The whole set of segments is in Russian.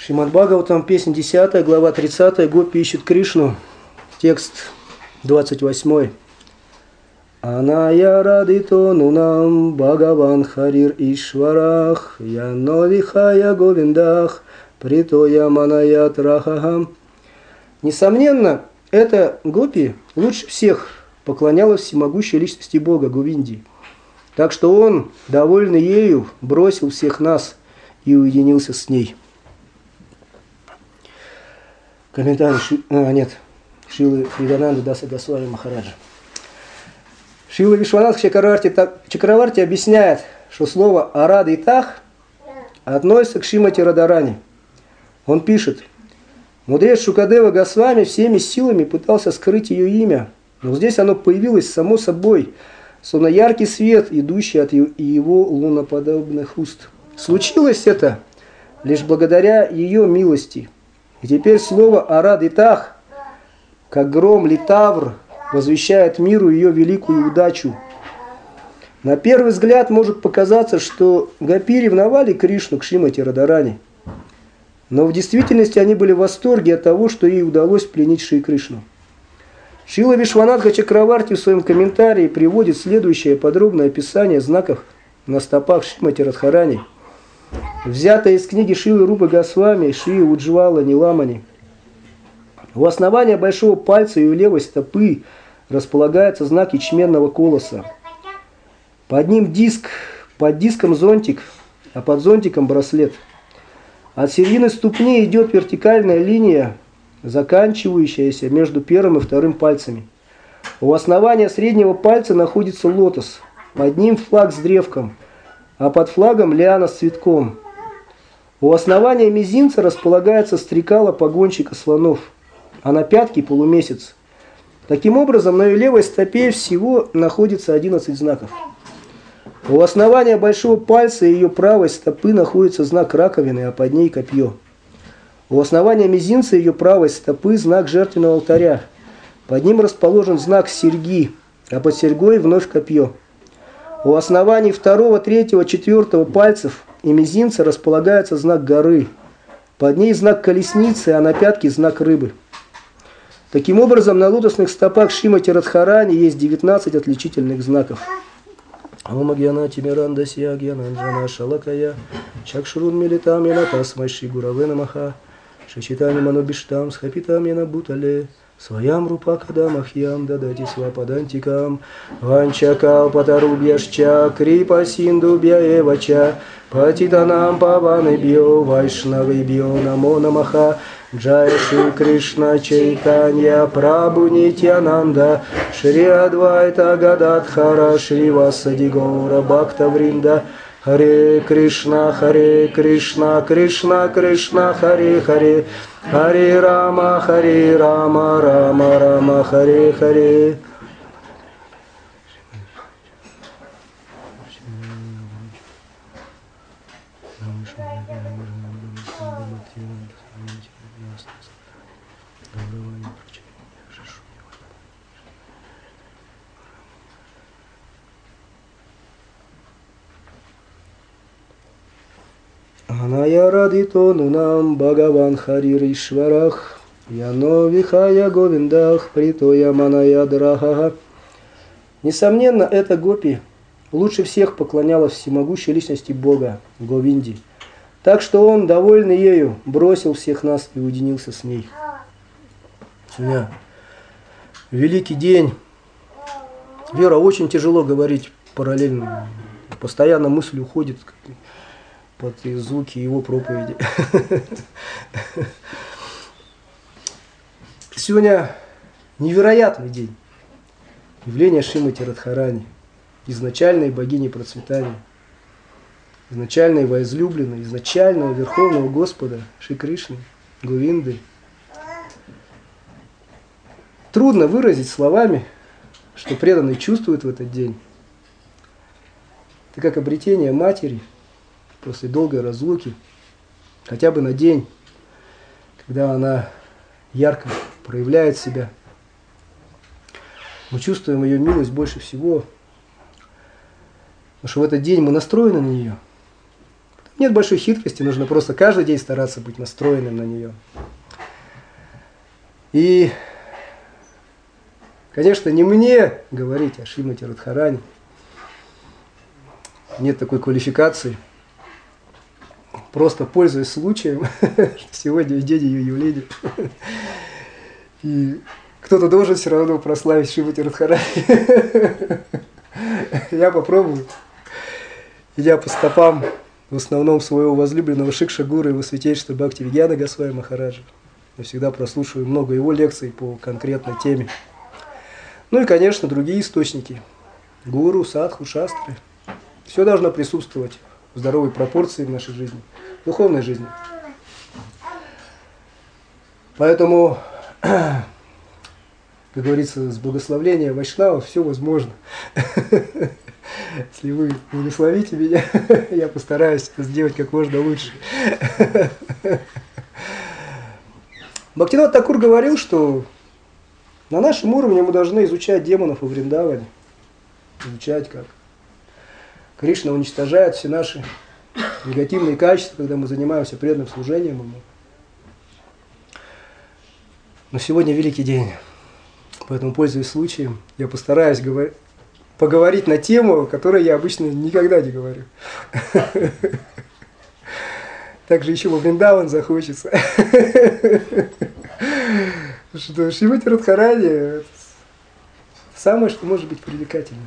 Шримад Бхагаватам, песня 10, глава 30, Гопи ищет Кришну, текст 28. Аная радито нунам Бхагаван Харир Ишварах Яновихая Говиндах Притоя Манаят Рахахам. Несомненно, эта Гопи лучше всех поклонялась всемогущей личности Бога Говинди. Так что он, довольный ею, бросил всех нас и уединился с ней. Комментарий Шилы Фридананды Даса Госвами Махараджа. Шила Вишванатха Чакраварти объясняет, что слово «арада» и «тах» относится к Шримати Радхарани. Он пишет: мудрец Шукадева Госвами всеми силами пытался скрыть ее имя, но здесь оно появилось само собой, словно яркий свет, идущий от его луноподобных уст. Случилось это лишь благодаря ее милости. И теперь слово «арад» и «тах», как гром литавр, возвещает миру ее великую удачу. На первый взгляд может показаться, что гопи ревновали Кришну к Шримати Радхарани. Но в действительности они были в восторге от того, что ей удалось пленить Шри Кришну. Шрила Вишванатха Чакраварти в своем комментарии приводит следующее подробное описание знаков на стопах Шримати Радхарани, взятое из книги Шрилы Рупы Госвами Шри Уджвала Ниламани. У основания большого пальца и у левой стопы располагается знак ячменного колоса. Под ним диск, под диском зонтик, а под зонтиком браслет. От середины ступни идет вертикальная линия, заканчивающаяся между первым и вторым пальцами. У основания среднего пальца находится лотос. Под ним флаг с древком, а под флагом лиана с цветком. У основания мизинца располагается стрекало погонщика слонов, а на пятке полумесяц. Таким образом, на ее левой стопе всего находится 11 знаков. У основания большого пальца и ее правой стопы находится знак раковины, а под ней копье. У основания мизинца ее правой стопы знак жертвенного алтаря. Под ним расположен знак серьги, а под серьгой вновь копье. У оснований второго, третьего, четвертого пальцев и мизинца располагается знак горы. Под ней знак колесницы, а на пятке знак рыбы. Таким образом, на лотосных стопах Шримати Радхарани есть 19 отличительных знаков. Омагьяна Тимиранда Сиагьяна Анджана Шалакая Чакшрун Милитам Янатасмай Шри Гураве Намаха Шичитани Манубиштам Схапитам Янабутале Своям Рупакада Махьям Дадати Свападантикам Ванчакал Патарубьяшча Крипа Синдубья Эвача Патитанам Паваны Бьо Вайшнавы Бьо Намо Намаха Джай Шри Кришна Чайтанья Прабху Нитьянанда Шри Адвайта Гададхара Шри Васади Гора Бхакта Вринда Харе Кришна Кришна Кришна Харе Харе Харе Рама Рама Рама Харе Харе. Аная радито нунам Бхагаван Харир Ишварах Яновихая Говиндах Притоя Маная Рахаха. Несомненно, эта Гопи лучше всех поклонялась всемогущей личности Бога Говинди. Так что он, довольный ею, бросил всех нас и уединился с ней. Сегодня великий день. Вера, очень тяжело говорить параллельно. Постоянно мысль уходит под звуки его проповеди. Сегодня невероятный день. Явление Шримати Радхарани, изначальной богини процветания, изначальной возлюбленной, изначального Верховного Господа Шри Кришны, Говинды. Трудно выразить словами, что преданный чувствует в этот день. Это как обретение матери после долгой разлуки, хотя бы на день, когда она ярко проявляет себя. Мы чувствуем ее милость больше всего, потому что в этот день мы настроены на нее, Нет большой хитрости, нужно просто каждый день стараться быть настроенным на нее. И, конечно, не мне говорить о Шримати Радхарани. Нет такой квалификации. Просто пользуясь случаем, сегодня день ее явления. И кто-то должен все равно прославить Шримати Радхарани. Я попробую. Идя по стопам, в основном своего возлюбленного Шикша Гуру, его святейшества Бхактивигьяна Госвами Махараджа. Я всегда прослушиваю много его лекций по конкретной теме. Ну и, конечно, другие источники. Гуру, садху, шастры. Все должно присутствовать в здоровой пропорции в нашей жизни, в духовной жизни. Поэтому, как говорится, с благословления Вайшнава все возможно. Если вы благословите меня, я постараюсь это сделать как можно лучше. Бхактивинода Такур говорил, что на нашем уровне мы должны изучать демонов во Вриндаване. Изучать, как Кришна уничтожает все наши негативные качества, когда мы занимаемся преданным служением Ему. Но сегодня великий день, поэтому, пользуясь случаем, я постараюсь поговорить на тему, о которой я обычно никогда не говорю. Также еще во Вриндаван захочется. Что Шримати Радхарани самое, что может быть привлекательным.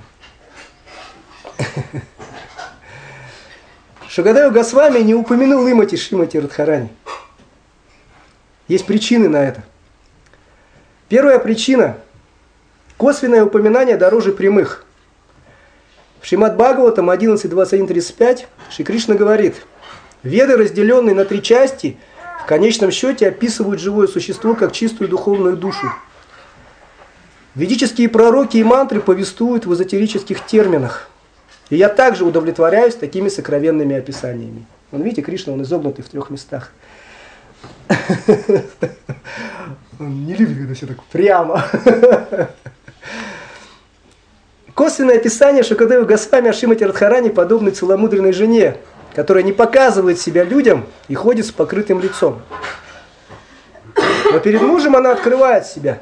Шукадева Госвами не упомянул имати Шримати Радхарани. Есть причины на это. Первая причина – косвенное упоминание дороже прямых. В Шримад Бхагаватам 11.21.35 Шри Кришна говорит: «Веды, разделенные на 3 части, в конечном счете описывают живое существо как чистую духовную душу. Ведические пророки и мантры повествуют в эзотерических терминах. И я также удовлетворяюсь такими сокровенными описаниями». Вон, видите, Кришна, он изогнутый в 3 местах. Он не любит, когда все так прямо. Косвенное описание Шукадевы Госвами о Шримати Радхарани подобно целомудренной жене, которая не показывает себя людям и ходит с покрытым лицом. Но перед мужем она открывает себя.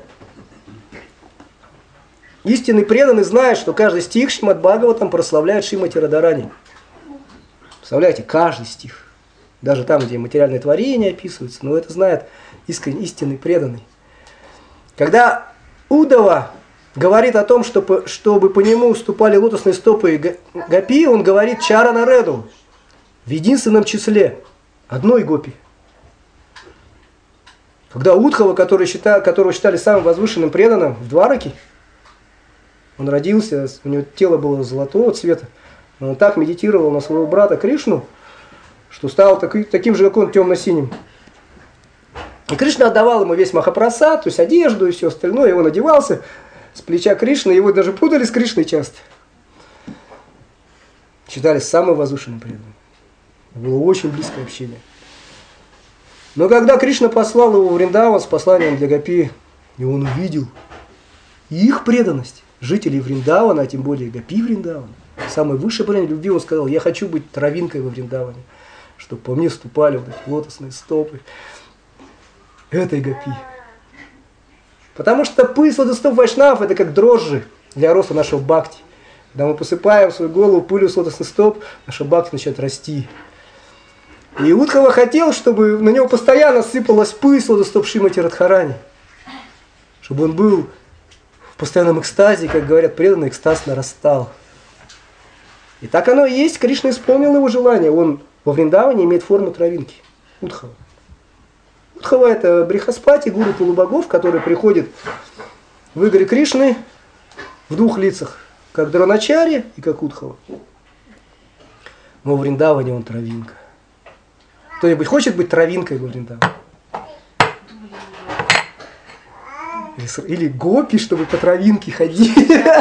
Истинный преданный знает, что каждый стих Шримад Бхагаватам прославляет Шримати Радхарани. Представляете, каждый стих. Даже там, где материальное творение описывается, но это знает искренне истинный преданный. Когда Удава говорит о том, чтобы по нему уступали лотосные стопы гопи, он говорит Чарана Реду в единственном числе одной гопи. Когда Удхава, которого считали самым возвышенным преданным в Двараке, он родился, у него тело было золотого цвета, но он так медитировал на своего брата Кришну, что стал таким же, как он, темно-синим. И Кришна отдавал ему весь Махапрасад, то есть одежду и все остальное, и он одевался с плеча Кришны, его даже путали с Кришной часто. Считали самым возвышенным преданным. Было очень близкое общение. Но когда Кришна послал его в Вриндаван с посланием для гопи, и он увидел их преданность, жителей Вриндавана, а тем более гопи Вриндавана, самое высшее проявление любви, он сказал: я хочу быть травинкой во Вриндаване, чтобы по мне ступали вот эти лотосные стопы этой гопи. Потому что пыль лотосных вайшнавов — это как дрожжи для роста нашего бхакти. Когда мы посыпаем в свою голову пылью с лотосных стоп, наша бхакти начинает расти. И Удхава хотел, чтобы на него постоянно сыпалась пыль с лотосных стоп Шримати Радхарани. Чтобы он был в постоянном экстазе, как говорят преданные, экстаз нарастал. И так оно и есть. Кришна исполнил его желание. Он во Вриндаване имеет форму травинки. Удхава. Удхава — это Брихаспати, гуру полубогов, который приходит в игры Кришны в 2 лицах, как Дроначарья и как Удхава. Но в Вриндаване он травинка. Кто-нибудь хочет быть травинкой во Вриндаване? Или гопи, чтобы по травинке ходить.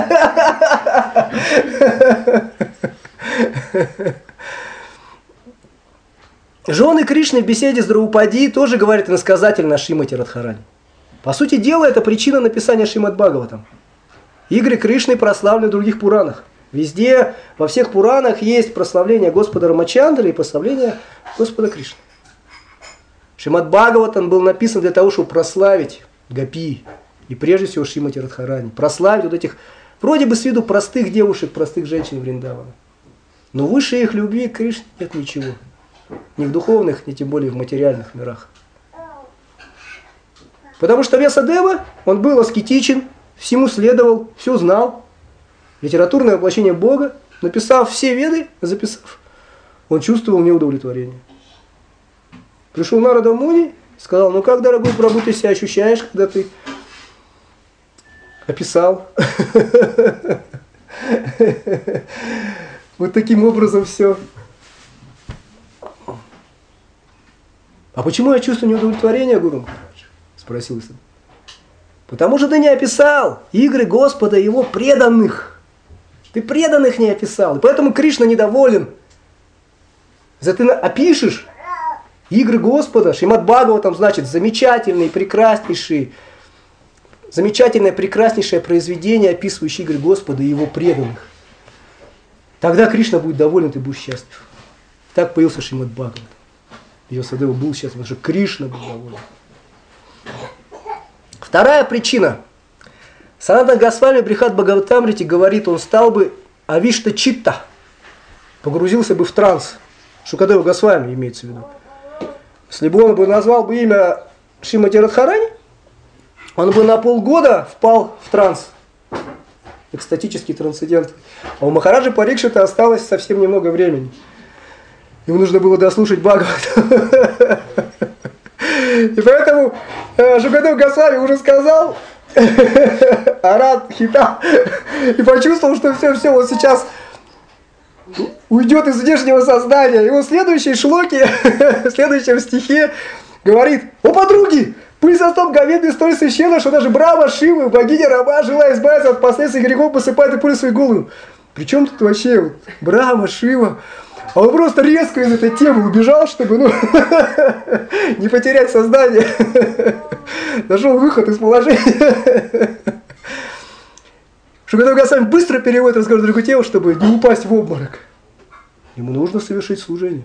Жены Кришны в беседе с Драупади тоже говорят иносказательно о Шримати Радхарани. По сути дела, это причина написания Шримад Бхагаватам. Игры Кришны прославлены в других Пуранах. Везде, во всех Пуранах есть прославление Господа Рамачандры и прославление Господа Кришны. Шримад Бхагаватам был написан для того, чтобы прославить гопи. И прежде всего Шримати Радхарани. Прославить вот этих, вроде бы с виду простых девушек, простых женщин Вриндавана. Но выше их любви к Кришне нет ничего. Ни в духовных, ни тем более в материальных мирах. Потому что Вьясадева, он был аскетичен, всему следовал, все знал. Литературное воплощение Бога, написав все веды, записав, он чувствовал неудовлетворение. Пришел Нарада Муни, сказал: ну как, дорогой Прабху, ты себя ощущаешь, когда ты описал? Вот таким образом все. А почему я чувствую неудовлетворение, Гуру Махарадж? Спросил Исадан. Потому что ты не описал игры Господа и его преданных. Ты преданных не описал. И поэтому Кришна недоволен. Если ты опишешь игры Господа, Шримад Бхагаватам, значит, замечательный, прекраснейший, замечательное, прекраснейшее произведение, описывающее игры Господа и его преданных. Тогда Кришна будет доволен, ты будешь счастлив. Так появился Шримад Бхагаватам. Вьясадева был счастлив, потому что Кришна был доволен. Вторая причина. Санатана Госвами в Брихат Бхагаватамрите говорит, он стал бы авишта читта, погрузился бы в транс. Шукадева Госвами имеется в виду. Если бы он назвал бы имя Шримати Радхарани, он бы на полгода впал в транс. Экстатический трансцендент. А у Махараджи Парикшита осталось совсем немного времени. Ему нужно было дослушать Бхагаватам. И поэтому Шукадев Госвами уже сказал, Арат хита, и почувствовал, что все, вот сейчас уйдет из внешнего сознания. И он в следующей шлоке, в следующем стихе говорит: о, подруги, пыль со стоп говедный столь священна, что даже Брахма, Шива, богиня Рама, желая избавиться от последствий грехов, посыпает и пыль в свою голову. Причем тут вообще вот Брахма, Шива? А он просто резко из этой темы убежал, чтобы не потерять сознание. Нашел выход из положения. Шукадев Госвами быстро переводит разговор на другую тему, чтобы не упасть в обморок. Ему нужно совершить служение.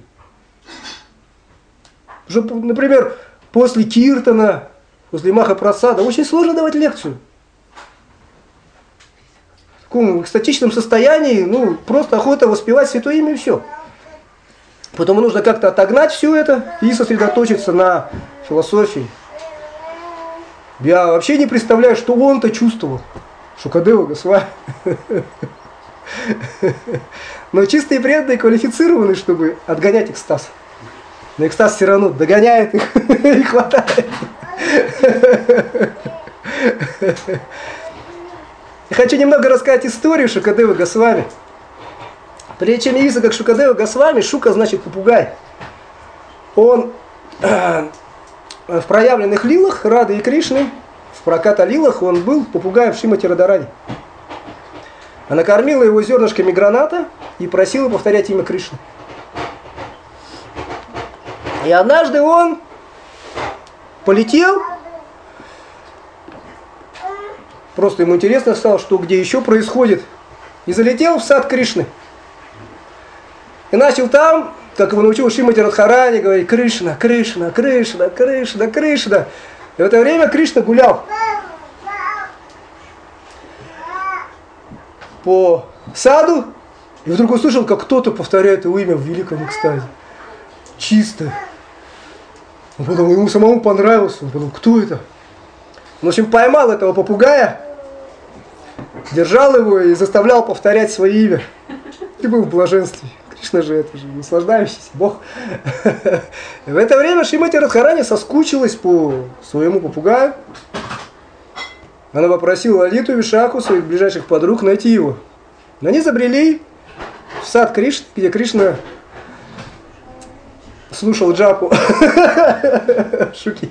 Например, после киртана, после Маха-прасада очень сложно давать лекцию. В таком экстатичном состоянии, просто охота воспевать святое имя и все. Поэтому нужно как-то отогнать все это и сосредоточиться на философии. Я вообще не представляю, что он-то чувствовал. Шукадева Госвами. Но чистые преданные квалифицированы, чтобы отгонять экстаз. Но экстаз все равно догоняет их и хватает. Я хочу немного рассказать историю Шукадева Госвами. Прежде чем явиться как Шукадева Госвами, Шука значит попугай. Он в проявленных лилах Рады и Кришны, в проката лилах, он был попугаем Шримати Радарани. Она кормила его зернышками граната и просила повторять имя Кришны. И однажды он полетел, просто ему интересно стало, что где еще происходит, и залетел в сад Кришны. И начал там, как его научил Шримати Радхарани, говорить: Кришна, Кришна, Кришна, Кришна, Кришна. И в это время Кришна гулял по саду, и вдруг услышал, как кто-то повторяет его имя в великом экстазе. Чисто. Он подумал, ему самому понравилось. Он подумал, кто это? Он, в общем, поймал этого попугая, держал его и заставлял повторять свое имя. И был в блаженстве. Кришна же, это же наслаждающийся Бог. И в это время Шримати Радхарани соскучилась по своему попугаю. Она попросила Лалиту Вишаху, своих ближайших подруг, найти его. Но они забрели в сад Кришны, где Кришна слушал джапу Шуки.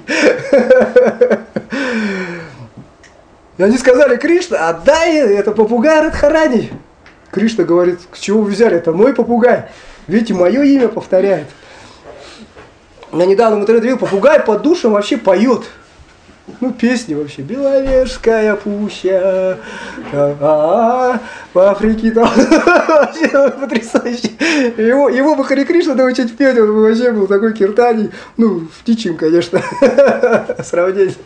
И они сказали: Кришна, отдай это попугай Радхарани. Кришна говорит: с чего вы взяли? Это мой попугай. Видите, мое имя повторяет. Я недавно в интернете видел, попугай под душем вообще поет. Ну, песни вообще. Беловежская пуща, в Африке там. Вообще потрясающе. Его бы Харе Кришна научить петь, он бы вообще был такой киртаний. Ну, в птичьем, конечно, сравнении.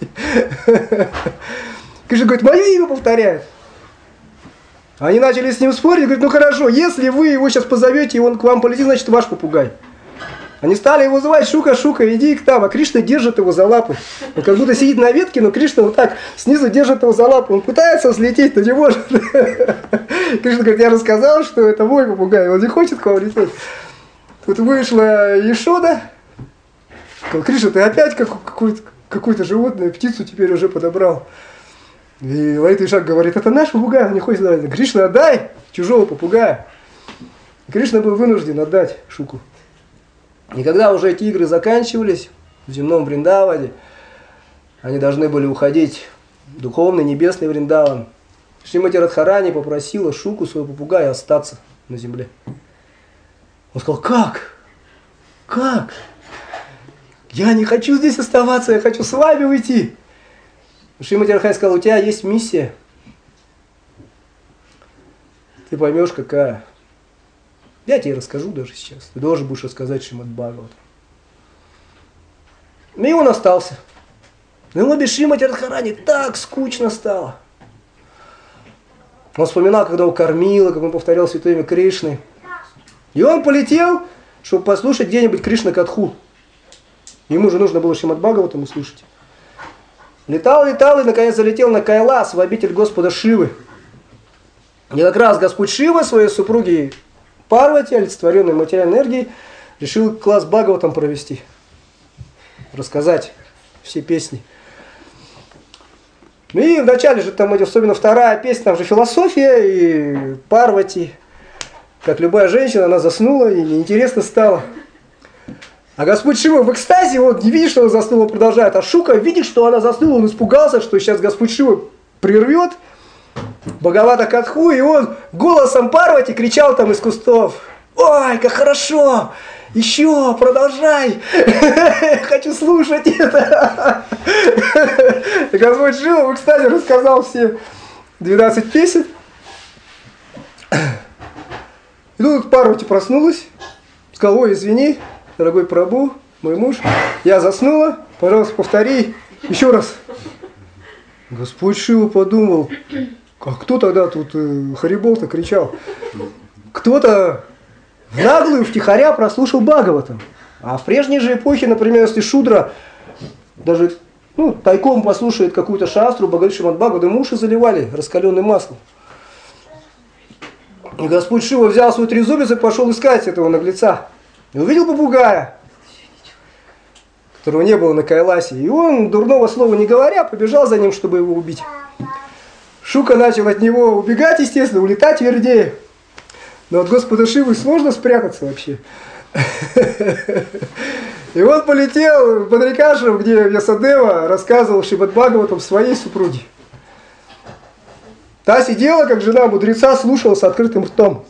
Кришна говорит, мое имя повторяет. Они начали с ним спорить, говорят, ну хорошо, если вы его сейчас позовете, и он к вам полетит, значит ваш попугай. Они стали его звать, Шука, Шука, иди к там, а Кришна держит его за лапы. Он как будто сидит на ветке, но Кришна вот так снизу держит его за лапы. Он пытается взлететь, но не может. Кришна говорит, я рассказал, что это мой попугай, он не хочет к вам лететь. Тут вышла Ешода. Сказал, Кришна, ты опять какое-то животное, птицу теперь уже подобрал. И Лолита Вишакха говорит, это наш попугай, он не хочет давать. Кришна, отдай чужого попугая. И Кришна был вынужден отдать Шуку. И когда уже эти игры заканчивались в земном Вриндаване, они должны были уходить в духовный небесный Вриндаван. Шримати Радхарани попросила Шуку, своего попугая, остаться на земле. Он сказал, как? Как? Я не хочу здесь оставаться, я хочу с вами уйти. Шримати Радхарани сказал, у тебя есть миссия. Ты поймешь, какая. Я тебе расскажу даже сейчас. Ты должен будешь рассказать Шримад Бхагаватам. И он остался. Но ему без Шримати Радхарани так скучно стало. Он вспоминал, когда его кормила, как он повторял святое имя Кришны. И он полетел, чтобы послушать где-нибудь Кришна Катху. Ему же нужно было Шримад Бхагаватам услышать. Летал, и наконец залетел на Кайлас, в обитель Господа Шивы. И как раз Господь Шива своей супруге Парвати, олицетворенной материальной энергией, решил класс Бхагаватам провести. Рассказать все песни. И вначале же там, особенно вторая песня, там же философия, и Парвати, как любая женщина, она заснула, и неинтересно стало. А Господь Шива в экстазе, он не видит, что она заснула, продолжает. А Шука видит, что она заснула, он испугался, что сейчас Господь Шива прервет Бхагавата Катху, и он голосом Парвати кричал там из кустов. Ой, как хорошо! Еще, продолжай! Хочу слушать это! И Господь Шива в экстазе рассказал все 12 песен. И тут Парвати проснулась, сказала, ой, извини, дорогой Прабху, мой муж, я заснула, пожалуйста, повтори еще раз. Господь Шива подумал, а кто тогда тут Харибол-то кричал? Кто-то в наглую, втихаря прослушал Бхагаватам. А в прежней же эпохе, например, если Шудра даже тайком послушает какую-то шастру, Бхагават Шримад Бхагаватам, уши заливали раскаленным маслом. И Господь Шива взял свой трезубец и пошел искать этого наглеца. И увидел попугая, которого не было на Кайласе. И он, дурного слова не говоря, побежал за ним, чтобы его убить. Шука начал от него убегать, естественно, улетать вернее. Но от Господа Шивы сложно спрятаться вообще. И он полетел в Бадрикашрам, где Вьясадева рассказывал Шримад Бхагаватам своей супруге. Та сидела, как жена мудреца, слушала с открытым ртом.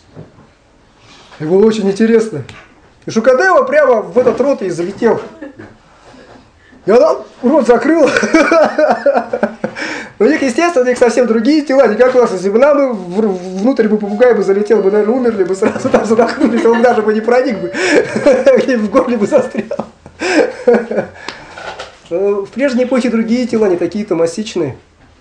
И было очень интересно. И Шукадева прямо в этот рот и залетел. И она рот закрыла. У них, естественно, у них совсем другие тела, не как у нас. Если бы нам внутрь бы попугай бы залетел, бы, наверное, умерли бы, сразу там задохнулись, он даже бы не проник бы, в горле бы застрял. В прежней эпохе другие тела, не такие томасичные.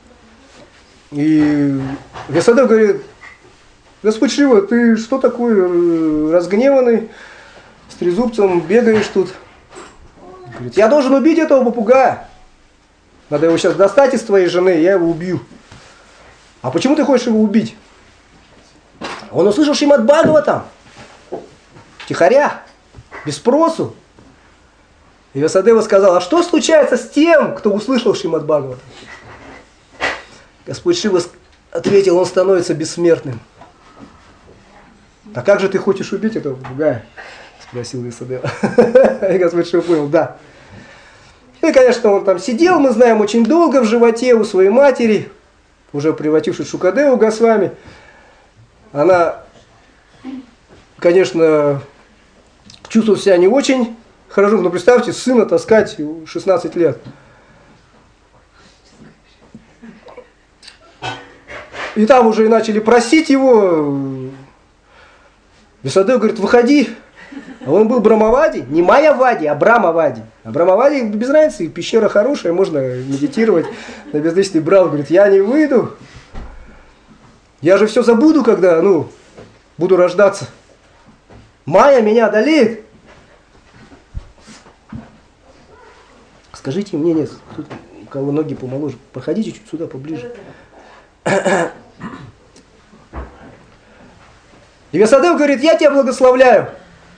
И Вьясадев говорит, Господь Шива, ты что такой разгневанный, с трезубцем бегаешь тут? Говорит, я должен убить этого попугая. Надо его сейчас достать из твоей жены, я его убью. А почему ты хочешь его убить? Он услышал Шримад Бхагаватам. Тихоря, без спросу. И Вьясадева сказал, а что случается с тем, кто услышал Шримад Бхагаватам? Господь Шива ответил, он становится бессмертным. А как же ты хочешь убить этого попугая? Спросил Вьясадева. И Господь Шива понял, да. И, конечно, он там сидел, мы знаем, очень долго в животе у своей матери, уже превратившей Шукадеву Госвами. Она, конечно, чувствовала себя не очень хорошо, но представьте, сына таскать 16 лет. И там уже и начали просить его. Весадев говорит, выходи. А он был Брамавади, не Майявади, а Брамавади. А Брамавади без разницы, пещера хорошая, можно медитировать. На бездышный брал, говорит, я не выйду. Я же все забуду, когда, буду рождаться. Майя меня одолеет. Скажите мне, нет, тут у кого ноги помоложе, проходите чуть сюда поближе. И Весадев говорит, я тебя благословляю.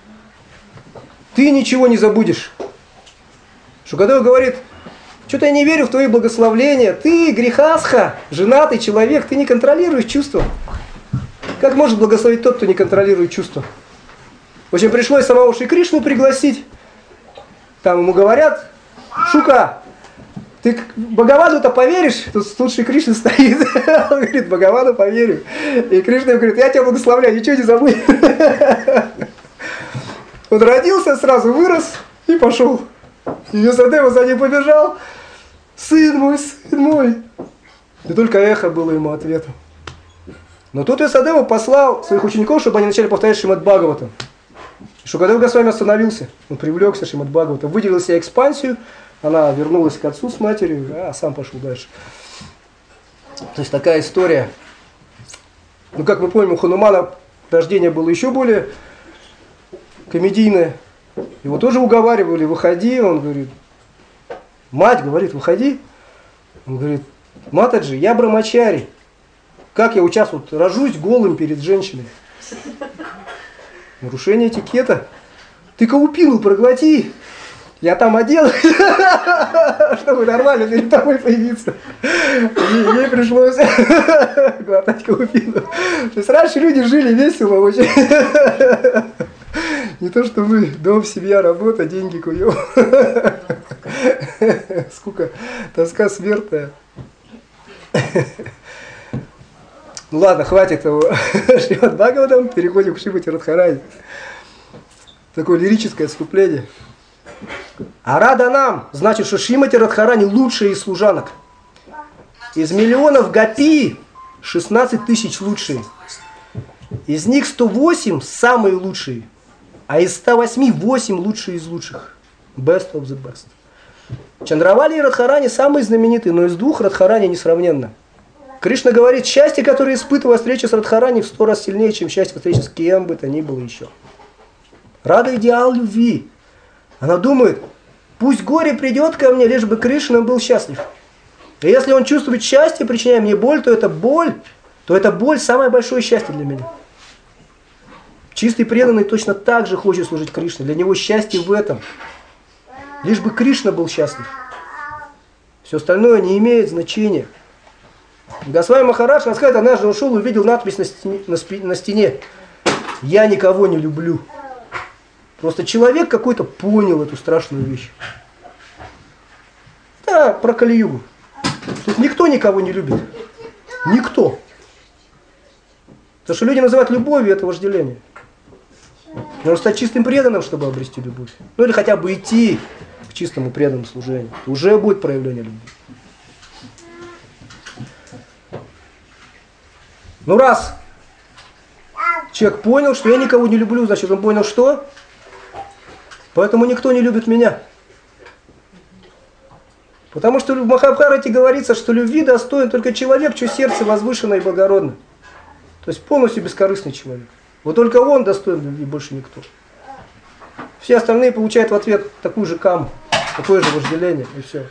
Ты ничего не забудешь. Шукадев говорит, что-то я не верю в твои благословления. Ты грехасха, женатый человек, ты не контролируешь чувства. Как может благословить тот, кто не контролирует чувства? В общем, пришлось самого Шри Кришну пригласить. Там ему говорят, Шука, ты Бхагавану-то поверишь? Тут Шри Кришна стоит. Он говорит, Бхагавану поверю. И Кришна говорит, я тебя благословляю, ничего не забудь. Он родился, сразу вырос и пошел. И Весадева за ним побежал. Сын мой, сын мой. И только эхо было ему ответом. Но тут Весадева послал своих учеников, чтобы они начали повторять Шримад Бхагаватам. Шукадев Госвами остановился. Он привлекся Шримад Бхагаватам, выделил себе экспансию. Она вернулась к отцу с матерью, а сам пошел дальше. То есть такая история. Как мы помним, у Ханумана рождение было еще более комедийное. Его тоже уговаривали, выходи. Он говорит, мать говорит, выходи. Он говорит, Матаджи, я брамачари. Как я сейчас рожусь голым перед женщиной? Нарушение этикета. Ты каупину проглоти. Я там одел, чтобы нормально перед тобой появиться. И ей пришлось глотать каупину. То есть раньше люди жили весело очень. Не то, что мы, дом, семья, работа, деньги куем. Скука, тоска смертная. Ну ладно, хватит того Шримад Бхагаватам, переходим к Шримати Радхарани. Такое лирическое отступление. А рада нам, значит, что Шримати Радхарани лучшая из служанок. Из миллионов гопи 16 тысяч лучшие. Из них 108 самые лучшие. А из 108 8 лучшие из лучших. Best of the best. Чандравали и Радхарани самые знаменитые, но из двух Радхарани несравненно. Кришна говорит, счастье, которое испытывала встреча с Радхарани, в 100 раз сильнее, чем счастье встречи с кем бы то ни было еще. Рада идеал любви. Она думает, пусть горе придет ко мне, лишь бы Кришна был счастлив. И если он чувствует счастье, причиняя мне боль, то эта боль самое большое счастье для меня. Чистый преданный точно так же хочет служить Кришне. Для него счастье в этом. Лишь бы Кришна был счастлив. Все остальное не имеет значения. Госвами Махарадж рассказывает, однажды он шел и увидел надпись на стене. Я никого не люблю. Просто человек какой-то понял эту страшную вещь. Да, про Кали-югу. Тут никто никого не любит. Никто. То, что люди называют любовью, это вожделение. Нужно стать чистым преданным, чтобы обрести любовь. Ну или хотя бы идти к чистому преданному служению. Это уже будет проявление любви. Ну раз человек понял, что я никого не люблю, значит он понял, что? Поэтому никто не любит меня. Потому что в Махабхарате говорится, что любви достоин только человек, чье сердце возвышено и благородно. То есть полностью бескорыстный человек. Вот только он достоин любви, больше никто. Все остальные получают в ответ такую же каму, такое же вожделение, и все.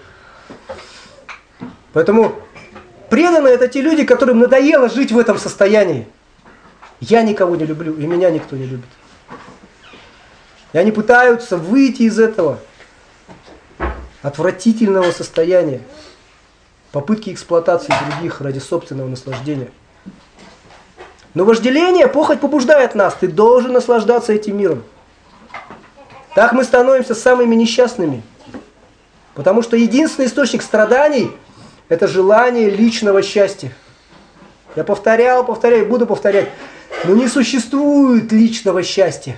Поэтому преданные — это те люди, которым надоело жить в этом состоянии. Я никого не люблю, и меня никто не любит. И они пытаются выйти из этого отвратительного состояния, попытки эксплуатации других ради собственного наслаждения. Но вожделение, похоть побуждает нас. Ты должен наслаждаться этим миром. Так мы становимся самыми несчастными. Потому что единственный источник страданий – это желание личного счастья. Я повторял, буду повторять. Но не существует личного счастья.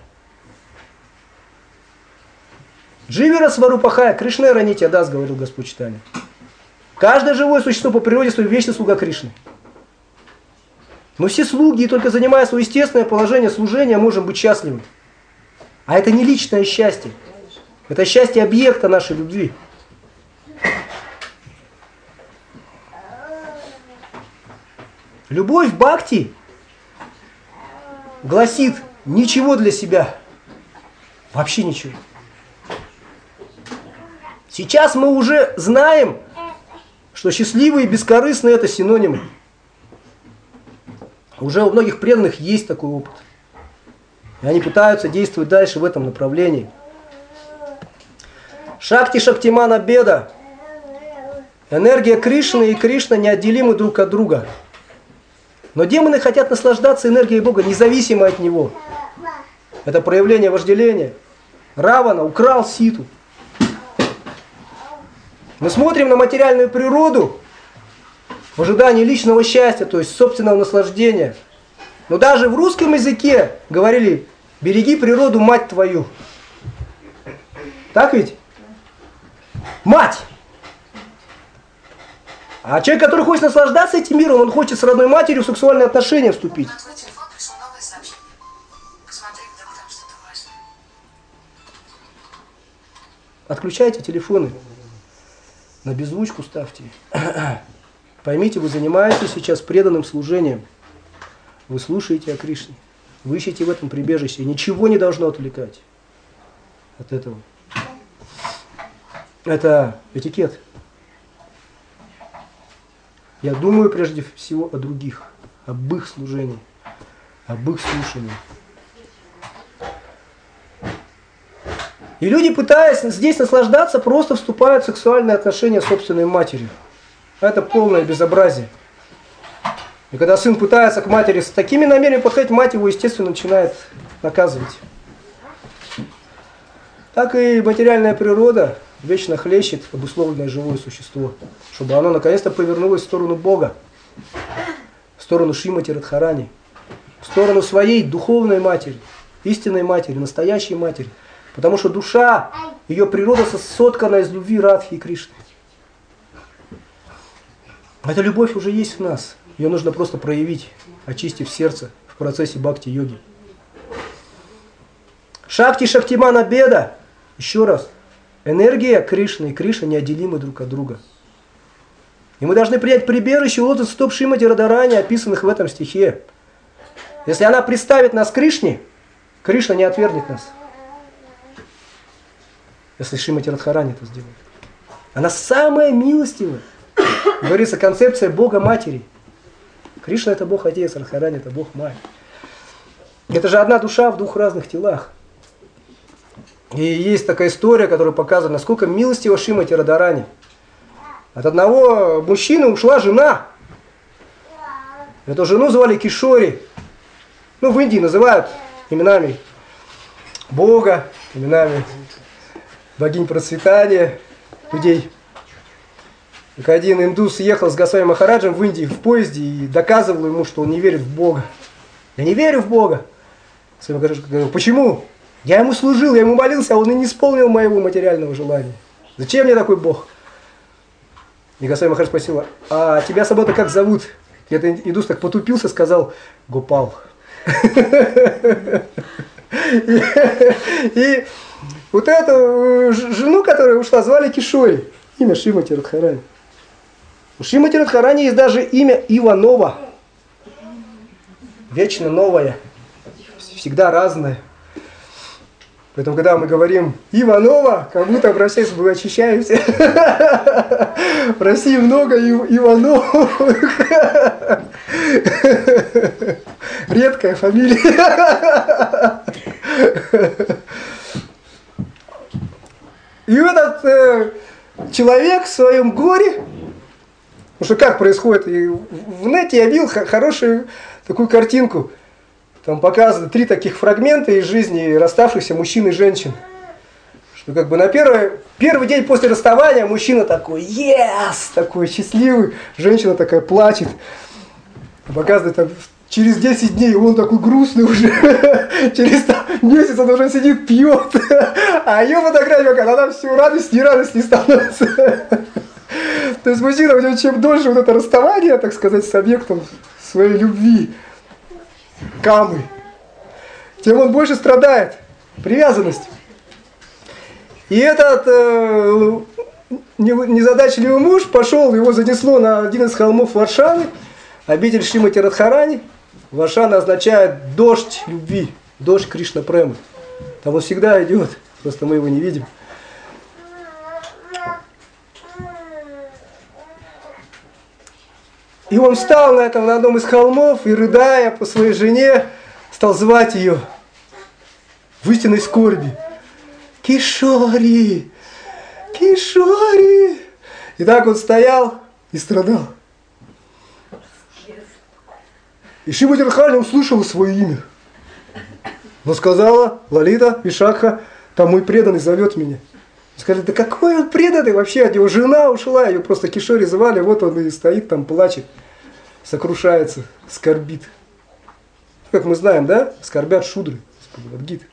Дживера сварупахая, Кришна ранитья дас, говорил Господь Чайтанья. Каждое живое существо по природе своей вечный слуга Кришны. Мы все слуги, и только занимая свое естественное положение служения, можем быть счастливы. А это не личное счастье. Это счастье объекта нашей любви. Любовь бхакти гласит ничего для себя. Вообще ничего. Сейчас мы уже знаем, что счастливый и бескорыстный – это синонимы. Уже у многих преданных есть такой опыт. И они пытаются действовать дальше в этом направлении. Шакти Шактимана Беда. Энергия Кришны и Кришна неотделимы друг от друга. Но демоны хотят наслаждаться энергией Бога, независимо от Него. Это проявление вожделения. Равана украл Ситу. Мы смотрим на материальную природу в ожидании личного счастья, то есть собственного наслаждения. Но даже в русском языке говорили: береги природу, мать твою. Так ведь? Мать! А человек, который хочет наслаждаться этим миром, он хочет с родной матерью в сексуальные отношения вступить. На твой телефон пришло новое сообщение. Посмотри, вдруг там что-то важное. Отключайте телефоны. На беззвучку ставьте. Поймите, вы занимаетесь сейчас преданным служением. Вы слушаете о Кришне. Вы ищете в этом прибежище. Ничего не должно отвлекать от этого. Это этикет. Я думаю прежде всего о других, об их служении, об их слушании. И люди, пытаясь здесь наслаждаться, просто вступают в сексуальные отношения с собственной матерью. Это полное безобразие. И когда сын пытается к матери с такими намерениями подходить, мать его, естественно, начинает наказывать. Так и материальная природа вечно хлещет обусловленное живое существо, чтобы оно наконец-то повернулось в сторону Бога, в сторону Шримати Радхарани, в сторону своей духовной матери, истинной матери, настоящей матери. Потому что душа, ее природа соткана из любви Радхи и Кришны. Эта любовь уже есть в нас. Ее нужно просто проявить, очистив сердце в процессе бхакти-йоги. Шакти Шактимана Беда. Еще раз. Энергия Кришны и Кришна неотделимы друг от друга. И мы должны принять прибежище лотос стоп Шримати Радхарани, описанных в этом стихе. Если она представит нас Кришне, Кришна не отвергнет нас. Если Шримати Радхарани это сделает. Она самая милостивая. Говорится, концепция Бога Матери. Кришна это Бог Отец, Радхарани это Бог Мать. Это же одна душа в двух разных телах. И есть такая история, которая показывает, насколько милостива Шримати Радхарани. От одного мужчины ушла жена. Эту жену звали Кишори. Ну, в Индии называют именами Бога, именами богинь процветания людей. Так один индус ехал с Госвами Махараджем в Индии в поезде и доказывал ему, что он не верит в Бога. Я не верю в Бога. Госвами Махарадж говорил: почему? Я ему служил, я ему молился, а он и не исполнил моего материального желания. Зачем мне такой Бог? И Госвами Махарадж спросил: а тебя самого-то как зовут? И этот индус так потупился, сказал: Гопал. И вот эту жену, которая ушла, звали Кишори. Имя Шримати Радхарани. У Шримати Радхарани есть даже имя Иванова. Вечно новое. Всегда разное. Поэтому, когда мы говорим Иванова, как будто обращаемся, мы очищаемся. В России много Ивановых. Редкая фамилия. И этот человек в своем горе, потому что как происходит, и в нете я видел хорошую такую картинку, там показаны 3 таких фрагмента из жизни расставшихся мужчин и женщин. Что как бы на первый день после расставания мужчина такой, yes, такой счастливый, женщина такая плачет. Показывает там, через 10 дней он такой грустный уже, через месяц он уже сидит, пьет, а ее фотография, когда она все радость не становится. То есть мужчина, чем дольше вот это расставание, так сказать, с объектом своей любви, камы, тем он больше страдает. Привязанность. И этот незадачливый муж пошел, его занесло на один из холмов Варшаны, обитель Шримати Радхарани. Варшана означает дождь любви, дождь Кришна Премы. Там он всегда идет, просто мы его не видим. И он встал на одном из холмов и, рыдая по своей жене, стал звать ее в истинной скорби. Кишори! Кишори! И так он стоял и страдал. И Шримати Радхарани услышала свое имя. Но сказала: Лалита, Вишакха, там мой преданный зовет меня. Скажет: да какой он преданный вообще, от него жена ушла, ее просто Кишори звали, вот он и стоит там, плачет, сокрушается, скорбит. Как мы знаем, да? Скорбят шудры, Бхагавад-гиты.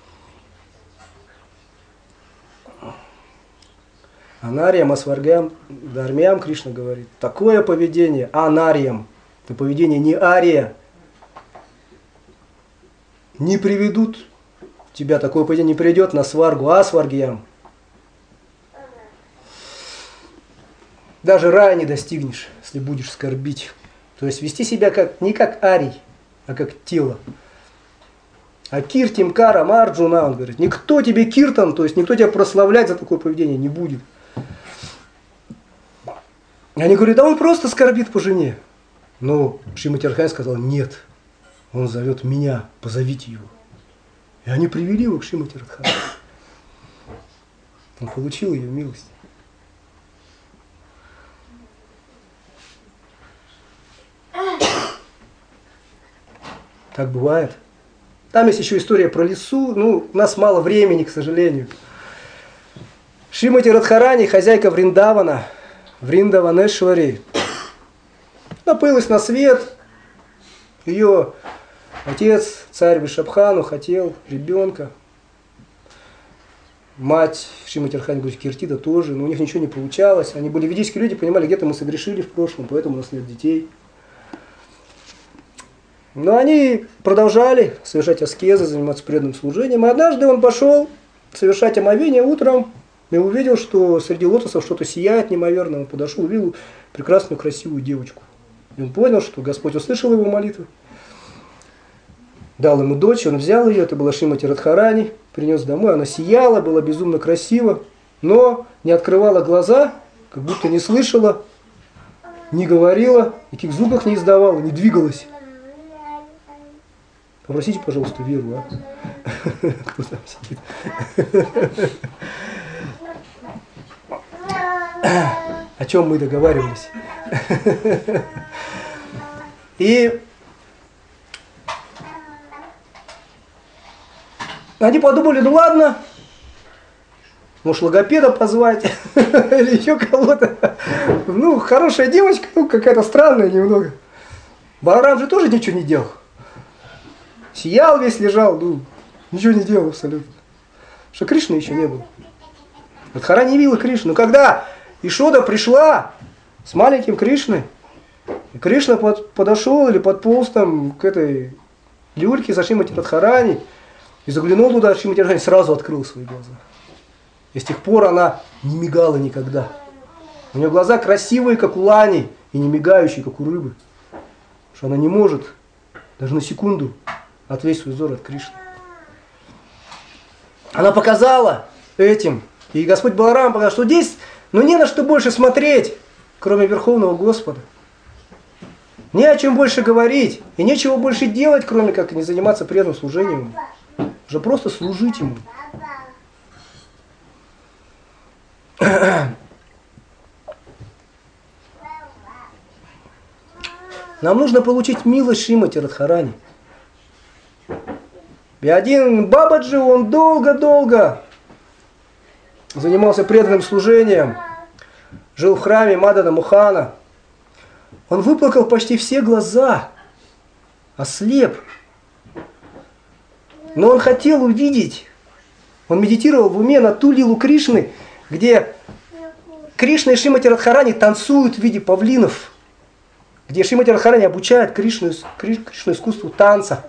Анариям, асваргям, дармям, Кришна говорит. Такое поведение, анариям, это поведение не ария, не приведут тебя, такое поведение не приведет на сваргу, асваргьям. Даже рая не достигнешь, если будешь скорбить. То есть вести себя не как арий, а как тело. А киртим кара марджуна, он говорит, никто тебе киртан, то есть никто тебя прославлять за такое поведение не будет. И они говорят: да он просто скорбит по жене. Но Шримати Радхарани сказал: нет, он зовет меня, позовите его. И они привели его к Шримати Радхарани. Он получил ее милость. Так бывает. Там есть еще история про лису. Ну, у нас мало времени, к сожалению. Шримати Радхарани, хозяйка Вриндавана, Вриндаванешвари, напылась на свет. Ее отец, царь Вишабхану, хотел ребенка. Мать Шримати Радхарани, говорит, Киртида тоже, но у них ничего не получалось. Они были ведические люди, понимали, где-то мы согрешили в прошлом, поэтому у нас нет детей. Но они продолжали совершать аскезы, заниматься преданным служением. И однажды он пошел совершать омовение утром и увидел, что среди лотосов что-то сияет неимоверно. Он подошел, увидел прекрасную, красивую девочку. И он понял, что Господь услышал его молитву. Дал ему дочь, он взял ее, это была Шримати Радхарани, принес домой. Она сияла, была безумно красива, но не открывала глаза, как будто не слышала, не говорила, никаких звуков не издавала, не двигалась. Попросите, пожалуйста, Веру, кто там сидит. О чем мы договаривались. И они подумали: ну ладно, может логопеда позвать или еще кого-то. Ну, хорошая девочка, ну какая-то странная немного. Баларам же тоже ничего не делал. Сиял весь, лежал, ну, ничего не делал абсолютно. Что Кришны еще не было. Радхарани не видела Кришну. Но когда Ишода пришла с маленьким Кришной, и Кришна подошел или подполз там к этой люльке за Шримати Радхарани и заглянул туда, Шримати Радхарани сразу открыл свои глаза. И с тех пор она не мигала никогда. У нее глаза красивые, как у лани, и не мигающие, как у рыбы. Потому что она не может даже на секунду отвлечь свой взор от Кришны. Она показала этим, и Господь Баларам показал, что здесь не на что больше смотреть, кроме Верховного Господа. Не о чем больше говорить, и нечего больше делать, кроме как не заниматься преданным служением. Уже просто служить Ему. Нам нужно получить милость Шримати Радхарани. И один Бабаджи, он долго-долго занимался преданным служением, жил в храме Мадана Мохана. Он выплакал почти все глаза, ослеп. Но он хотел увидеть, он медитировал в уме на ту лилу Кришны, где Кришна и Шримати Радхарани танцуют в виде павлинов. где Шримати Радхарани обучает Кришну искусству танца.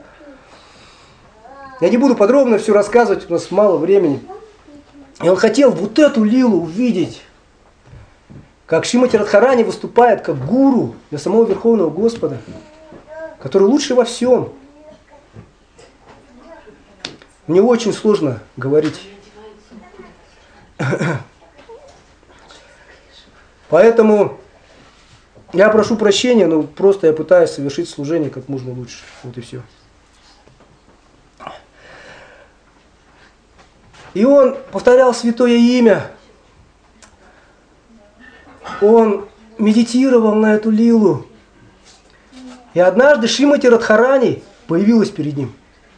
Я не буду подробно все рассказывать, у нас мало времени. И он хотел вот эту лилу увидеть, как Шримати Радхарани выступает как гуру для самого Верховного Господа, который лучше во всем. Мне очень сложно говорить. Поэтому я прошу прощения, но просто я пытаюсь совершить служение как можно лучше. Вот и все. И он повторял святое имя. Он медитировал на эту лилу. И однажды Шримати Радхарани появилась перед ним.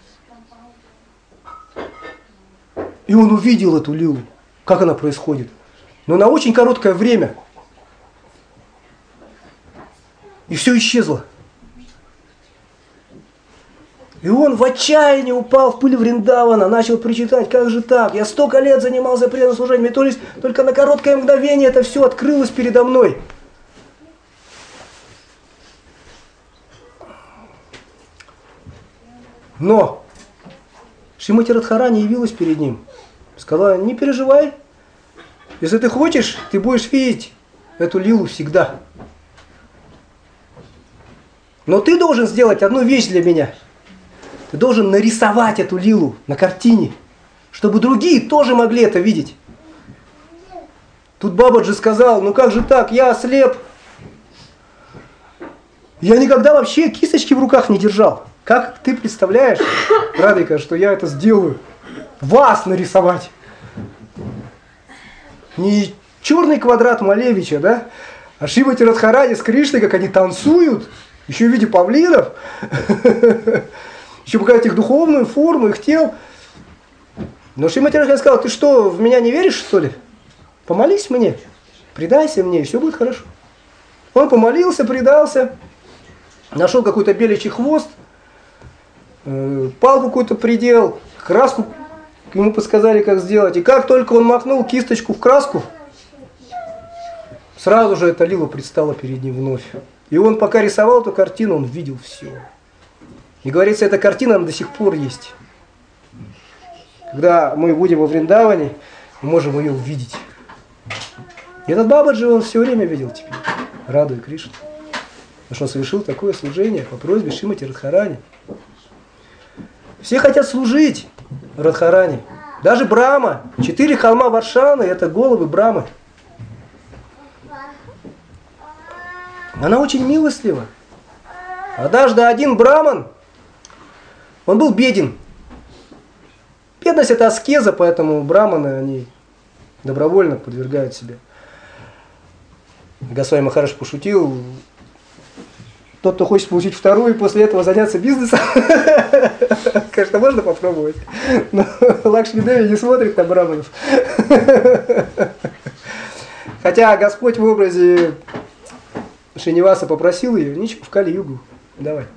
И он увидел эту лилу, как она происходит. Но на очень короткое время. И все исчезло. И он в отчаянии упал в пыль Вриндавана, начал причитать: как же так? Я столько лет занимался преданным служением, то есть только на короткое мгновение это все открылось передо мной. Но Шримати Радхарани явилась перед ним. Сказала: не переживай, если ты хочешь, ты будешь видеть эту лилу всегда. Но ты должен сделать одну вещь для меня. Ты должен нарисовать эту лилу на картине, чтобы другие тоже могли это видеть. Тут Бабаджи сказал: ну как же так, я ослеп. Я никогда вообще кисточки в руках не держал. Как ты представляешь, Радхика, что я это сделаю? Вас нарисовать. Не черный квадрат Малевича, да? А Шримати Радхарани с Кришной, как они танцуют, еще в виде павлинов, еще показать их духовную форму, их тел. Но Шримати Радхарани сказал: ты что, в меня не веришь, что ли? Помолись мне, предайся мне, и все будет хорошо. Он помолился, предался, нашел какой-то беличий хвост, палку какую-то придел, краску ему подсказали, как сделать. И как только он макнул кисточку в краску, сразу же эта лила предстала перед ним вновь. И он, пока рисовал эту картину, он видел все. И говорится, эта картина до сих пор есть. Когда мы будем во Вриндаване, мы можем ее увидеть. И этот Бабаджи он все время видел теперь, радуя Кришну. Потому что он совершил такое служение по просьбе Шримати Радхарани. Все хотят служить Радхарани. Даже Брахма. 4 холма Варшаны — это головы Брахмы. Она очень милостлива. Однажды один браман, он был беден. Бедность — это аскеза, поэтому браманы, они добровольно подвергают себя. Госвами Махарадж пошутил: тот, кто хочет получить вторую и после этого заняться бизнесом, конечно, можно попробовать, но Лакшми Деви не смотрит на браманов. Хотя Господь в образе Шриниваса попросил ее: ничего, в Кали-югу, давай.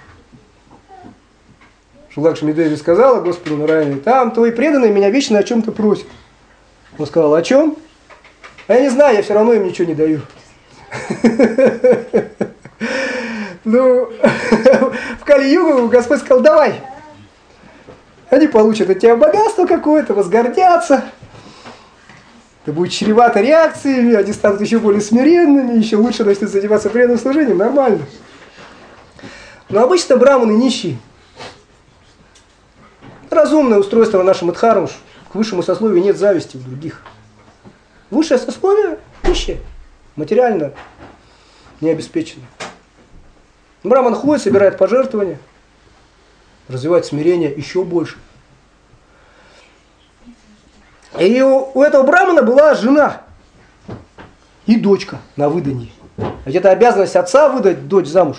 Лакшми Деви сказала Господу Нараяне: там твои преданные меня вечно о чем-то просят. Он сказал: о чем? А я не знаю, я все равно им ничего не даю. Ну, в Кали-югу Господь сказал: давай. Они получат от тебя богатство какое-то, возгордятся. Это будет чревато реакциями, они станут еще более смиренными, еще лучше начнут заниматься преданным служением, нормально. Но обычно браманы нищие. Разумное устройство нашему дхарму, к высшему сословию нет зависти у других. Высшее сословие нищее, материально не обеспечено. Браман ходит, собирает пожертвования, развивает смирение еще больше. И у этого брамана была жена и дочка на выдании. Ведь это обязанность отца выдать дочь замуж.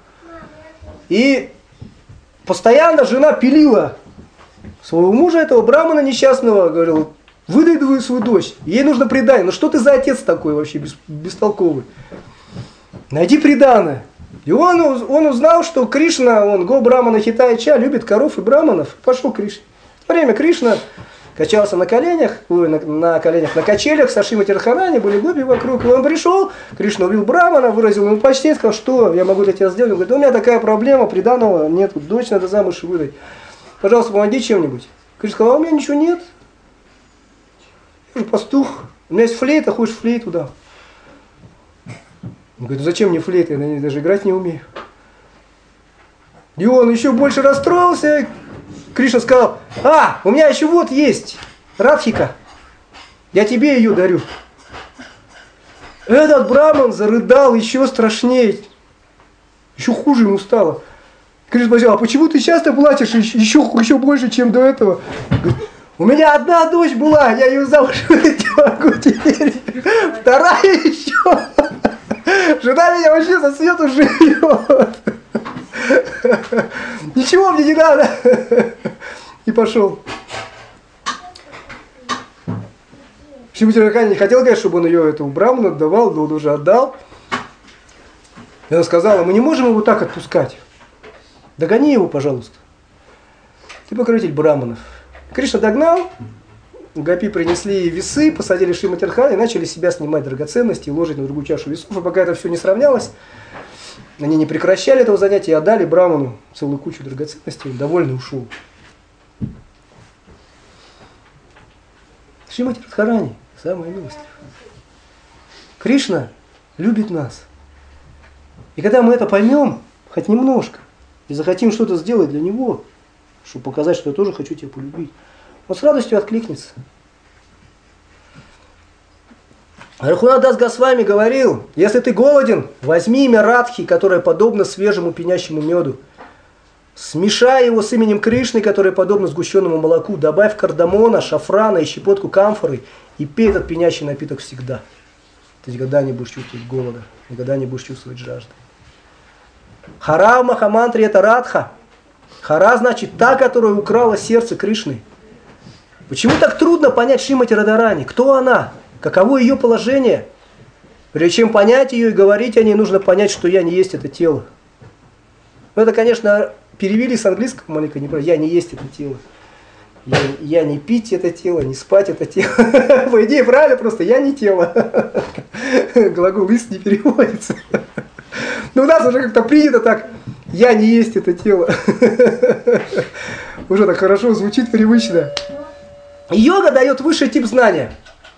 И постоянно жена пилила своего мужа, этого брамана несчастного, говорила: выдай свою дочь, ей нужно приданое. Ну что ты за отец такой вообще бестолковый? Найди приданое. И он узнал, что Кришна, он Го Брамана Хитая Ча, любит коров и браманов. Пошел к Кришне. В то время Кришна, качался на коленях, на качелях со Шримати Радхарани, были гопи вокруг. И он пришел, Кришна убил Брамана, выразил ему почтение, сказал, что я могу для тебя сделать. Он говорит, у меня такая проблема, приданого нет, дочь надо замуж выдать. Пожалуйста, помоги чем-нибудь. Кришна сказал, а у меня ничего нет. Я же пастух, у меня есть флейта, хочешь флейту, да. Он говорит, ну зачем мне флейта, я на ней даже играть не умею. И он еще больше расстроился. Кришна сказал, у меня еще вот есть Радхика, я тебе ее дарю. Этот браман зарыдал еще страшнее, еще хуже ему стало. Кришна спросил, а почему ты часто плачешь еще больше, чем до этого? Говорит, у меня одна дочь была, я ее замуж выдать не могу теперь, вторая еще. Жена меня вообще со свету живет. Ничего мне не надо. И пошел. Шримати Радхарани не хотел, конечно, чтобы он ее этому браману отдавал, но он уже отдал. И она сказала, мы не можем его так отпускать. Догони его, пожалуйста. Ты покровитель браманов. Кришна догнал, гопи принесли весы, посадили Шримати Радхарани и начали с себя снимать драгоценности и ложить на другую чашу весов. И пока это все не сравнялось, они не прекращали этого занятия и отдали браману целую кучу драгоценностей, он довольно ушел. Шримати Радхарани, самая милостивая. Кришна любит нас. И когда мы это поймем, хоть немножко, и захотим что-то сделать для Него, чтобы показать, что я тоже хочу тебя полюбить, он с радостью откликнется. Рахунат Дас Госвами говорил, если ты голоден, возьми имя Радхи, которое подобно свежему пенящему меду. Смешай его с именем Кришны, которое подобно сгущенному молоку. Добавь кардамона, шафрана и щепотку камфоры и пей этот пенящий напиток всегда. Ты никогда не будешь чувствовать голода, никогда не будешь чувствовать жажды. Хара в Махамантре это Радха. Хара значит та, которая украла сердце Кришны. Почему так трудно понять Шримати Радхарани? Кто она? Каково ее положение? Прежде чем понять ее и говорить о ней, нужно понять, что я не есть это тело. Это, конечно, перевели с английского маленько неправильно. Я не есть это тело. Я не пить это тело, не спать это тело. По идее, правильно, просто я не тело. Глагол «ист» не переводится. Но у нас уже как-то принято так. Я не есть это тело. Уже так хорошо звучит, привычно. Йога дает высший тип знания.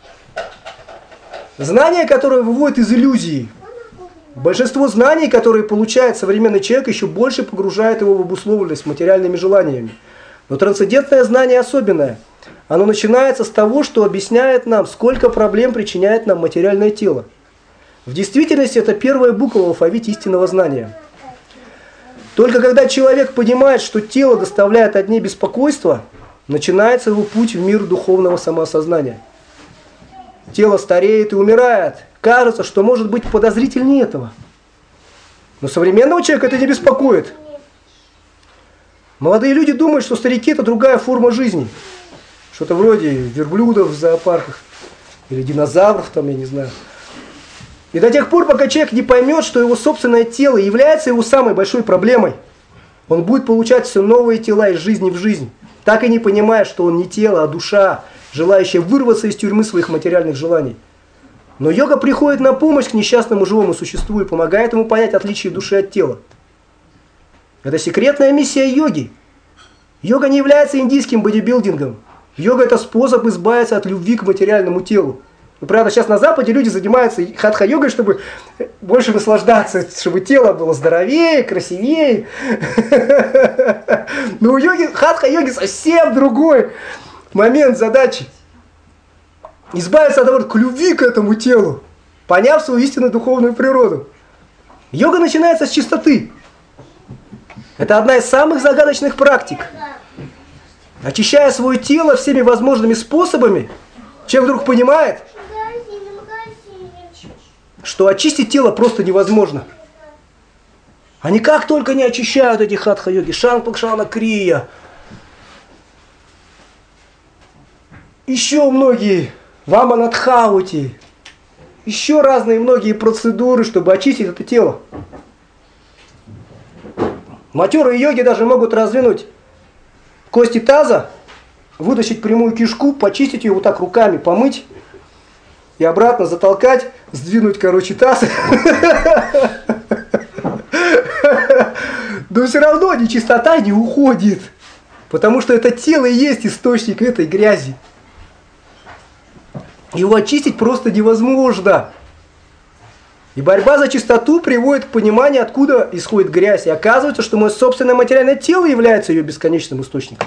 Знание, которое выводит из иллюзии. Большинство знаний, которые получает современный человек, еще больше погружает его в обусловленность материальными желаниями. Но трансцендентное знание особенное. Оно начинается с того, что объясняет нам, сколько проблем причиняет нам материальное тело. В действительности это первая буква в алфавите истинного знания. Только когда человек понимает, что тело доставляет одни беспокойства, начинается его путь в мир духовного самоосознания. Тело стареет и умирает. Кажется, что может быть подозрительнее этого. Но современного человека это не беспокоит. Молодые люди думают, что старики это другая форма жизни. Что-то вроде верблюдов в зоопарках. Или динозавров там, я не знаю. И до тех пор, пока человек не поймет, что его собственное тело является его самой большой проблемой, он будет получать все новые тела из жизни в жизнь, так и не понимая, что он не тело, а душа, желающая вырваться из тюрьмы своих материальных желаний. Но йога приходит на помощь к несчастному живому существу и помогает ему понять отличие души от тела. Это секретная миссия йоги. Йога не является индийским бодибилдингом. Йога – это способ избавиться от любви к материальному телу. Правда, сейчас на Западе люди занимаются хатха-йогой, чтобы больше наслаждаться, чтобы тело было здоровее, красивее. Но у йоги, хатха-йоги совсем другой момент задачи. Избавиться от любви к этому телу, поняв свою истинную духовную природу. Йога начинается с чистоты. Это одна из самых загадочных практик. Очищая свое тело всеми возможными способами, человек вдруг понимает, что очистить тело просто невозможно. Они как только не очищают эти хатха-йоги, шанпакшана крия, еще многие ваманадхаути, еще разные многие процедуры, чтобы очистить это тело. Матерые йоги даже могут раздвинуть кости таза, вытащить прямую кишку, почистить ее вот так руками, помыть и обратно затолкать, сдвинуть, короче, таз. Но все равно нечистота не уходит, потому что это тело и есть источник этой грязи. Его очистить просто невозможно. И борьба за чистоту приводит к пониманию, откуда исходит грязь. И оказывается, что мое собственное материальное тело является ее бесконечным источником.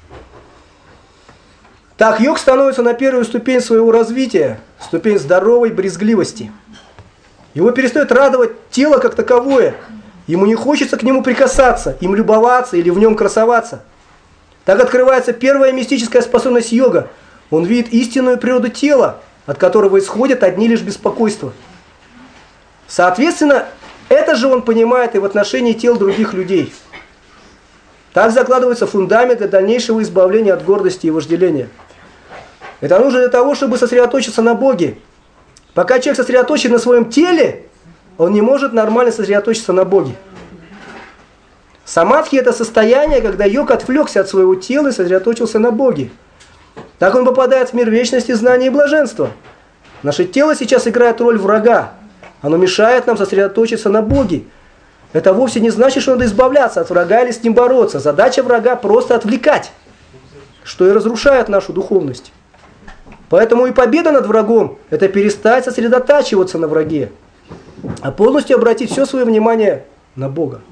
Так, йог становится на первую ступень своего развития, ступень здоровой брезгливости. Его перестает радовать тело как таковое. Ему не хочется к нему прикасаться, им любоваться или в нем красоваться. Так открывается первая мистическая способность йога. Он видит истинную природу тела, от которого исходят одни лишь беспокойства. Соответственно, это же он понимает и в отношении тел других людей. Так закладывается фундамент для дальнейшего избавления от гордости и вожделения. Это нужно для того, чтобы сосредоточиться на Боге. Пока человек сосредоточен на своем теле, он не может нормально сосредоточиться на Боге. Самадхи – это состояние, когда йог отвлекся от своего тела и сосредоточился на Боге. Так он попадает в мир вечности, знания и блаженства. Наше тело сейчас играет роль врага. Оно мешает нам сосредоточиться на Боге. Это вовсе не значит, что надо избавляться от врага или с ним бороться. Задача врага просто отвлекать, что и разрушает нашу духовность. Поэтому и победа над врагом – это перестать сосредотачиваться на враге, а полностью обратить все свое внимание на Бога.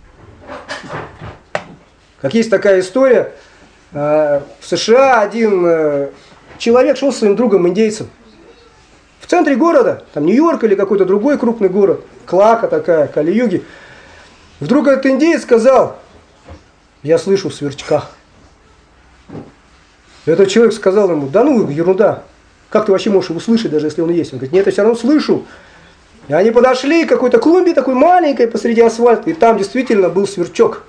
Как есть такая история, в США один человек шел со своим другом индейцем. В центре города, там Нью-Йорк или какой-то другой крупный город, Клака такая, Кали-Юги. Вдруг этот индеец сказал: я слышу сверчка. Этот человек сказал ему: да ну, ерунда, как ты вообще можешь его слышать, даже если он есть? Он говорит: нет, я все равно слышу. И они подошли к какой-то клумбе такой маленькой посреди асфальта, и там действительно был сверчок.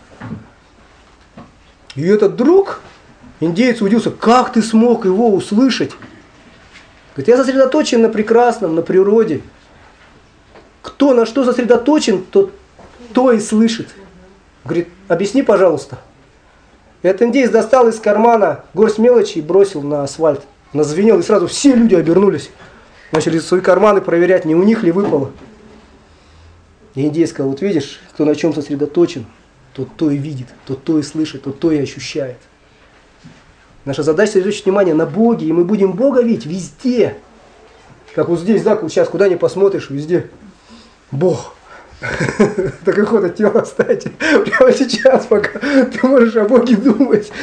И этот друг, индеец, удивился: как ты смог его услышать? Говорит: я сосредоточен на прекрасном, на природе. Кто на что сосредоточен, тот то и слышит. Говорит: объясни, пожалуйста. Этот индеец достал из кармана горсть мелочи и бросил на асфальт. Она зазвенела, и сразу все люди обернулись. Начали свои карманы проверять, не у них ли выпало. И индеец сказал: вот видишь, кто на чем сосредоточен, тот то и видит, тот то и слышит, тот то и ощущает. Наша задача сосредоточить внимание на Боге, и мы будем Бога видеть везде. Как вот здесь, да, сейчас куда ни посмотришь, везде Бог. Так и хода тела, кстати, прямо сейчас, пока ты можешь о Боге думать.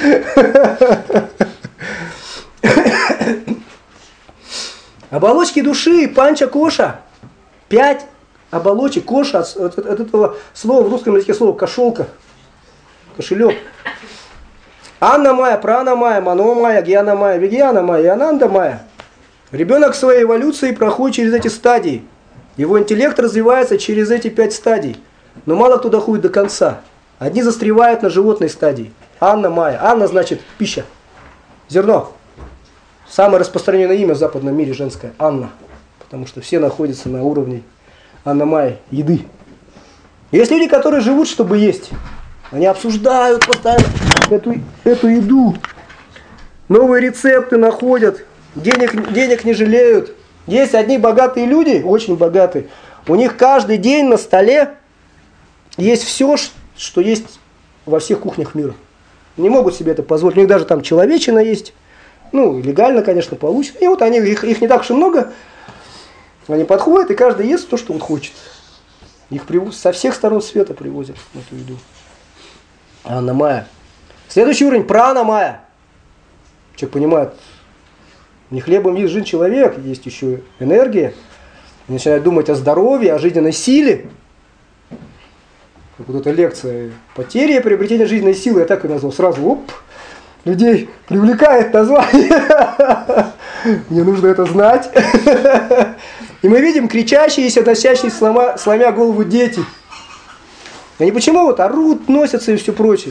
Оболочки души, панча-коша. 5 оболочек, коша, от этого слова в русском языке слово кошелка, кошелек. Анна Майя, Прана Майя, Мано Майя, Гьяна Майя, Вигьяна Майя и Ананда Майя. Ребенок в своей эволюции проходит через эти стадии. Его интеллект развивается через эти 5 стадий. Но мало кто доходит до конца. Одни застревают на животной стадии. Анна Майя. Анна значит пища. Зерно. Самое распространенное имя в западном мире женское. Анна. Потому что все находятся на уровне Анна Майя, еды. Есть люди, которые живут, чтобы есть. Они обсуждают постоянно эту еду. Новые рецепты находят. Денег не жалеют. Есть одни богатые люди, очень богатые. У них каждый день на столе есть все, что есть во всех кухнях мира. Не могут себе это позволить. У них даже там человечина есть. Ну, легально, конечно, получено. И вот они, их не так уж и много. Они подходят, и каждый ест то, что он хочет. Их со всех сторон света привозят эту еду. Анна Майя. Следующий уровень – Прана Майя. Человек понимает, не хлебом есть жить человек, есть еще энергия. Они начинают думать о здоровье, о жизненной силе. Как вот эта лекция «Потеря и приобретение жизненной силы», я так и назвал. Сразу, оп, людей привлекает название. Мне нужно это знать. И мы видим кричащиеся, носящие, сломя голову дети. Они почему вот орут, носятся и все прочее?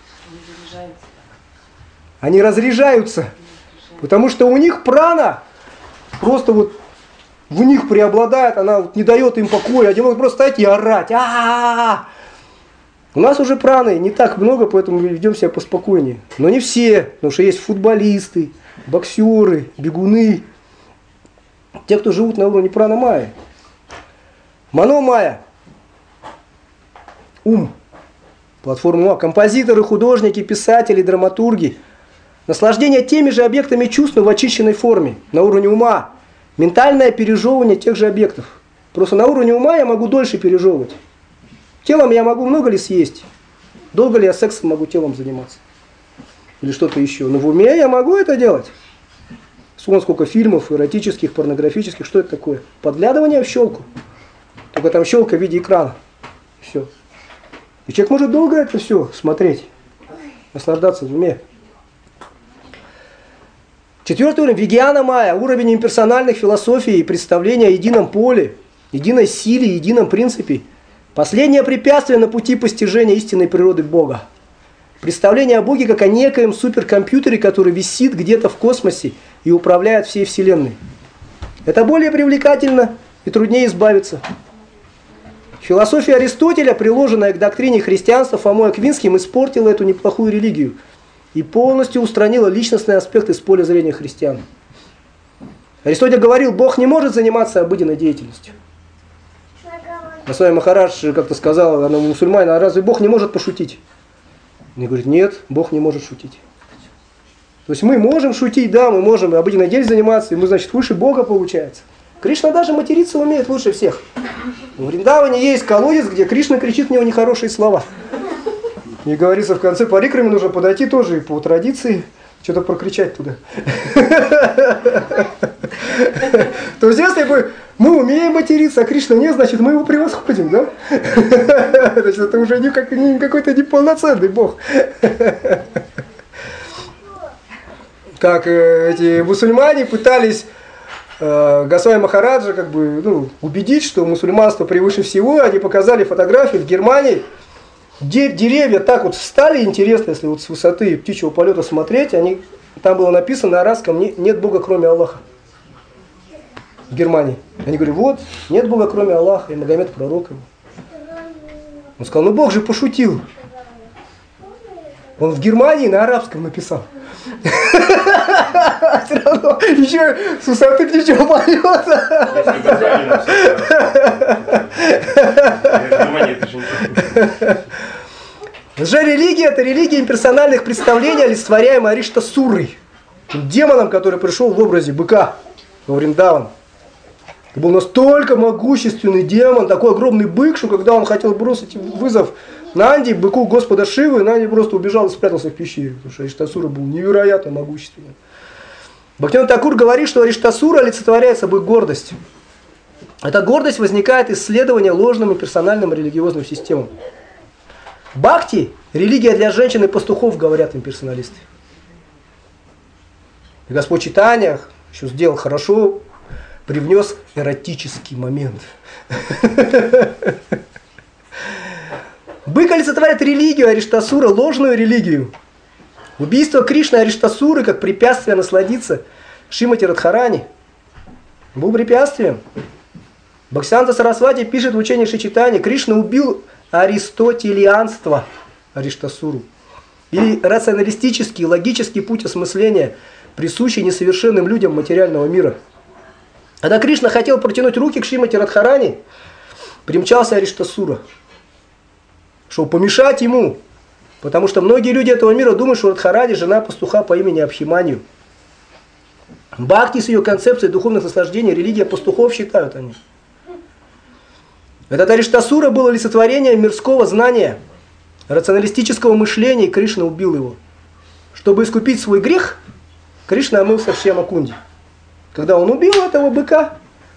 Они разряжаются. Потому что у них прана просто вот в них преобладает, она вот не дает им покоя. Они могут просто стоять и орать. У нас уже праны не так много, поэтому мы ведем себя поспокойнее. Но не все, потому что есть футболисты, боксеры, бегуны. Те, кто живут на уровне прана майя. Мано майя. Ум. Платформа ума. Композиторы, художники, писатели, драматурги. Наслаждение теми же объектами чувств, но в очищенной форме. На уровне ума. Ментальное пережевывание тех же объектов. Просто на уровне ума я могу дольше пережевывать. Телом я могу много ли съесть? Долго ли я сексом могу телом заниматься? Или что-то еще? Но в уме я могу это делать. Вон сколько фильмов эротических, порнографических. Что это такое? Подглядывание в щелку. Только там щелка в виде экрана. Все. И человек может долго это все смотреть. Наслаждаться в уме. Четвертый уровень. Вигьяна майя. Уровень имперсональных философий и представления о едином поле, единой силе, едином принципе. Последнее препятствие на пути постижения истинной природы Бога. Представление о Боге как о некоем суперкомпьютере, который висит где-то в космосе и управляет всей Вселенной. Это более привлекательно и труднее избавиться. Философия Аристотеля, приложенная к доктрине христианства Фомой Аквинским, испортила эту неплохую религию и полностью устранила личностный аспект из поля зрения христиан. Аристотель говорил, Бог не может заниматься обыденной деятельностью. Госвами Махарадж как-то сказал мусульманину, а разве Бог не может пошутить? Он говорит, нет, Бог не может шутить. То есть мы можем шутить, да, мы можем обыденной деятельностью заниматься, и мы, значит, выше Бога получается. Кришна даже материться умеет лучше всех. В Вриндаване есть колодец, где Кришна кричит в него нехорошие слова. И говорится, в конце парикрами нужно подойти тоже и по традиции что-то прокричать туда. То есть, если бы мы умеем материться, а Кришна нет, значит, мы его превосходим, да? Значит, это уже не какой-то неполноценный Бог. Как эти мусульмане пытались Госвами Махараджа убедить, что мусульманство превыше всего, они показали фотографии в Германии, где деревья так вот встали, интересно, если вот с высоты птичьего полета смотреть, там было написано на арабском «нет Бога, кроме Аллаха». В Германии. Они говорят, вот, нет Бога, кроме Аллаха, и Магомед пророк его. Он сказал, ну Бог же пошутил. Он в Германии на арабском написал. Все равно еще с высоты птичьего полета. Лжерелигия – это религия имперсональных представлений, олицетворяемая Ариштасурой, демоном, который пришел в образе быка во Вриндаван. Это был настолько могущественный демон, такой огромный бык, что когда он хотел бросить вызов Нанди, быку Господа Шивы, Нанди просто убежал и спрятался в пещере, потому что Ариштасура был невероятно могущественным. Бхактивинода Такур говорит, что Ариштасура олицетворяет собой гордость. Эта гордость возникает из следования ложным и персональным религиозным системам. Бхакти – религия для женщин и пастухов, говорят имперсоналисты. И Господь Чайтанья еще сделал хорошо, привнес эротический момент. Бык олицетворяет религию Ариштасура, ложную религию. Убийство Кришны Ариштасуры как препятствие насладиться Шримати Радхарани был препятствием. Бхактисиданта Сарасвати пишет в учении Шри Чайтаньи, Кришна убил аристотелианство Ариштасуру. Или рационалистический, логический путь осмысления, присущий несовершенным людям материального мира. Когда Кришна хотел протянуть руки к Шримати Радхарани, примчался Ариштасура, чтобы помешать ему. Потому что многие люди этого мира думают, что Радхарани – жена пастуха по имени Абхиманью. Бхакти с ее концепцией духовных наслаждений, религия пастухов считают они. Этот Ариштасура был олицетворением мирского знания, рационалистического мышления, и Кришна убил его. Чтобы искупить свой грех, Кришна омылся в Шьямакунде. Когда он убил этого быка,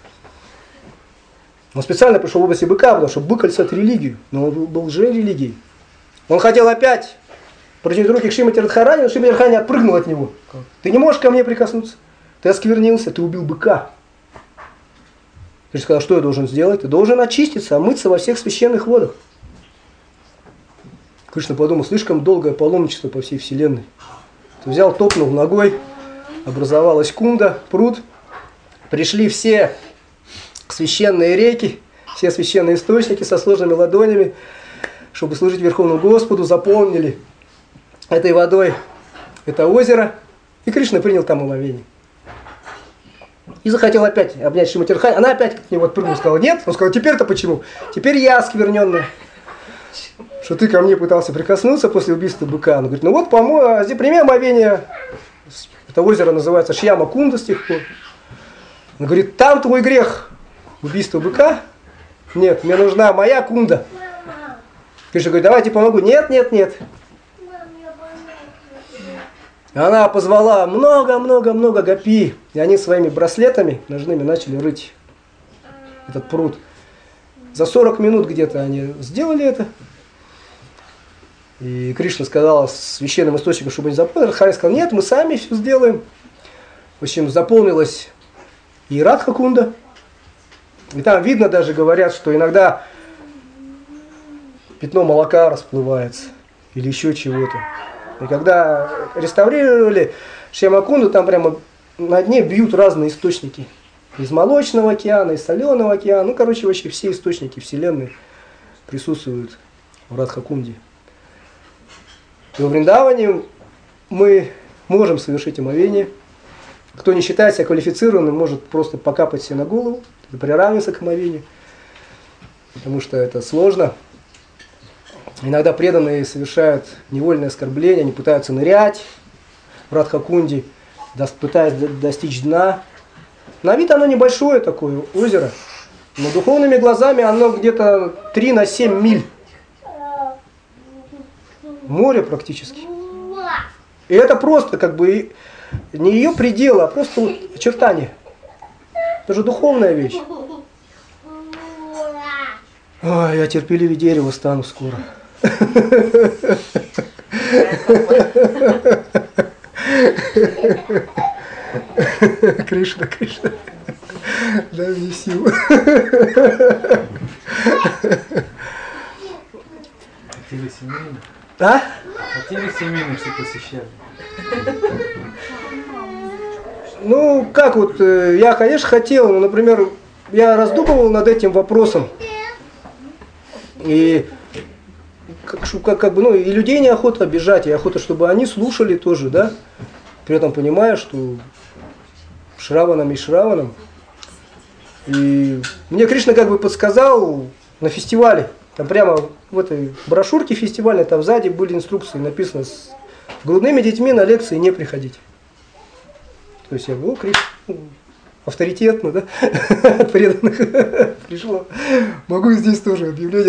он специально пришел в области быка, потому что бык олицетворяет религию, но он был лжерелигией. Он хотел опять протянуть руки к Шримати Радхарани, но Шримати Радхарани отпрыгнул от него. Ты не можешь ко мне прикоснуться, ты осквернился, ты убил быка. Кришна сказал, что я должен сделать? Ты должен очиститься, омыться во всех священных водах. Кришна подумал, слишком долгое паломничество по всей вселенной. Ты взял, топнул ногой, образовалась кунда, пруд. Пришли все священные реки, все священные источники со сложными ладонями. чтобы служить Верховному Господу, заполнили этой водой это озеро, и Кришна принял там омовение. И захотел опять обнять Шримати Радхарани. Она опять к нему отпрыгнула, сказала: нет. Он сказал: теперь-то почему? Теперь я оскверненная, что ты ко мне пытался прикоснуться после убийства быка. Он говорит: ну вот, прими омовение. Это озеро называется Шьяма Кунда с тех пор. Он говорит: там твой грех, убийство быка. Нет, мне нужна моя кунда. Кришна говорит: давайте помогу. Нет, нет, нет. Она позвала много-много-много гопи, и они своими браслетами ножными начали рыть этот пруд. За 40 минут где-то они сделали это. И Кришна сказал священным источникам, чтобы они заполнили. Радхарани сказал: нет, мы сами все сделаем. В общем, заполнилась и Радха-кунда. И там видно, даже говорят, что иногда пятно молока расплывается или еще чего-то. И когда реставрировали Шьямакунду, там прямо на дне бьют разные источники. Из молочного океана, из соленого океана. Ну, короче, вообще все источники Вселенной присутствуют в Радха-кунде. И во Вриндаване мы можем совершить омовение. Кто не считает себя квалифицированным, может просто покапать себе на голову, приравниваться к омовению, потому что это сложно. Иногда преданные совершают невольное оскорбление, они пытаются нырять в Радха-кунде, пытаясь достичь дна. На вид оно небольшое такое озеро, но духовными глазами оно где-то 3 на 7 миль. Море практически. И это просто как бы не ее пределы, а просто вот очертания. Это же духовная вещь. Ой, я терпеливее дерева стану скоро. Кришна, Кришна, дай мне силу. Хотели семейных? А? Хотели семейных, что посещали? Ну, как вот, я, конечно, хотел, но, например, я раздумывал над этим вопросом. И как бы, ну, и людей неохота обижать, и охота, чтобы они слушали тоже, да, при этом понимая, что Шраванам и Шраванам. И мне Кришна как бы подсказал на фестивале, там прямо в этой брошюрке фестивальной, там сзади были инструкции, написано: с грудными детьми на лекции не приходить. То есть я говорю: о, Кришна, авторитетно, да, от преданных пришло. Могу и здесь тоже объявление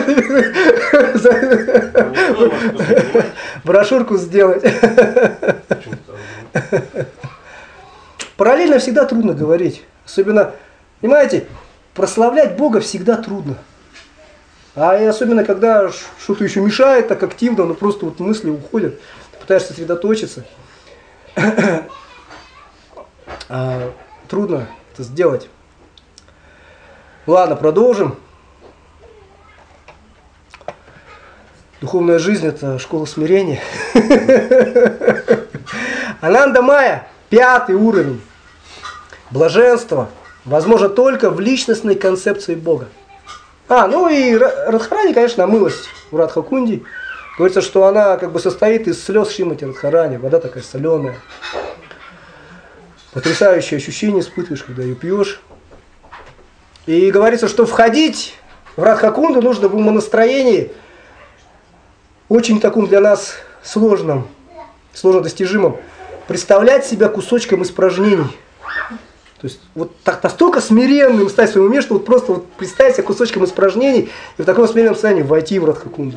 такое, брошюрку сделать. Параллельно всегда трудно говорить. Особенно, понимаете, прославлять Бога всегда трудно. А и особенно, когда что-то еще мешает так активно, но просто вот мысли уходят, ты пытаешься сосредоточиться. Трудно это сделать. Ладно, продолжим. Духовная жизнь – это школа смирения. Ананда Майя, 5-й уровень. Блаженство возможно только в личностной концепции Бога. Ну и Радхарани, конечно, омылась в Радха-кунде. Говорится, что она как бы состоит из слез Шримати Радхарани. Вода такая соленая. Потрясающее ощущение испытываешь, когда ее пьешь. И говорится, что входить в Радха-кунду нужно в умонастроении, очень таком для нас сложно достижимом, представлять себя кусочком испражнений. То есть вот так настолько смиренным стать в своем уме, что вот просто вот представить себя кусочком испражнений и в таком смиренном состоянии войти в Радха-кунду.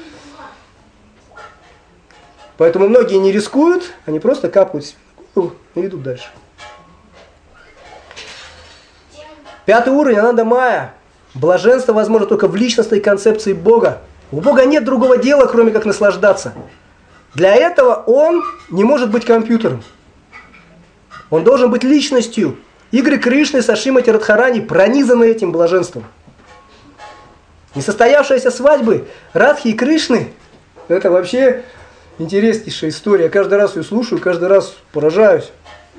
Поэтому многие не рискуют, они просто капают себе на голову и идут дальше. 5-й уровень Ананда Майя. Блаженство возможно только в личностной концепции Бога. У Бога нет другого дела, кроме как наслаждаться. Для этого Он не может быть компьютером. Он должен быть личностью. Игры Кришны со Шримати Радхарани пронизаны этим блаженством. Несостоявшиеся свадьбы Радхи и Кришны – это вообще интереснейшая история. Я каждый раз ее слушаю, каждый раз поражаюсь.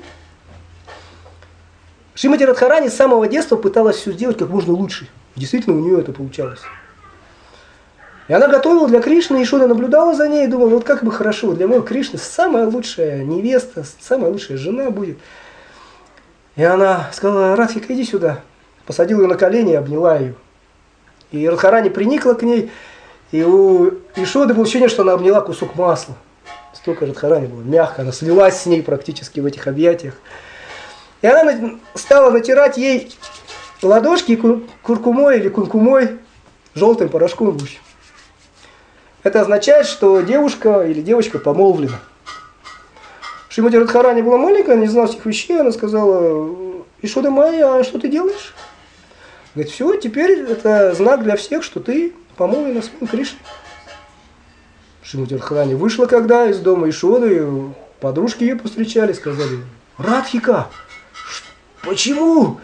Шримати Радхарани с самого детства пыталась все сделать как можно лучше. Действительно, у нее это получалось. И она готовила для Кришны, и Шуда наблюдала за ней и думала, вот как бы хорошо, для моего Кришны самая лучшая невеста, самая лучшая жена будет. И она сказала, Радхика, иди сюда. Посадила ее на колени и обняла ее. И Радхарани приникла к ней, и у Ишоды было ощущение, что она обняла кусок масла. Столько Радхарани было мягко, она слилась с ней практически в этих объятиях. И она стала натирать ей ладошки куркумой или кункумой, желтым порошком в общем. Это означает, что девушка или девочка помолвлена. Шримати Радхарани была маленькая, не знала всех вещей, она сказала, Ишода Майя, а что ты делаешь? Говорит, все, теперь это знак для всех, что ты помолвлена с моим Кришной. Шримати Радхарани вышла когда из дома Ишоды, подружки ее повстречали, сказали, Радхика, почему?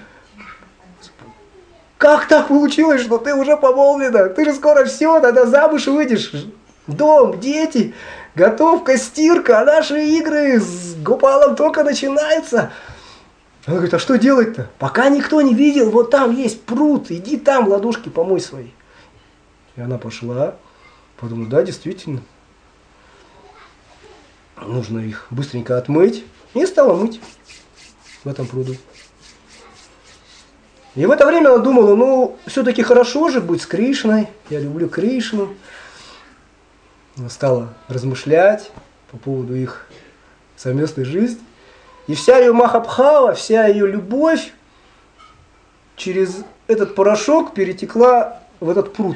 Как так получилось, что ты уже помолвлена? Ты же скоро все, тогда замуж выйдешь. Дом, дети, готовка, стирка, а наши игры с Гопалом только начинаются. Она говорит, а что делать-то? Пока никто не видел, вот там есть пруд, иди там ладошки помой свои. И она пошла, подумала, да, действительно, нужно их быстренько отмыть. И стала мыть в этом пруду. И в это время она думала, ну, все-таки хорошо же быть с Кришной, я люблю Кришну. Она стала размышлять по поводу их совместной жизни. И вся ее махабхава, вся ее любовь через этот порошок перетекла в этот пруд.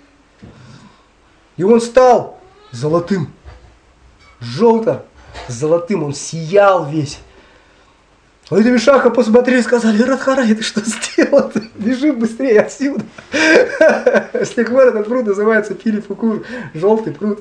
И он стал золотым, желто-золотым, он сиял весь. А эти Вишаха посмотрели и сказали, Радхарани, ты что сделал? Бежи быстрее отсюда. С тех пор этот пруд называется Пили-Пукур, желтый пруд.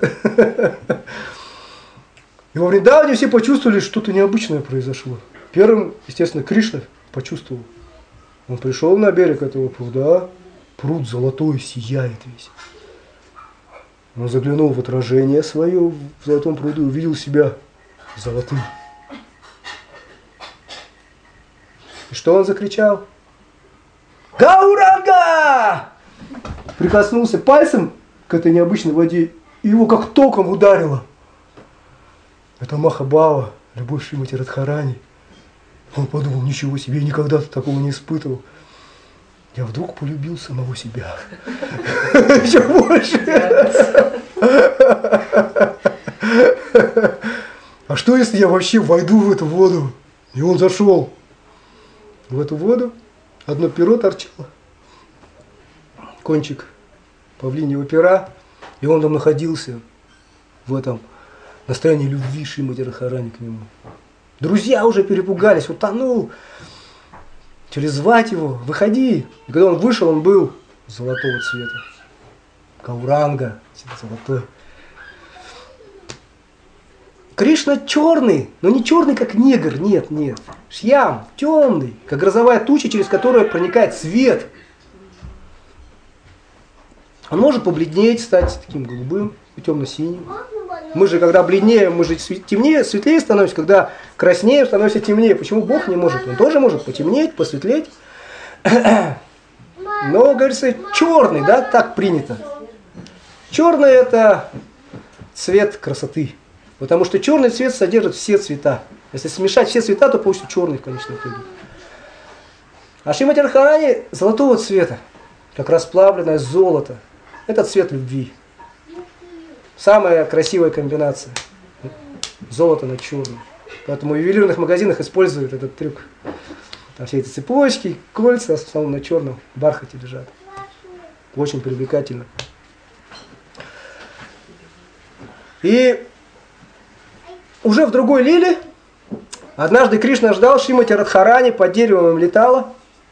И во Вриндаване все почувствовали, что-то необычное произошло. Первым, естественно, Кришна почувствовал. Он пришел на берег этого пруда, пруд золотой сияет весь. Он заглянул в отражение свое в золотом пруду и увидел себя золотым. И что он закричал? Гауранга! Прикоснулся пальцем к этой необычной воде, и его как током ударило. Это Махабхава, любовь Шримати Радхарани. Он подумал, ничего себе, я никогда такого не испытывал. Я вдруг полюбил самого себя. Еще больше. А что, если я вообще войду в эту воду? И он зашел в эту воду, одно перо торчало, кончик павлиньего пера, и он там находился в этом настроении любви Шримати Радхарани к нему. Друзья уже перепугались, утонул. Через звать его, выходи. И когда он вышел, он был золотого цвета. Гауранга, золотой. Кришна черный, но не черный, как негр, нет. Шьям, темный, как грозовая туча, через которую проникает свет. Он может побледнеть, стать таким голубым и темно-синим. Мы же, когда бледнеем, мы же темнее, светлее становимся, когда краснеем, становимся темнее. Почему Бог не может? Он тоже может потемнеть, посветлеть. Но, говорится, черный, да, так принято. Черный – это цвет красоты. Потому что черный цвет содержит все цвета. Если смешать все цвета, то получится черный в конечном итоге. А Шримати Радхарани золотого цвета, как расплавленное золото. Это цвет любви. Самая красивая комбинация. Золото на черном. Поэтому в ювелирных магазинах используют этот трюк. Там все эти цепочки, кольца, в основном на черном бархате лежат. Очень привлекательно. И уже в другой лиле однажды Кришна ждал Шримати Радхарани, под деревом им летала.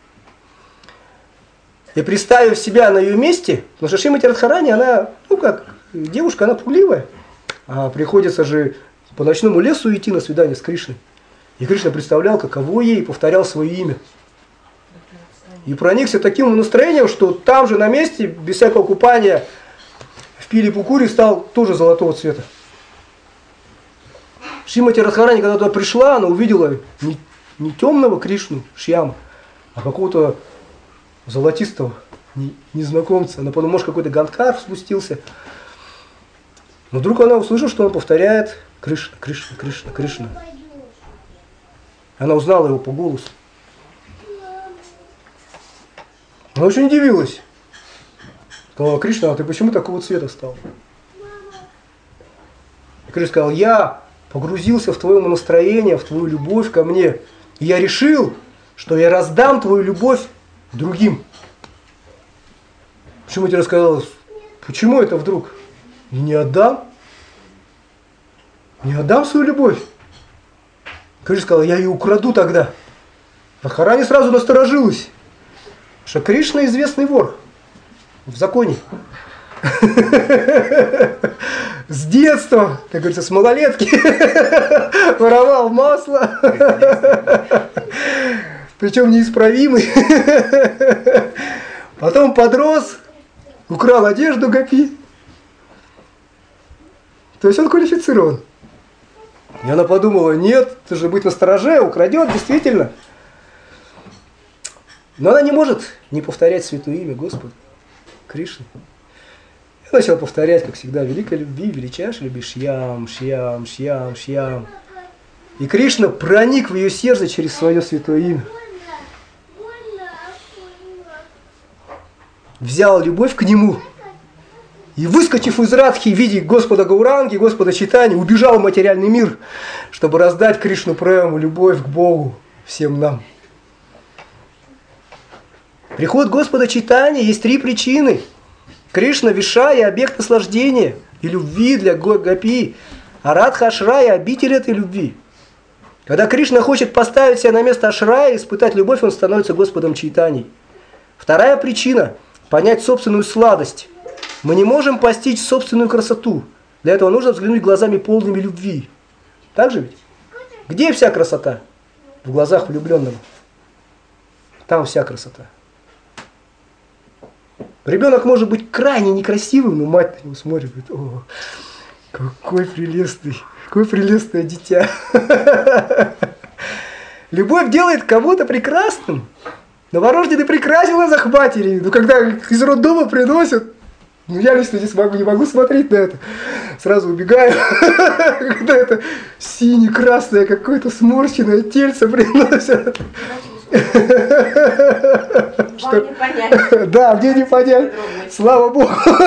И представив себя на ее месте, потому что Шримати Радхарани, она, как девушка, она пугливая. А приходится же по ночному лесу идти на свидание с Кришной. И Кришна представлял, каково ей, и повторял свое имя. И проникся таким настроением, что там же на месте, без всякого купания, в Пили-Пукуре стал тоже золотого цвета. Шримати Радхарани, когда туда пришла, она увидела не темного Кришну, Шьяма, а какого-то золотистого, незнакомца. Она подумала, может, какой-то ганкар спустился. Но вдруг она услышала, что он повторяет Кришна, Кришна, Кришна, Кришна. Она узнала его по голосу. Она очень удивилась. Сказала: Кришна, а ты почему такого цвета стал? И Кришна сказал: я погрузился в твое настроение, в твою любовь ко мне. И я решил, что я раздам твою любовь другим. Почему я тебе рассказал? Почему это вдруг? И не отдам. Не отдам свою любовь. Кришна сказал: я ее украду тогда. Радхарани сразу насторожилась. Что Кришна известный вор в законе. С детства, как говорится, с малолетки воровал масло. Причем неисправимый. Потом подрос, украл одежду гопи. То есть он квалифицирован. И она подумала: нет, ты же быть настороже, украдет, действительно. Но она не может не повторять святое имя Господа, Кришны. И начала повторять, как всегда: великой любви, величайшей любви, Шьям, Шьям, Шьям, Шьям. И Кришна проник в ее сердце через свое святое имя. Взял любовь к нему и, выскочив из Радхи в виде Господа Гауранги, Господа Чайтаньи, убежал в материальный мир, чтобы раздать Кришну Прему, любовь к Богу, всем нам. Приход Господа Чайтаньи есть три причины. Кришна Вишая – объект наслаждения и любви для гопи, а Радха Ашрая – обитель этой любви. Когда Кришна хочет поставить себя на место Ашрая и испытать любовь, он становится Господом Чайтаньей. Вторая причина – понять собственную сладость. Мы не можем постичь собственную красоту. Для этого нужно взглянуть глазами полными любви. Так же ведь? Где вся красота? В глазах влюбленного. Там вся красота. Ребенок может быть крайне некрасивым, но мать на него смотрит и говорит: о, какой прелестное дитя. Любовь делает кого-то прекрасным. Новорожденный прекрасен в глазах матери. Но когда из роддома приносят, я лично здесь не могу смотреть на это. Сразу убегаю. Когда это сине-красное какое-то сморщенное тельце приносят. Вам не понять. Да, мне не понять. Слава Богу.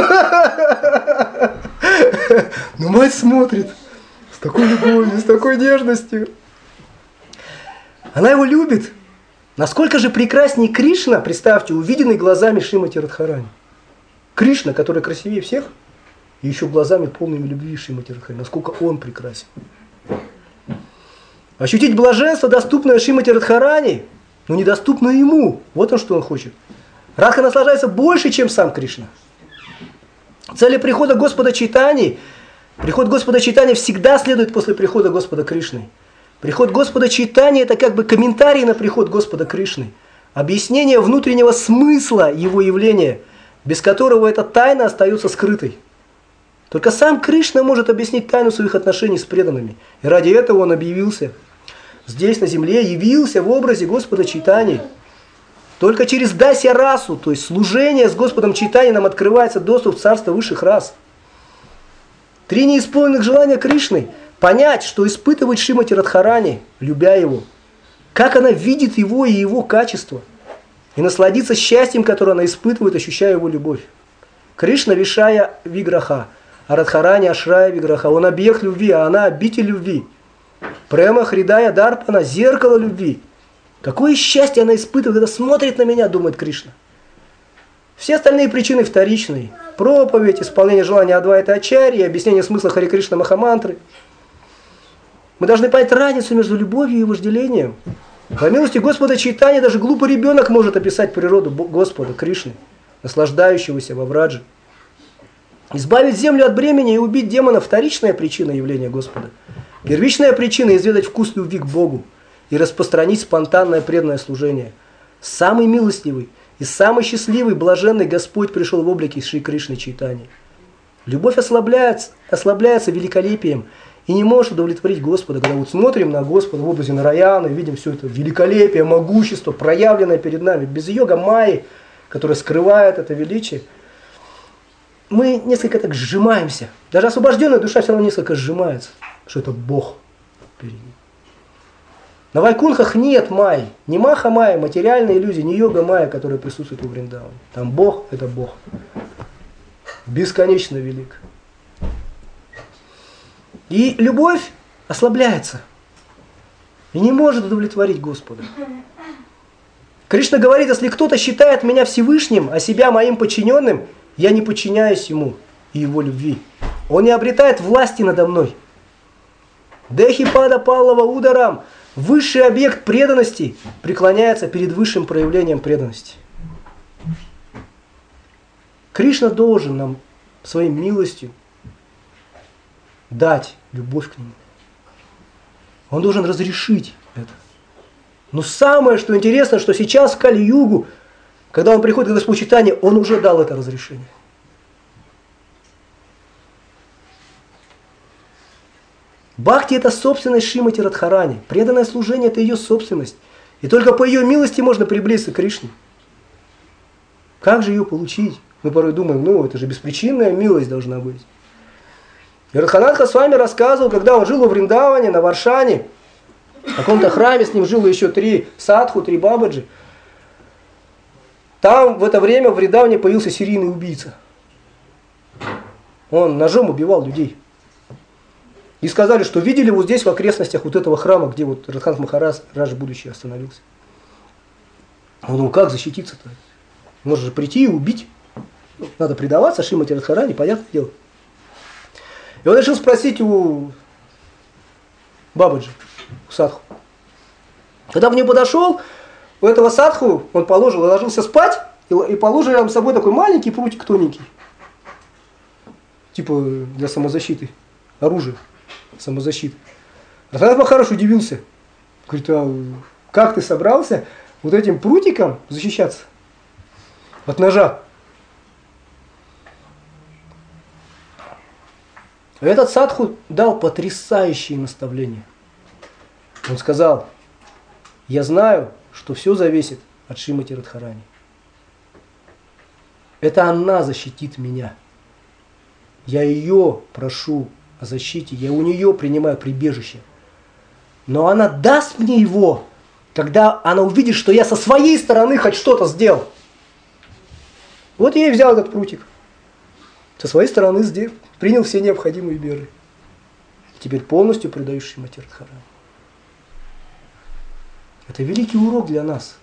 Но мать смотрит с такой любовью, с такой нежностью. Она его любит. Насколько же прекрасней Кришна, представьте, увиденный глазами Шримати Радхарани. Кришна, который красивее всех, и еще глазами полными любви Шримати Радхарани. Насколько он прекрасен. Ощутить блаженство, доступное Шримати Радхарани, но недоступно ему. Вот он, что он хочет. Радха наслаждается больше, чем сам Кришна. Цели прихода Господа Чайтаньи, приход Господа Чайтаньи всегда следует после прихода Господа Кришны. Приход Господа Чайтаньи – это как бы комментарий на приход Господа Кришны. Объяснение внутреннего смысла его явления, без которого эта тайна остается скрытой. Только сам Кришна может объяснить тайну своих отношений с преданными. И ради этого он объявился здесь, на земле, явился в образе Господа Чайтаньи. Только через дасья расу, то есть служение с Господом Чайтаньи, нам открывается доступ в царство высших рас. Три неисполненных желания Кришны – понять, что испытывает Шримати Радхарани, любя его, как она видит его и его качество, и насладиться счастьем, которое она испытывает, ощущая его любовь. Кришна Вишая Виграха, а Радхарани Ашрая Виграха. Он объект любви, а она обитель любви. Према Хридая Дарпана – зеркало любви. Какое счастье она испытывает, когда смотрит на меня, думает Кришна. Все остальные причины вторичные. Проповедь, исполнение желания Адвайта Ачарьи, объяснение смысла Хари Кришна Махамантры. Мы должны понять разницу между любовью и вожделением. По милости Господа Чайтаньи даже глупый ребенок может описать природу Господа Кришны, наслаждающегося во Врадже. Избавить землю от бремени и убить демона – вторичная причина явления Господа. Первичная причина – изведать вкус любви к Богу и распространить спонтанное преданное служение. Самый милостивый и самый счастливый, блаженный Господь пришел в облике Шри Кришны Чайтаньи. Любовь ослабляется великолепием и не может удовлетворить Господа. Когда вот смотрим на Господа в образе Нараяны, видим все это великолепие, могущество, проявленное перед нами. Без йога майи которая скрывает это величие, мы несколько так сжимаемся. Даже освобожденная душа все равно несколько сжимается, что это Бог перед ним. На Вайкунхах нет майи, не маха майя, материальной иллюзии, не йога майя, которая присутствует у Вриндавана. Там Бог – это Бог. Бесконечно велик. И любовь ослабляется и не может удовлетворить Господа. Кришна говорит, если кто-то считает меня Всевышним, а себя моим подчиненным, я не подчиняюсь ему и его любви. Он не обретает власти надо мной. Дехи пада паллава ударам. Высший объект преданности преклоняется перед высшим проявлением преданности. Кришна должен нам своей милостью дать любовь к нему. Он должен разрешить это. Но самое, что интересно, что сейчас в Кали-югу, когда он приходит к Господь-читанию, он уже дал это разрешение. Бхакти – это собственность Шримати Радхарани. Преданное служение – это ее собственность. И только по ее милости можно приблизиться к Кришне. Как же ее получить? Мы порой думаем, это же беспричинная милость должна быть. И Радханатха с вами рассказывал, когда он жил во Вриндаване, на Варшане, в каком-то храме с ним жило еще 3 садху, 3 бабаджи. Там в это время в Вриндаване появился серийный убийца. Он ножом убивал людей. И сказали, что видели вот здесь, в окрестностях вот этого храма, где вот Радханатха Махарадж будущий остановился. Он думал, как защититься-то? Можно же прийти и убить. Надо предаваться Шримати Радхарани, понятное дело. И он решил спросить у бабаджи, у садху. Когда к нему подошел, у этого садху он ложился спать и положил рядом с собой такой маленький прутик тоненький. Типа для самозащиты. Оружие. Самозащиты. Радханатха Махарадж удивился. Говорит, а как ты собрался вот этим прутиком защищаться от ножа? Этот садху дал потрясающие наставления. Он сказал, я знаю, что все зависит от Шримати Радхарани. Это она защитит меня. Я ее прошу о защите, я у нее принимаю прибежище. Но она даст мне его, когда она увидит, что я со своей стороны хоть что-то сделал. Вот я и взял этот прутик. Со своей стороны принял все необходимые меры. Теперь полностью предаюсь Шримати Радхарани. Это великий урок для нас.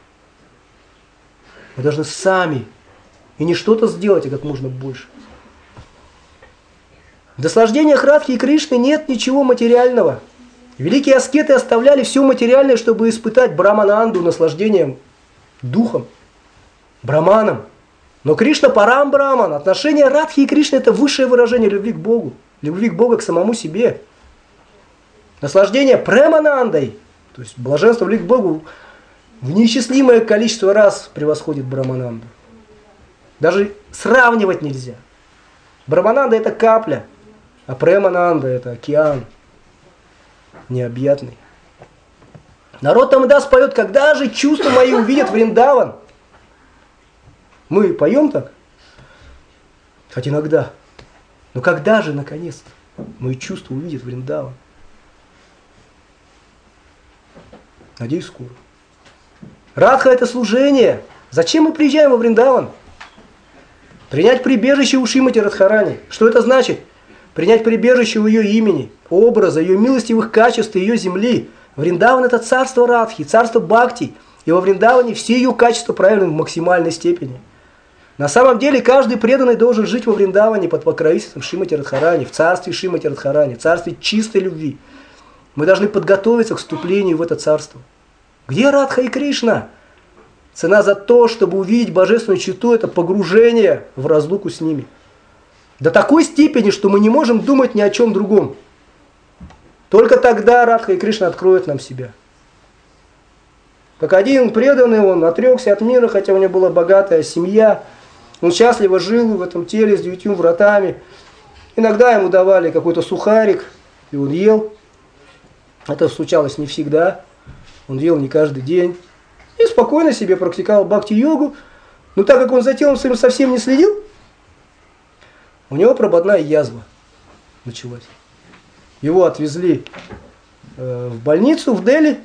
Мы должны сами и не что-то сделать, а как можно больше. В наслаждениях Радхи и Кришны нет ничего материального. Великие аскеты оставляли все материальное, чтобы испытать Брамананду наслаждением духом, браманом. Но Кришна парам браман. Отношение Радхи и Кришны – это высшее выражение любви к Богу. Любви к Богу к самому себе. Наслаждение преманандой, то есть блаженство любви к Богу, в неисчислимое количество раз превосходит Брамананду. Даже сравнивать нельзя. Брамананда – это капля, а премананда – это океан необъятный. Народ Тамдас поет, когда же чувства мои увидят Вриндаван. Мы поем так? Хоть иногда. Но когда же, наконец-то, мои чувства увидят Вриндаван? Надеюсь, скоро. Радха – это служение. Зачем мы приезжаем во Вриндаван? Принять прибежище у Шримати Радхарани. Что это значит? Принять прибежище у ее имени, образа, ее милостивых качеств и ее земли. Вриндаван – это царство Радхи, царство Бхакти. И во Вриндаване все ее качества проявлены в максимальной степени. На самом деле каждый преданный должен жить во Вриндаване под покровительством Шримати Радхарани, в царстве Шримати Радхарани, в царстве чистой любви. Мы должны подготовиться к вступлению в это царство. Где Радха и Кришна? Цена за то, чтобы увидеть божественную читу, это погружение в разлуку с ними. До такой степени, что мы не можем думать ни о чем другом. Только тогда Радха и Кришна откроют нам себя. Как один преданный, он отрекся от мира, хотя у него была богатая семья. Он счастливо жил в этом теле с 9 вратами. Иногда ему давали какой-то сухарик, и он ел. Это случалось не всегда. Он ел не каждый день. И спокойно себе практиковал бхакти-йогу. Но так как он за телом своим совсем не следил, у него прободная язва началась. Его отвезли в больницу в Дели.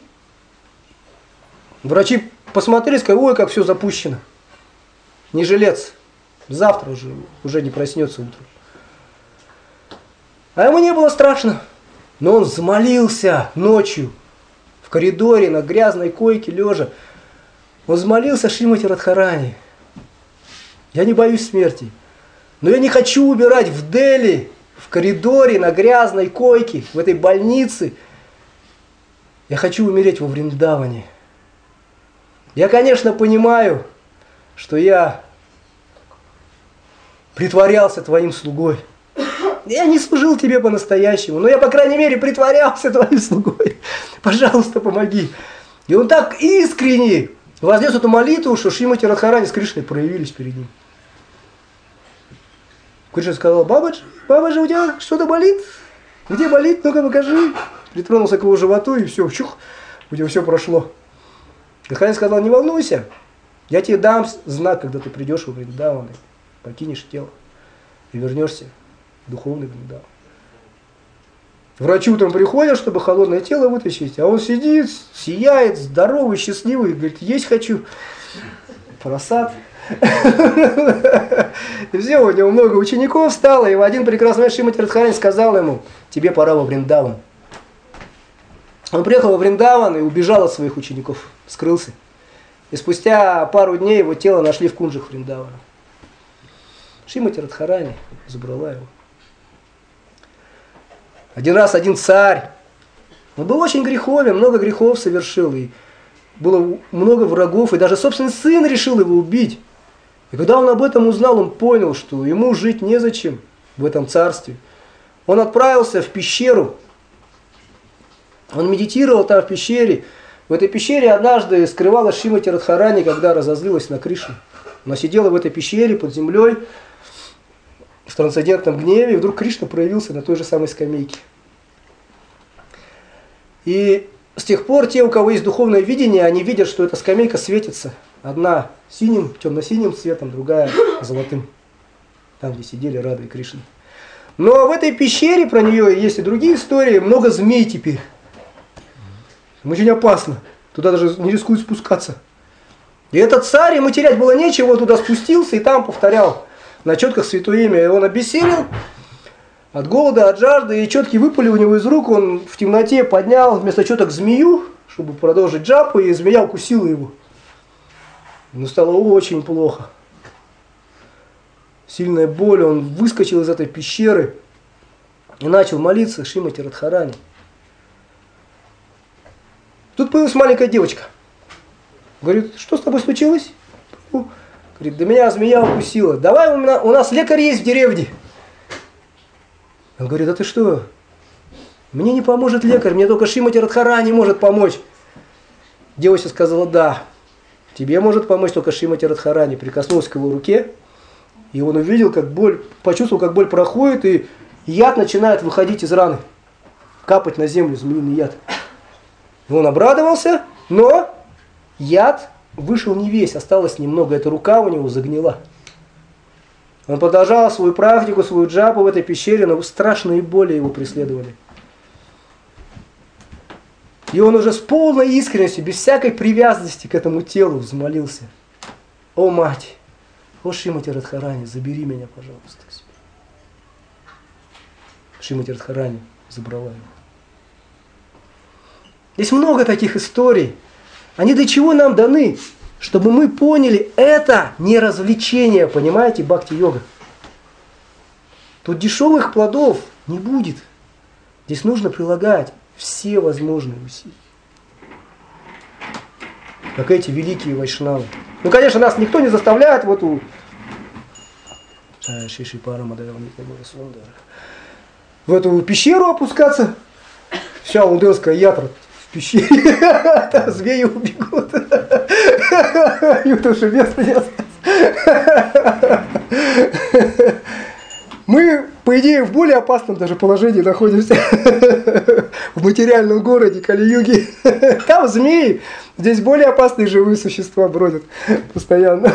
Врачи посмотрели, сказали: ой, как все запущено. Не жилец. Завтра уже не проснется утром. А ему не было страшно. Но он взмолился ночью в коридоре на грязной койке лежа. Он взмолился Шримати Радхарани: я не боюсь смерти, но я не хочу умирать в Дели, в коридоре на грязной койке, в этой больнице. Я хочу умереть во Вриндаване. Я, конечно, понимаю, что я притворялся твоим слугой. Я не служил тебе по-настоящему, но я, по крайней мере, притворялся твоим слугой. Пожалуйста, помоги. И он так искренне вознес эту молитву, что Шримати Радхарани с Кришной проявились перед ним. Кришна сказал: Бабаджи, у тебя что-то болит? Где болит? Ну-ка покажи. Притронулся к его животу, и все, чух, у него все прошло. Радхарани сказал: не волнуйся, я тебе дам знак, когда ты придешь во Вриндаван, покинешь тело и вернешься в духовный Вриндаван. Врачи утром приходят, чтобы холодное тело вытащить, а он сидит, сияет, здоровый, счастливый, говорит: есть хочу. Просад. И все, у него много учеников стало, и в один прекрасный момент Шримати Радхарани сказал ему: тебе пора во Вриндаван. Он приехал во Вриндаван и убежал от своих учеников, скрылся. И спустя пару дней его тело нашли в кунджах Вриндавана. Шримати Радхарани забрала его. Один раз один царь, он был очень греховен, много грехов совершил, и было много врагов, и даже собственный сын решил его убить. И когда он об этом узнал, он понял, что ему жить незачем в этом царстве. Он отправился в пещеру, он медитировал там в пещере. В этой пещере однажды скрывалась Шримати Радхарани, когда разозлилась на Кришну. Она сидела в этой пещере под землей, в трансцендентном гневе, и вдруг Кришна проявился на той же самой скамейке. И с тех пор те, у кого есть духовное видение, они видят, что эта скамейка светится. Одна синим, темно-синим цветом, другая золотым. Там, где сидели Рада и Кришна. Но в этой пещере, про нее есть и другие истории, много змей теперь. Очень опасно. Туда даже не рискуют спускаться. И этот царь, ему терять было нечего, он туда спустился и там повторял на четках святое имя. И он обессилел от голода, от жажды, и четки выпали у него из рук. Он в темноте поднял вместо четок змею, чтобы продолжить джапу, и змея укусила его. Ему стало очень плохо. Сильная боль, он выскочил из этой пещеры и начал молиться Шримати Радхарани. Тут появилась маленькая девочка. Говорит: что с тобой случилось? Говорит: да меня змея укусила. Давай, у нас лекарь есть в деревне. Он говорит: а ты что? Мне не поможет лекарь, мне только Шримати Радхарани может помочь. Девочка сказала: да, тебе может помочь только Шримати Радхарани. Прикоснулась к его руке, и он увидел, как боль, почувствовал, как боль проходит, и яд начинает выходить из раны. Капать на землю змеиный яд. И он обрадовался, но яд вышел не весь, осталось немного, эта рука у него загнила. Он продолжал свою практику, свою джапу в этой пещере, но страшные боли его преследовали. И он уже с полной искренностью, без всякой привязанности к этому телу взмолился: о мать, о Шримати Радхарани, забери меня, пожалуйста, к себе. Шримати Радхарани забрала его. Есть много таких историй. Они для чего нам даны? Чтобы мы поняли, это не развлечение, понимаете, бхакти-йога. Тут дешевых плодов не будет. Здесь нужно прилагать все возможные усилия. Как эти великие вайшнавы. Ну, конечно, нас никто не заставляет в эту пещеру опускаться. Вся лунденская ятра в пещере. Змеи убегут. Мы по идее, в более опасном даже положении находимся. В материальном городе Кали-юги. Там змеи, здесь более опасные живые существа бродят постоянно.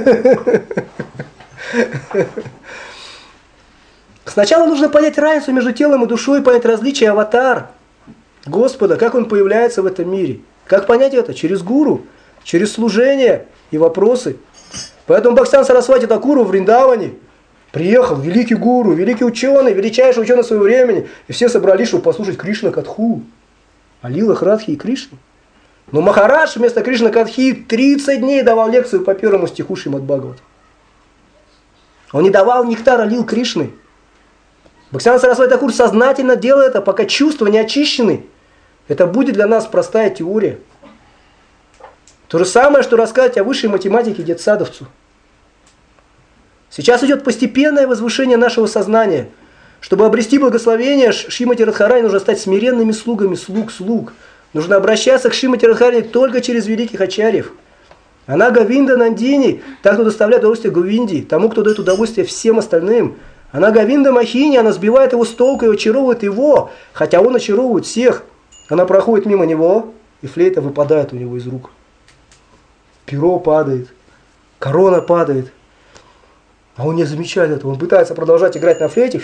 Сначала нужно понять разницу между телом и душой, понять различие аватар Господа, как он появляется в этом мире. Как понять это? Через гуру, через служение и вопросы. Поэтому Бхактисиддханта Сарасвати Такуру в Вриндаване приехал великий гуру, великий ученый, величайший ученый своего времени. И все собрались, чтобы послушать Кришна Катху. О лилах Радхи и Кришны. Но Махарадж вместо Кришна Катхи 30 дней давал лекцию по первому стиху Шримад Бхагавата. Он не давал нектара лил Кришны. Бхактисиддханта Сарасвати Такур сознательно делает это, пока чувства не очищены. Это будет для нас простая теория. То же самое, что рассказать о высшей математике детсадовцу. Сейчас идет постепенное возвышение нашего сознания. Чтобы обрести благословение Шримати Радхарани, нужно стать смиренными слугами слуг. Нужно обращаться к Шримати Радхарани только через великих ачарьев. Она Говинда Нандини, так кто доставляет удовольствие Говинди, тому, кто дает удовольствие всем остальным. Она Говинда Махини, она сбивает его с толку и очаровывает его, хотя он очаровывает всех. Она проходит мимо него, и флейта выпадает у него из рук. Перо падает, корона падает. А он не замечает этого, он пытается продолжать играть на флейте.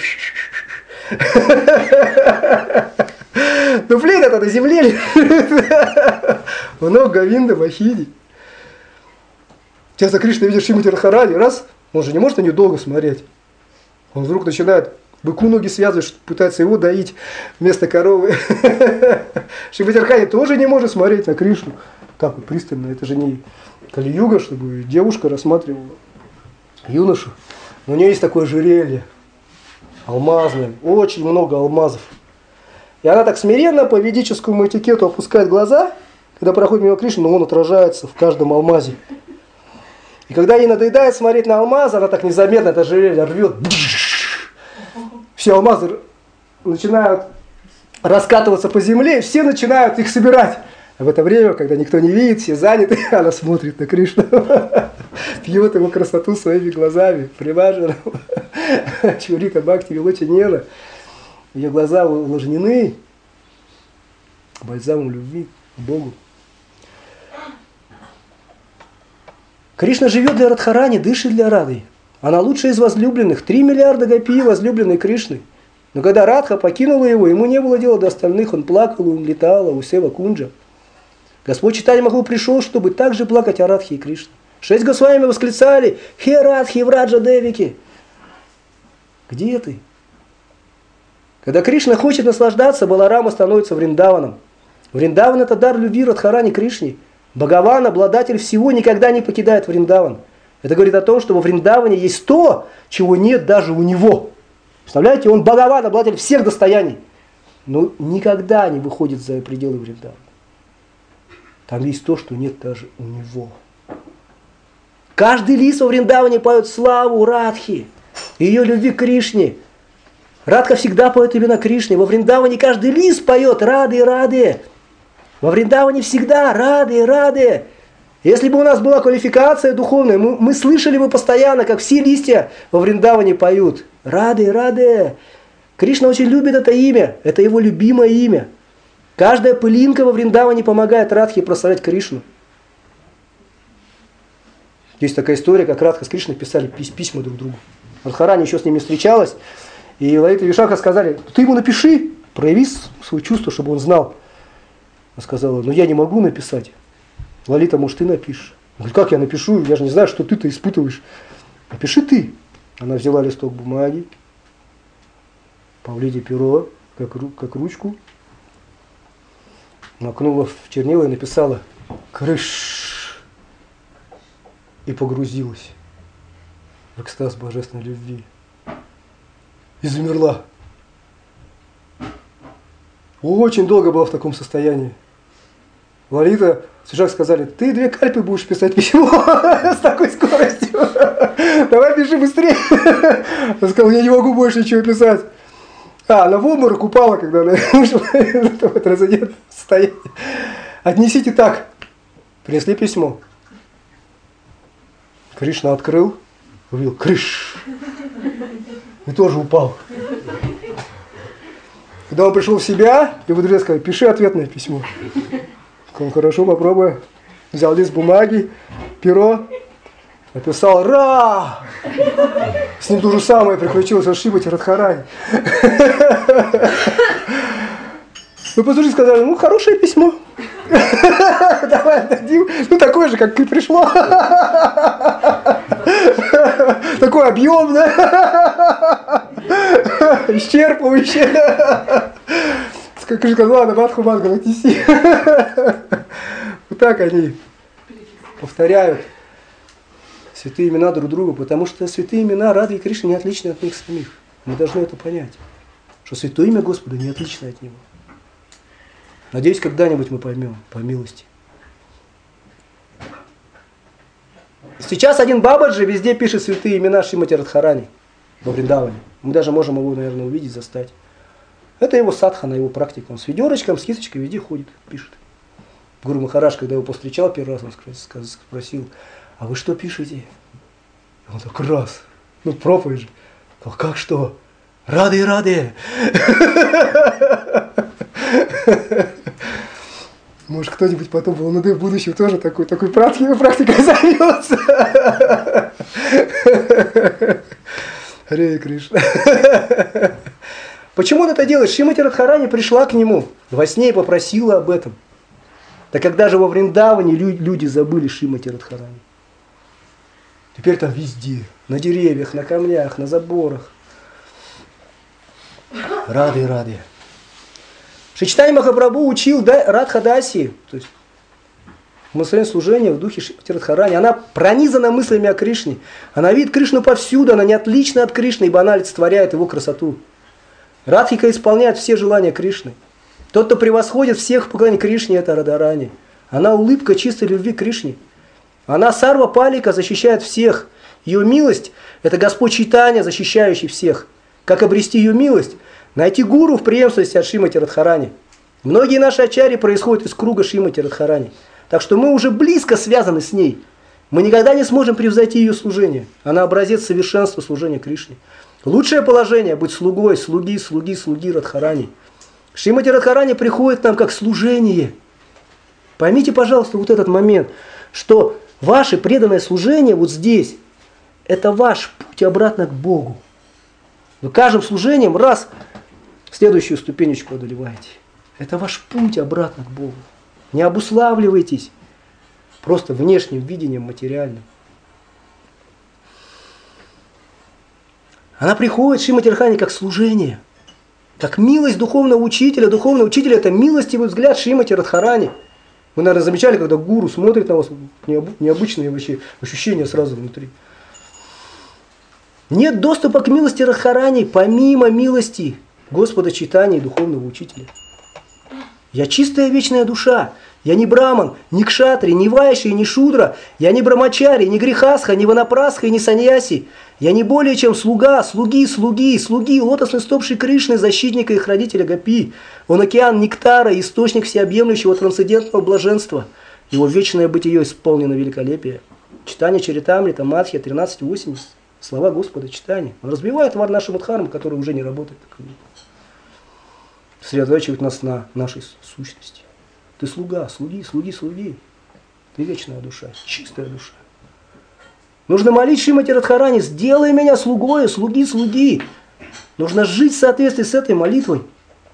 Но флейта-то на земле лежит. Много Говинда Махини. Часто Кришна видит Шримати Радхарани, раз, он же не может на нее долго смотреть. Он вдруг начинает быку ноги связывать, пытается его доить вместо коровы. Шримати Радхарани тоже не может смотреть на Кришну. Так вот пристально, это же не Кали-юга, чтобы девушка рассматривала юношу. Но у нее есть такое ожерелье, алмазное, очень много алмазов. И она так смиренно по ведическому этикету опускает глаза, когда проходит мимо Кришны, но он отражается в каждом алмазе. И когда ей надоедает смотреть на алмазы, она так незаметно это ожерелье рвет. Все алмазы начинают раскатываться по земле, и все начинают их собирать. А в это время, когда никто не видит, все заняты, она смотрит на Кришну, пьет его красоту своими глазами, приважена. Чурита Бхакти Вилочинена. Ее глаза увлажнены бальзамом любви к Богу. Кришна живет для Радхарани, дышит для Рады. Она лучшая из возлюбленных. 3 миллиарда гопи возлюбленной Кришны. Но когда Радха покинула его, ему не было дела до остальных. Он плакал, он летал у Сева Кунджа. Господь Чайтанья Махапрабху пришел, чтобы также плакать о Радхе и Кришне. 6 Госвами восклицали: «Хе Радхи, Враджа Девики!» Где ты? Когда Кришна хочет наслаждаться, Баларама становится Вриндаваном. Вриндаван – это дар любви Радхарани Кришне. Бхагаван, обладатель всего, никогда не покидает Вриндаван. Это говорит о том, что во Вриндаване есть то, чего нет даже у него. Представляете, он Бхагаван, обладатель всех достояний, но никогда не выходит за пределы Вриндавана. Там есть то, что нет даже у него. Каждый лис во Вриндаване поет славу Радхи, ее любви к Кришне. Радха всегда поет именно Кришне. Во Вриндаване каждый лис поет Рады, Рады. Во Вриндаване всегда Рады, Рады. Если бы у нас была квалификация духовная, мы слышали бы постоянно, как все листья во Вриндаване поют. Рады, Рады. Кришна очень любит это имя. Это его любимое имя. Каждая пылинка во Вриндаване помогает Радхе прославлять Кришну. Есть такая история, как Радха с Кришной писали письма друг другу. Радхарани еще с ними встречалась. И Лалита и Вишака сказали: ты ему напиши, прояви свое чувство, чтобы он знал. Она сказала: ну я не могу написать. Лалита, может, ты напишешь? Он говорит: как я напишу? Я же не знаю, что ты-то испытываешь. Напиши ты. Она взяла листок бумаги, Павлиде перо, как ручку, макнула в чернила и написала «Крыш» и погрузилась в экстаз божественной любви. И замерла. Очень долго была в таком состоянии. Лалита, Свишак сказали: ты 2 кальпы будешь писать письмо с такой скоростью. Давай пиши быстрее. Она сказала: я не могу больше ничего писать. Она в обморок упала, когда она вышла из этого трансцендентного состояния. Отнесите так. Принесли письмо. Кришна открыл, увидел: Крыш. И тоже упал. Когда он пришел в себя, его друзья сказали, пиши ответное письмо. Он хорошо, попробуй. Взял лист бумаги, перо, написал «Ра!». С ним то же самое приключилось от Шримати Радхарани. Мы послушали, сказали, ну, хорошее письмо. Давай отдадим. Ну, такое же, как и пришло. Такой объемный. Исчерпывающий. Скажи, ладно, матху мангу отнеси. Вот так они повторяют святые имена друг другу, потому что святые имена Рады и Кришны не отличны от них самих. Мы должны это понять, что святое имя Господа не отлично от него. Надеюсь, когда-нибудь мы поймем, по милости. Сейчас один Бабаджи везде пишет святые имена Шримати Радхарани во Вриндаване. Мы даже можем его, наверное, увидеть, застать. Это его садхана, его практика. Он с ведерочком, с кисточкой везде ходит, пишет. Гуру Махарадж, когда его повстречал первый раз, он спросил, а вы что пишете? Он так раз, ну проповедь же. Он, как что? Рады и рады. Может, кто-нибудь потом в ЛНД в будущем тоже такой практикой займется. Харе Кришна. Почему он это делает? Шримати Радхарани пришла к нему во сне и попросила об этом. Да когда же во Вриндаване люди забыли Шримати Радхарани? Теперь там везде, на деревьях, на камнях, на заборах. Рады и рады. Шри Чайтанья Махапрабху учил Радхадаси, то есть в служении в духе Шримати Радхарани. Она пронизана мыслями о Кришне. Она видит Кришну повсюду, она не отлична от Кришны, ибо она олицетворяет его красоту. Радхика исполняет все желания Кришны. Тот, кто превосходит всех в поклонении Кришне, это Радарани. Она улыбка чистой любви к Кришне. Она Сарва Палика, защищает всех. Ее милость – это Господь Чайтанья, защищающий всех. Как обрести ее милость? Найти гуру в преемственности от Шримати Радхарани. Многие наши ачарьи происходят из круга Шримати Радхарани. Так что мы уже близко связаны с ней. Мы никогда не сможем превзойти ее служение. Она образец совершенства служения Кришне. Лучшее положение – быть слугой, слуги Радхарани. Шримати Радхарани приходит нам как служение. Поймите, пожалуйста, вот этот момент, что ваше преданное служение вот здесь – это ваш путь обратно к Богу. Вы каждым служением раз следующую ступенечку одолеваете. Это ваш путь обратно к Богу. Не обуславливайтесь просто внешним видением материальным. Она приходит, Шримати Радхарани, как служение, как милость духовного учителя. Духовный учитель – это милостивый взгляд Шримати Радхарани. Вы, наверное, замечали, когда гуру смотрит на вас, необычные вообще ощущения сразу внутри. Нет доступа к милости Радхарани, помимо милости Господа Чайтаньи и духовного учителя. Я чистая вечная душа. Я не браман, не кшатри, не вайши, не шудра. Я не брамачари, не грехасха, не ванапрасха и не саньяси. Я не более чем слуга, слуги, лотосный стоп Шри Кришны, защитника их родителя Гопи. Он океан нектара, источник всеобъемлющего трансцендентного блаженства. Его вечное бытие исполнено великолепие. Читание Чаритамрита, Мадхья 13.80. Слова Господа Чайтаньи. Он разбивает Варнашамадхарму, который уже не работает. Сосредотачивает нас на нашей сущности. Ты слуга, слуги. Ты вечная душа, чистая душа. Нужно молить Шримати Радхарани, сделай меня слугой, слуги. Нужно жить в соответствии с этой молитвой.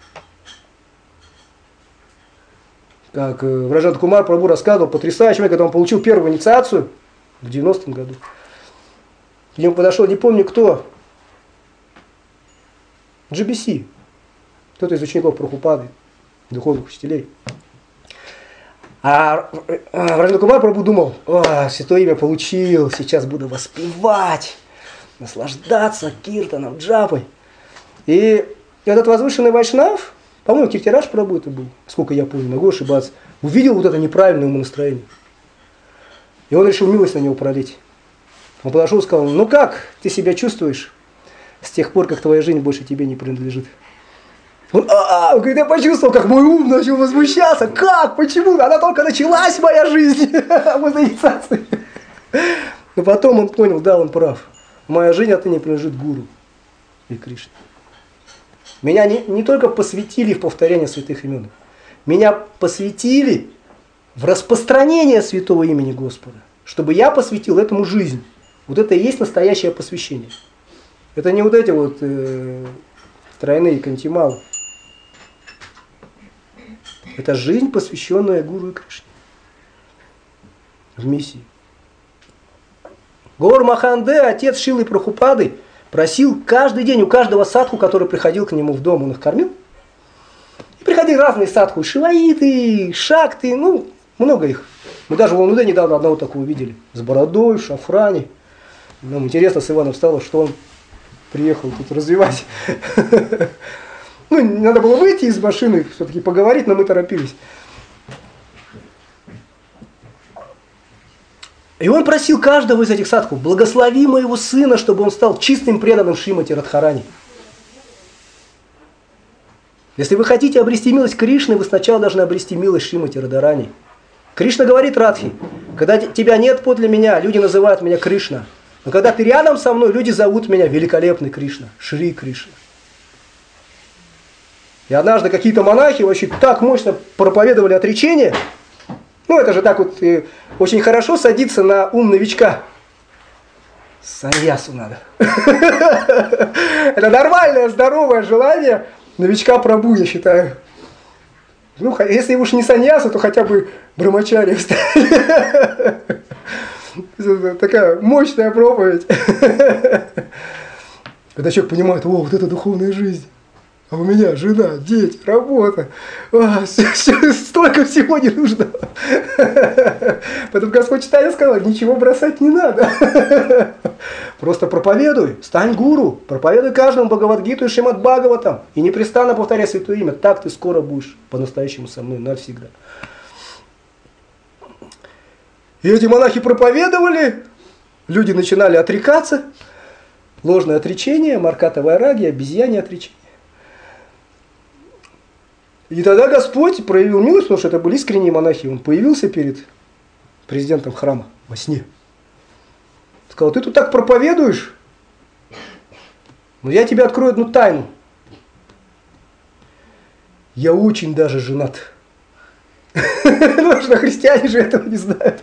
Как Враджат Кумар Прабху рассказывал, потрясающий момент, когда он получил первую инициацию в 90-м году. К нему подошел, не помню кто, GBC, кто-то из учеников Прабхупады, духовных учителей. А Враджат Кумар Прабху думал, святое имя получил, сейчас буду воспевать, наслаждаться киртаном, джапой. И этот возвышенный вайшнав, по-моему, Киртирадж Прабху это был, сколько я помню, могу ошибаться, увидел вот это неправильное умонастроение. И он решил милость на него пролить. Он подошел и сказал, ну как ты себя чувствуешь с тех пор, как твоя жизнь больше тебе не принадлежит? Он говорит, я почувствовал, как мой ум начал возмущаться. Как? Почему? Она только началась, моя жизнь, после инициации. Но потом он понял, да, он прав. Моя жизнь отныне принадлежит гуру. и Кришне. Меня не только посвятили в повторение святых имен, меня посвятили в распространение святого имени Господа, чтобы я посвятил этому жизнь. Вот это и есть настоящее посвящение. Это не вот эти вот тройные кантималы. Это жизнь, посвященная Гуру и Кришне. В миссии. Гаур Маханде, отец Шилы Прабхупады, просил каждый день у каждого садху, который приходил к нему в дом, он их кормил. И приходили разные садху, шиваиты, шакты, много их. Мы даже в Улан-Удэ недавно одного такого видели. С бородой, в шафране. Нам интересно с Иваном стало, что он приехал тут развивать. Надо было выйти из машины, все-таки поговорить, но мы торопились. И он просил каждого из этих садху: благослови моего сына, чтобы он стал чистым преданным Шримати Радхарани. Если вы хотите обрести милость Кришны, вы сначала должны обрести милость Шримати Радхарани. Кришна говорит Радхи: когда тебя нет подле меня, люди называют меня Кришна. Но когда ты рядом со мной, люди зовут меня великолепный Кришна, Шри Кришна. И однажды какие-то монахи вообще так мощно проповедовали отречение. Это же так вот очень хорошо садится на ум новичка. Саньясу надо. Это нормальное, здоровое желание новичка Прабху, я считаю. Если уж не саньясу, то хотя бы брамачария встать. Такая мощная проповедь. Когда человек понимает: вот это духовная жизнь. А у меня жена, дети, работа. Столько всего не нужно. Поэтому Господь Чайтанья сказал: ничего бросать не надо. Просто проповедуй, стань гуру, проповедуй каждому Бхагавад-гиту и Шримад Бхагаватам. И непрестанно повторяй святое имя. Так ты скоро будешь по-настоящему со мной навсегда. И эти монахи проповедовали, люди начинали отрекаться. Ложное отречение, Марката Вайраги, обезьянье отречение. И тогда Господь проявил милость, потому что это были искренние монахи. Он появился перед президентом храма во сне. Сказал: ты тут так проповедуешь, но я тебе открою одну тайну. Я очень даже женат. Потому что христиане же этого не знают.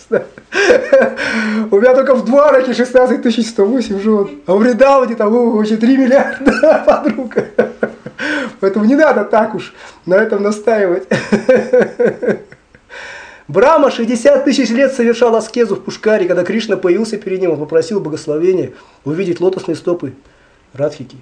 У меня только в Двараке 16 108 жен. А в Вриндаване там вообще 3 миллиарда подруг. Поэтому не надо так уж на этом настаивать. Брахма 60 тысяч лет совершал аскезу в Пушкаре. Когда Кришна появился перед ним, он попросил благословения увидеть лотосные стопы Радхики.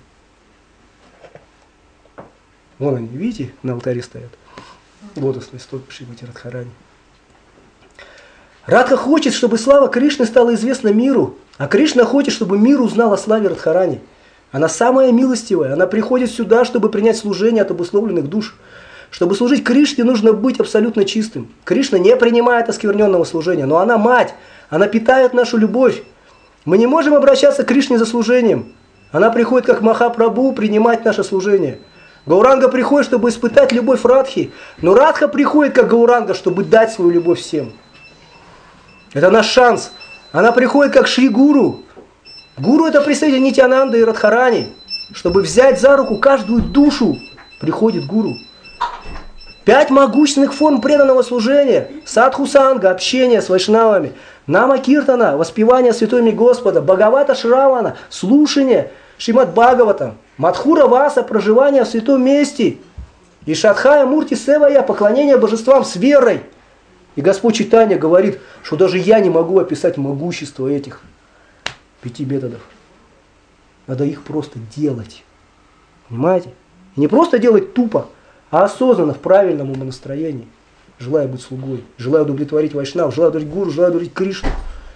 Вон они, видите, на алтаре стоят. Лотосные стопы Шримати Радхарани. Радха хочет, чтобы слава Кришны стала известна миру, а Кришна хочет, чтобы мир узнал о славе Радхарани. Она самая милостивая, она приходит сюда, чтобы принять служение от обусловленных душ. Чтобы служить Кришне, нужно быть абсолютно чистым. Кришна не принимает оскверненного служения, но она мать, она питает нашу любовь. Мы не можем обращаться к Кришне за служением. Она приходит как Махапрабху принимать наше служение. Гауранга приходит, чтобы испытать любовь Радхи, но Радха приходит как Гауранга, чтобы дать свою любовь всем. Это наш шанс. Она приходит как Шри Гуру. Гуру — это представитель Нитьянанды и Радхарани. Чтобы взять за руку каждую душу, приходит гуру. 5 могущественных форм преданного служения. Садху-санга, общение с вайшнавами. Нама-киртана, воспевание святого имени Господа. Бхагавата-шравана, слушание Шримад Бхагаватам. Мадхура-васа, проживание в святом месте. И Шадхая-мурти-севая, поклонение божествам с верой. И Господь Чайтанья говорит, что даже я не могу описать могущество этих 5 методов. Надо их просто делать. Понимаете? И не просто делать тупо, а осознанно, в правильном умонастроении. Желая быть слугой, желая удовлетворить вайшнав, желая удовлетворить гуру, желая удовлетворить Кришну.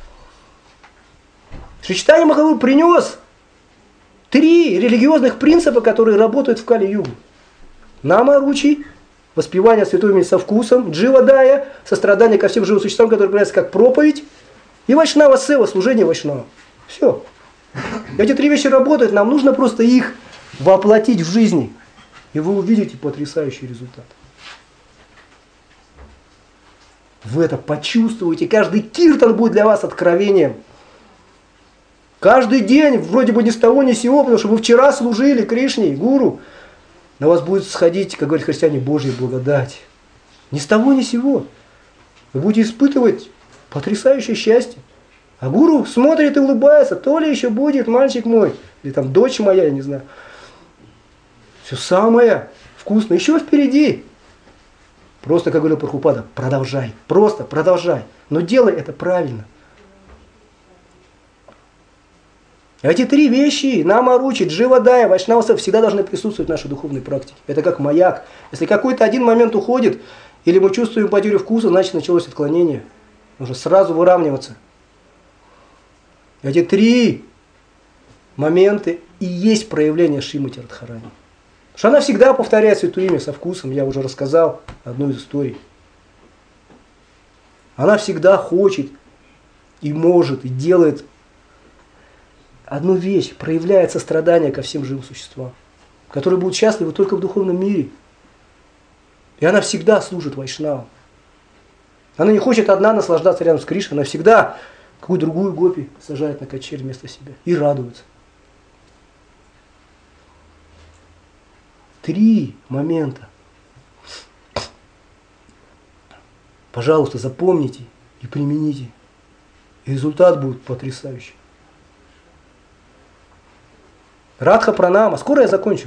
Шри Чайтанья Махапрабху принес 3 религиозных принципа, которые работают в Кали-югу. Нама-ручи, воспевание святого имени со вкусом, джива-дая, сострадание ко всем живым существам, которые проявляются как проповедь, и вайшнава-сева, служение вайшнава. Все. Эти 3 вещи работают, нам нужно просто их воплотить в жизни. И вы увидите потрясающий результат. Вы это почувствуете, каждый киртан будет для вас откровением. Каждый день, вроде бы ни с того ни с сего, потому что вы вчера служили Кришне, гуру. На вас будет сходить, как говорят христиане, Божья благодать. Ни с того ни с сего. Вы будете испытывать потрясающее счастье. А гуру смотрит и улыбается. То ли еще будет, мальчик мой. Или там дочь моя, я не знаю. Все самое вкусное еще впереди. Просто, как говорил Прабхупада, продолжай. Просто продолжай. Но делай это правильно. Эти три вещи, намаручи, дживадая, вайшнаваса, всегда должны присутствовать в нашей духовной практике. Это как маяк. Если какой-то один момент уходит, или мы чувствуем потерю вкуса, значит началось отклонение. Нужно сразу выравниваться. Эти три момента и есть проявление Шримати Радхарани. Потому что она всегда повторяет святое имя со вкусом, я уже рассказал одну из историй. Она всегда хочет и может, и делает одну вещь, проявляет сострадание ко всем живым существам, которые будут счастливы только в духовном мире. И она всегда служит вайшнавам. Она не хочет одна наслаждаться рядом с Кришной, она всегда какую-то другую гопи сажает на качель вместо себя и радуется. Три момента. Пожалуйста, запомните и примените. И результат будет потрясающий. Радха Пранама. Скоро я закончу.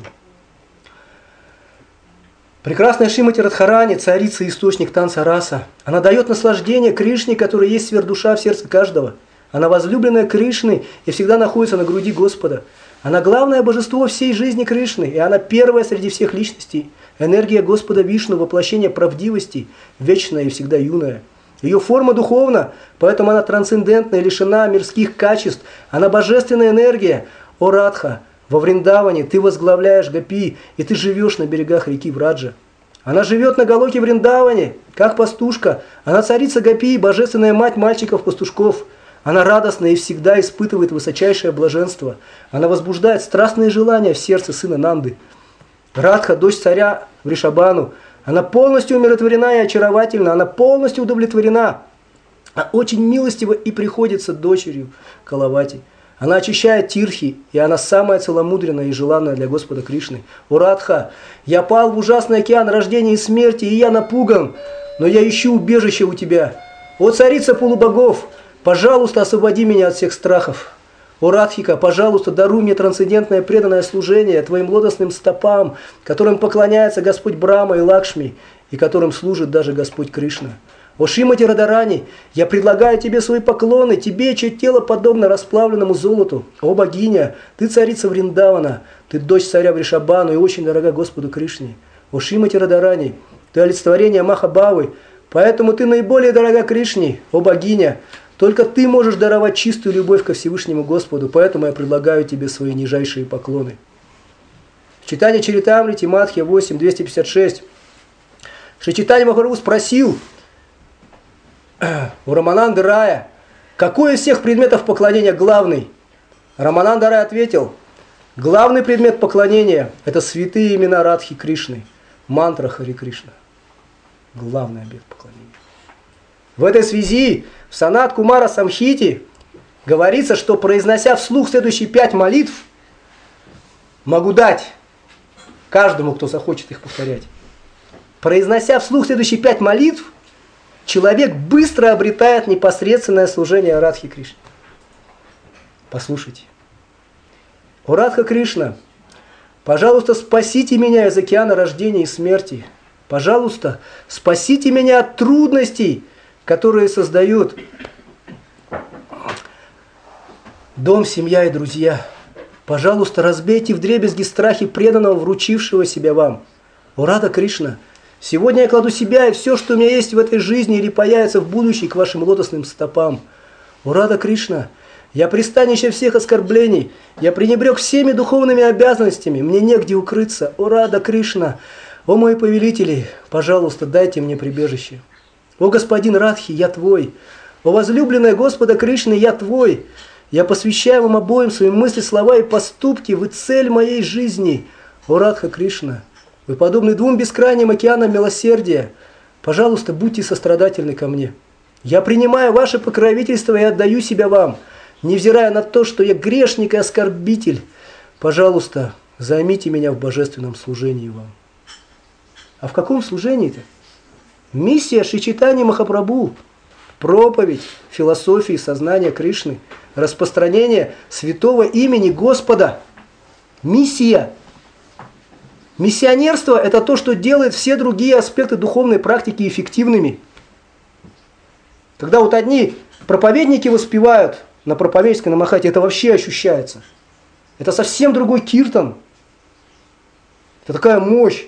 Прекрасная Шримати Радхарани, царица и источник танца раса. Она дает наслаждение Кришне, который есть сверхдуша в сердце каждого. Она возлюбленная Кришны и всегда находится на груди Господа. Она главное божество всей жизни Кришны, и она первая среди всех личностей. Энергия Господа Вишну, воплощение правдивости, вечная и всегда юная. Ее форма духовна, поэтому она трансцендентна и лишена мирских качеств. Она божественная энергия. О Радха, во Вриндаване ты возглавляешь гопи, и ты живешь на берегах реки Враджа. Она живет на Галоке Вриндаване, как пастушка. Она царица гопи, божественная мать мальчиков-пастушков. Она радостна и всегда испытывает высочайшее блаженство. Она возбуждает страстные желания в сердце сына Нанды. Радха, дочь царя Вришабану, она полностью умиротворена и очаровательна, она полностью удовлетворена. А очень милостива и приходится дочерью Калавати. Она очищает тирхи, и она самая целомудренная и желанная для Господа Кришны. О Радха, я пал в ужасный океан рождения и смерти, и я напуган, но я ищу убежище у тебя. О царица полубогов, пожалуйста, освободи меня от всех страхов. О Радхика, пожалуйста, даруй мне трансцендентное преданное служение твоим лотосным стопам, которым поклоняется Господь Брахма и Лакшми, и которым служит даже Господь Кришна. О Шримати Радарани, я предлагаю тебе свои поклоны, тебе, чье тело подобно расплавленному золоту. О богиня, ты царица Вриндавана, ты дочь царя Вришабану и очень дорога Господу Кришне. О Шримати Радарани, ты олицетворение Махабавы, поэтому ты наиболее дорога Кришне. О богиня, только ты можешь даровать чистую любовь ко Всевышнему Господу, поэтому я предлагаю тебе свои нижайшие поклоны. Читание Чаритамрити, Мадхья 8, 256. Шри Чайтанья Махапрабху спросил у Рамананды Рая, какой из всех предметов поклонения главный? Рамананда Рай ответил, главный предмет поклонения – это святые имена Радхи Кришны, мантра Хари Кришна. Главный обет поклонения. В этой связи в Санат Кумара Самхите говорится, что произнося вслух следующие 5 молитв, могу дать каждому, кто захочет их повторять. Произнося вслух следующие 5 молитв, человек быстро обретает непосредственное служение Радхи Кришне. Послушайте. О Радха Кришна, пожалуйста, спасите меня из океана рождения и смерти. Пожалуйста, спасите меня от трудностей, которые создают дом, семья и друзья. Пожалуйста, разбейте вдребезги страхи преданного, вручившего себя вам. О Радха Кришна, сегодня я кладу себя и все, что у меня есть в этой жизни или появится в будущем, к вашим лотосным стопам. О Радха Кришна, я пристанище всех оскорблений, я пренебрег всеми духовными обязанностями, мне негде укрыться. О Радха Кришна, о мои повелители, пожалуйста, дайте мне прибежище. О господин Радхи, я твой. О возлюбленная Господа Кришны, я твой. Я посвящаю вам обоим свои мысли, слова и поступки, вы цель моей жизни. О Радха Кришна, вы подобны 2 бескрайним океанам милосердия. Пожалуйста, будьте сострадательны ко мне. Я принимаю ваше покровительство и отдаю себя вам. невзирая на то, что я грешник и оскорбитель, пожалуйста, займите меня в божественном служении вам. А в каком служении-то? Миссия Шри Чайтаньи Махапрабху, проповедь философии сознания Кришны, распространение святого имени Господа. Миссия. Миссионерство – это то, что делает все другие аспекты духовной практики эффективными. Когда вот одни проповедники воспевают на проповеднической намахате, это вообще ощущается. Это совсем другой киртан. Это такая мощь.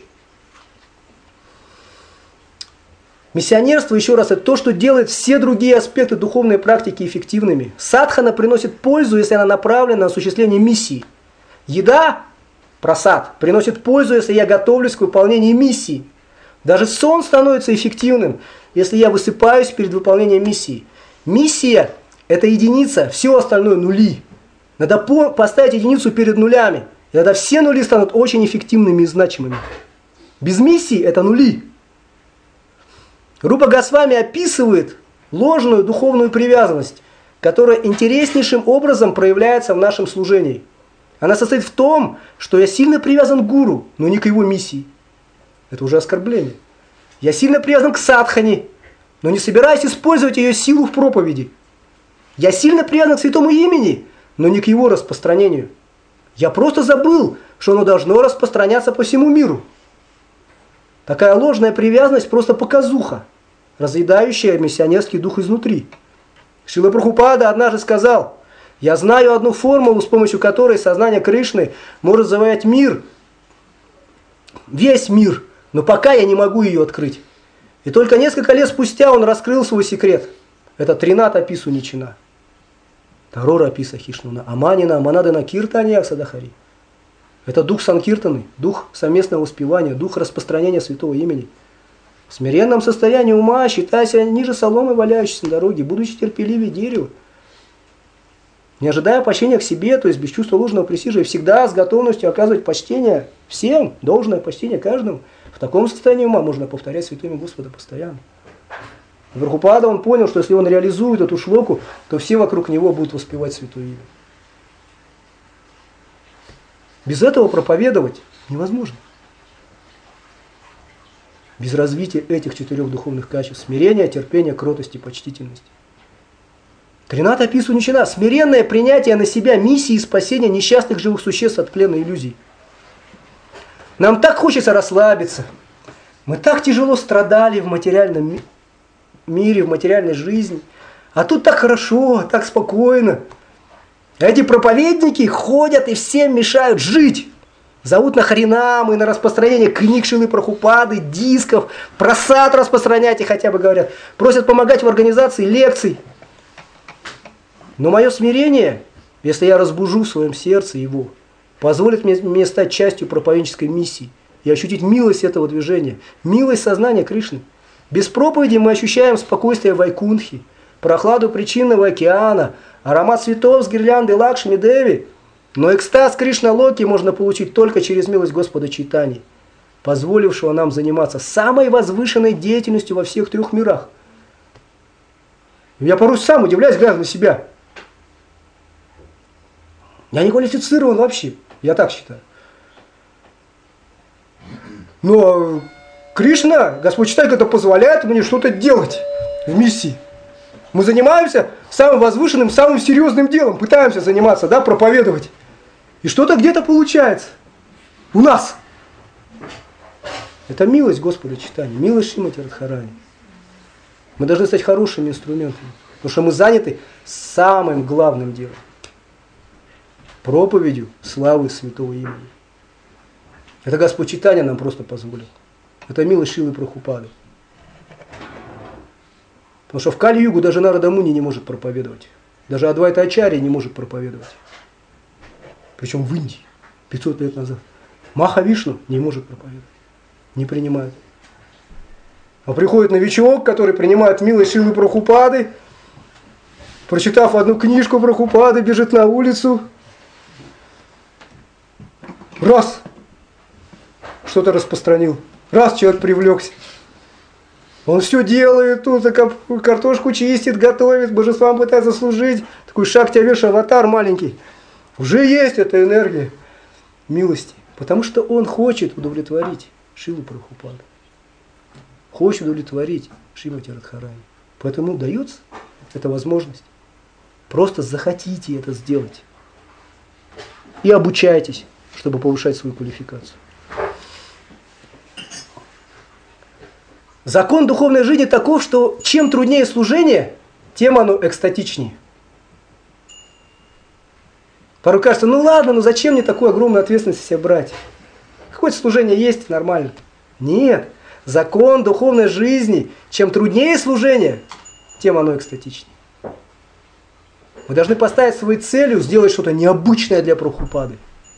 Миссионерство, еще раз, это то, что делает все другие аспекты духовной практики эффективными. Садхана приносит пользу, если она направлена на осуществление миссии. Еда, прасад, приносит пользу, если я готовлюсь к выполнению миссии. Даже сон становится эффективным, если я высыпаюсь перед выполнением миссии. Миссия – это единица, все остальное – нули. Надо поставить единицу перед нулями, и тогда все нули станут очень эффективными и значимыми. Без миссии – это нули. Рупа Госвами описывает ложную духовную привязанность, которая интереснейшим образом проявляется в нашем служении. Она состоит в том, что я сильно привязан к гуру, но не к его миссии. Это уже оскорбление. Я сильно привязан к садхане, но не собираюсь использовать ее силу в проповеди. Я сильно привязан к святому имени, но не к его распространению. Я просто забыл, что оно должно распространяться по всему миру. Такая ложная привязанность просто показуха, разъедающая миссионерский дух изнутри. Шрила Прабхупада однажды сказал: «Я знаю одну формулу, с помощью которой сознание Кришны может завоевать мир, весь мир, но пока я не могу ее открыть». И только несколько лет спустя он раскрыл свой секрет. Это Тринат Апису Ничина. Тарора Аписа Хишнуна, Аманина, Аманадана Киртания Садахари. Это дух Санкиртаны, дух совместного воспевания, дух распространения святого имени. В смиренном состоянии ума считай себя ниже соломы, валяющейся на дороге, будучи терпеливее дерева. Не ожидая почтения к себе, то есть без чувства ложного престижа, и всегда с готовностью оказывать почтение всем, должное почтение каждому. В таком состоянии ума можно повторять святое имя Господа постоянно. Прабхупада, он понял, что если он реализует эту шлоку, то все вокруг него будут воспевать святое имя. Без этого проповедовать невозможно. Без развития этих 4 духовных качеств: смирения, терпения, кротости, почтительности. Тринат Апису Ничина. Смиренное принятие на себя миссии спасения несчастных живых существ от плена иллюзий. Нам так хочется расслабиться. Мы так тяжело страдали в материальном мире, в материальной жизни. А тут так хорошо, так спокойно. Эти проповедники ходят и всем мешают жить. Зовут на харинамы, на распространение книг Шрилы Прабхупады, дисков, просад распространяйте хотя бы, говорят. Просят помогать в организации лекций. Но мое смирение, если я разбужу в своем сердце его, позволит мне стать частью проповеднической миссии и ощутить милость этого движения, милость сознания Кришны. Без проповеди мы ощущаем спокойствие Вайкунтхи, прохладу причинного океана, аромат цветов с гирлянды Лакшми Деви. Но экстаз Кришна Локи можно получить только через милость Господа Чайтаньи, позволившего нам заниматься самой возвышенной деятельностью во всех 3 мирах. Я порой сам удивляюсь, глядя на себя. Я не квалифицирован вообще, я так считаю. Но Кришна, Господь Чайтанья, это позволяет мне что-то делать в миссии. Мы занимаемся самым возвышенным, самым серьезным делом, пытаемся заниматься, да, проповедовать. И что-то где-то получается у нас. Это милость Господа Чайтаньи, милость Шримати Радхарани. Мы должны стать хорошими инструментами, потому что мы заняты самым главным делом. Проповедью славы святого имени. Это Господь Чайтанья нам просто позволил. Это милость Шрилы Прабхупады. Потому что в Кали-югу даже Нарада Муни не может проповедовать. Даже Адвайта Ачарья не может проповедовать. Причем в Индии, 500 лет назад. Маха Вишну не может проповедовать. Не принимает. А приходит новичок, который принимает милость Шрилы Прабхупады, прочитав одну книжку Прабхупады, бежит на улицу. Раз, что-то распространил. Раз, человек привлекся. Он все делает, тут картошку чистит, готовит, божествам пытается служить. Такой Шактивеш аватар маленький. Уже есть эта энергия милости. Потому что он хочет удовлетворить Шрилу Прабхупаду. Хочет удовлетворить Шримати Радхарани. Поэтому ему дается эта возможность. Просто захотите это сделать. И обучайтесь, чтобы повышать свою квалификацию. Закон духовной жизни таков, что чем труднее служение, тем оно экстатичнее. Порой кажется, ну ладно, ну зачем мне такую огромную ответственность себе брать? Какое-то служение есть, нормально. Нет. Закон духовной жизни, чем труднее служение, тем оно экстатичнее. Мы должны поставить своей целью сделать что-то необычное для Прабхупады.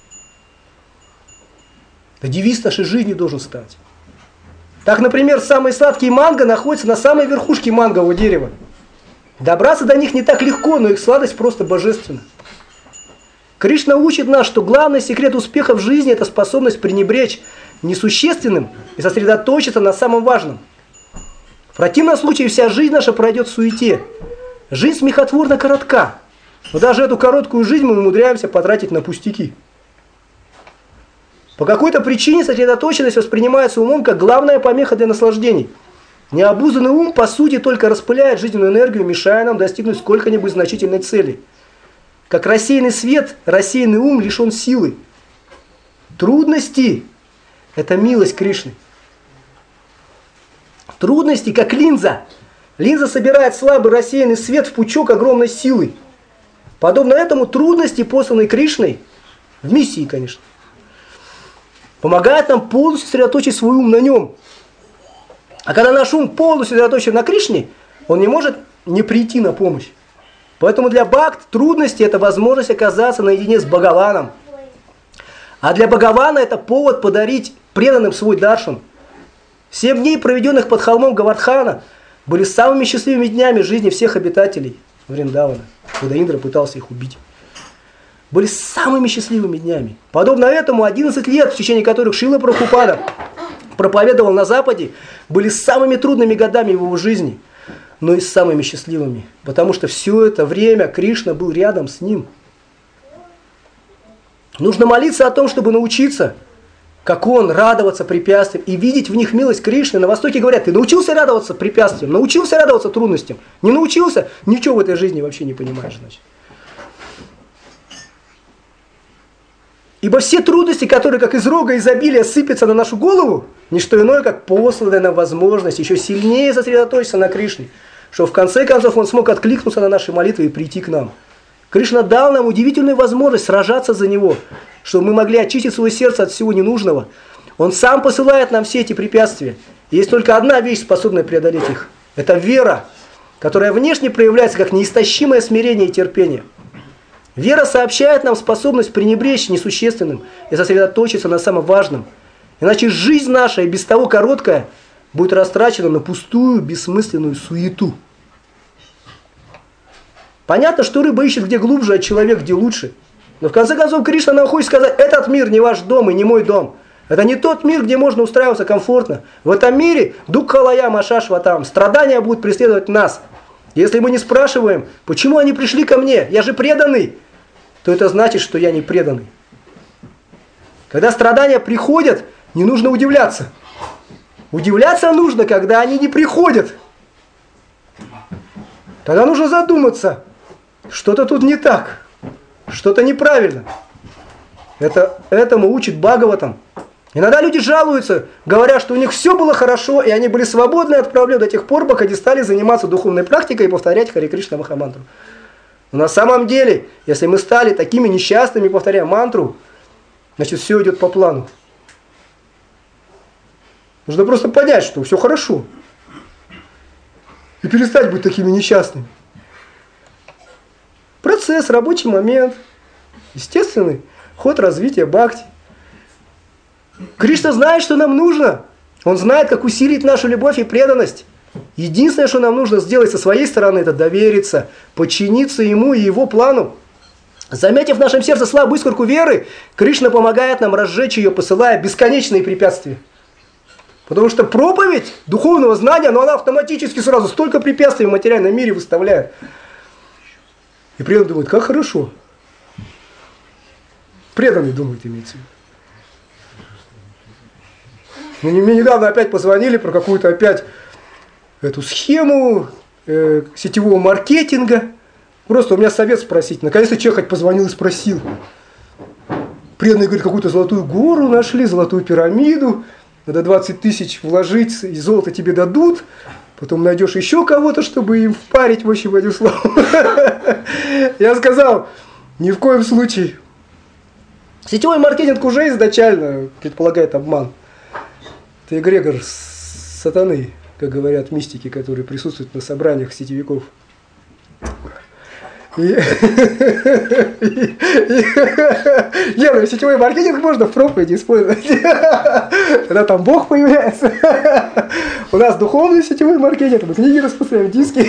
Это девиз нашей жизни должен стать. Так, например, самые сладкие манго находятся на самой верхушке мангового дерева. Добраться до них не так легко, но их сладость просто божественна. Кришна учит нас, что главный секрет успеха в жизни – это способность пренебречь несущественным и сосредоточиться на самом важном. В противном случае вся жизнь наша пройдет в суете. Жизнь смехотворно коротка, но даже эту короткую жизнь мы умудряемся потратить на пустяки. По какой-то причине сосредоточенность воспринимается умом как главная помеха для наслаждений. Необузданный ум, по сути, только распыляет жизненную энергию, мешая нам достигнуть сколько-нибудь значительной цели. Как рассеянный свет, рассеянный ум лишен силы. Трудности – это милость Кришны. Трудности, как линза. Линза собирает слабый рассеянный свет в пучок огромной силы. Подобно этому трудности, посланные Кришной, в миссии, конечно, помогают нам полностью сосредоточить свой ум на нем. А когда наш ум полностью сосредоточен на Кришне, он не может не прийти на помощь. Поэтому для бхакт трудности – это возможность оказаться наедине с Бхагаваном. А для Бхагавана это повод подарить преданным свой даршан. 7 дней, проведенных под холмом Гавардхана, были самыми счастливыми днями жизни всех обитателей Вриндавана, когда Индра пытался их убить. Были самыми счастливыми днями. Подобно этому 11 лет, в течение которых Шрила Прабхупада проповедовал на Западе, были самыми трудными годами в его жизни, но и самыми счастливыми, потому что все это время Кришна был рядом с ним. Нужно молиться о том, чтобы научиться, как он, радоваться препятствиям и видеть в них милость Кришны. На Востоке говорят, ты научился радоваться препятствиям, научился радоваться трудностям, не научился, ничего в этой жизни вообще не понимаешь, значит. Ибо все трудности, которые как из рога изобилия сыпятся на нашу голову, не что иное, как посланная нам возможность еще сильнее сосредоточиться на Кришне, чтобы в конце концов он смог откликнуться на наши молитвы и прийти к нам. Кришна дал нам удивительную возможность сражаться за Него, чтобы мы могли очистить свое сердце от всего ненужного. Он сам посылает нам все эти препятствия. И есть только одна вещь, способная преодолеть их. Это вера, которая внешне проявляется как неистощимое смирение и терпение. Вера сообщает нам способность пренебречь несущественным и сосредоточиться на самом важном. Иначе жизнь наша, и без того короткая, будет растрачена на пустую, бессмысленную суету. Понятно, что рыба ищет где глубже, а человек где лучше. Но в конце концов Кришна нам хочет сказать, этот мир не ваш дом и не мой дом. Это не тот мир, где можно устраиваться комфортно. В этом мире дукхалая машашватам, страдания будут преследовать нас. Если мы не спрашиваем, почему они пришли ко мне, я же преданный, то это значит, что я не преданный. Когда страдания приходят, не нужно удивляться. Удивляться нужно, когда они не приходят. Тогда нужно задуматься, что-то тут не так, что-то неправильно. Этому учит Бхагаватам. Иногда люди жалуются, говорят, что у них все было хорошо, и они были свободны от проблем до тех пор, пока не стали заниматься духовной практикой и повторять Харе Кришна Махамантру. Но на самом деле, если мы стали такими несчастными, повторяя мантру, значит все идет по плану. Нужно просто понять, что все хорошо. И перестать быть такими несчастными. Процесс, рабочий момент, естественный ход развития бхакти. Кришна знает, что нам нужно. Он знает, как усилить нашу любовь и преданность. Единственное, что нам нужно сделать со своей стороны, это довериться, подчиниться Ему и Его плану. Заметив в нашем сердце слабую искорку веры, Кришна помогает нам разжечь ее, посылая бесконечные препятствия. Потому что проповедь духовного знания, но она автоматически сразу столько препятствий в материальном мире выставляет. И преданный думает, как хорошо. Преданный думает, имеется в виду. Мне недавно опять позвонили про какую-то опять эту схему сетевого маркетинга. Просто у меня совет спросить. Наконец-то человек хоть позвонил и спросил. Преданный говорит, какую-то золотую гору нашли, золотую пирамиду. Надо 20 тысяч вложить, и золото тебе дадут. Потом найдешь еще кого-то, чтобы им впарить, в общем, этим словом. Я сказал, ни в коем случае. Сетевой маркетинг уже изначально предполагает обман. Это эгрегор сатаны, как говорят мистики, которые присутствуют на собраниях сетевиков. Сетевой маркетинг можно в проповеди использовать. Тогда там Бог появляется. У нас духовный сетевой маркетинг, мы книги распространяем, диски.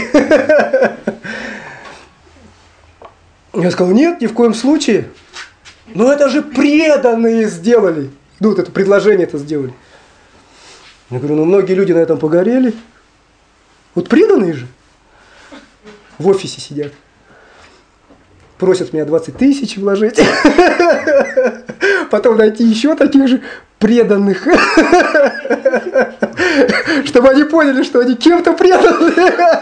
Я сказал, нет, ни в коем случае. Но это же преданные сделали. Ну, вот это предложение это сделали. Я говорю, ну многие люди на этом погорели. Вот преданные же в офисе сидят. Просят меня 20 тысяч вложить. Потом найти еще таких же преданных. Чтобы они поняли, что они кем-то преданы.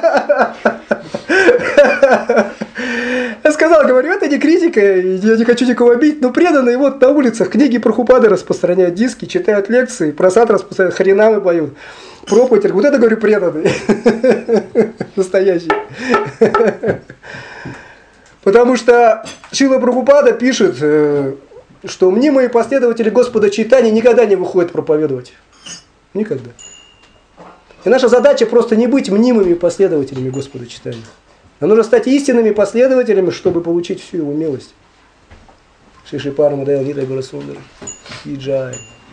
Я сказал, говорю, это не критика, я не хочу никого обидеть, но преданные вот на улицах книги Прабхупады распространяют, диски, читают лекции, просад распространяют, харинамы поют, проповедь. Вот это, говорю, преданные. Настоящие. Потому что Шрила Прабхупада пишет, что мнимые последователи Господа Чайтаньи никогда не выходят проповедовать. Никогда. И наша задача просто не быть мнимыми последователями Господа Чайтаньи. Нам нужно стать истинными последователями, чтобы получить всю его милость. Шиши Парама Даял Нитай Гурасундар. И Джай.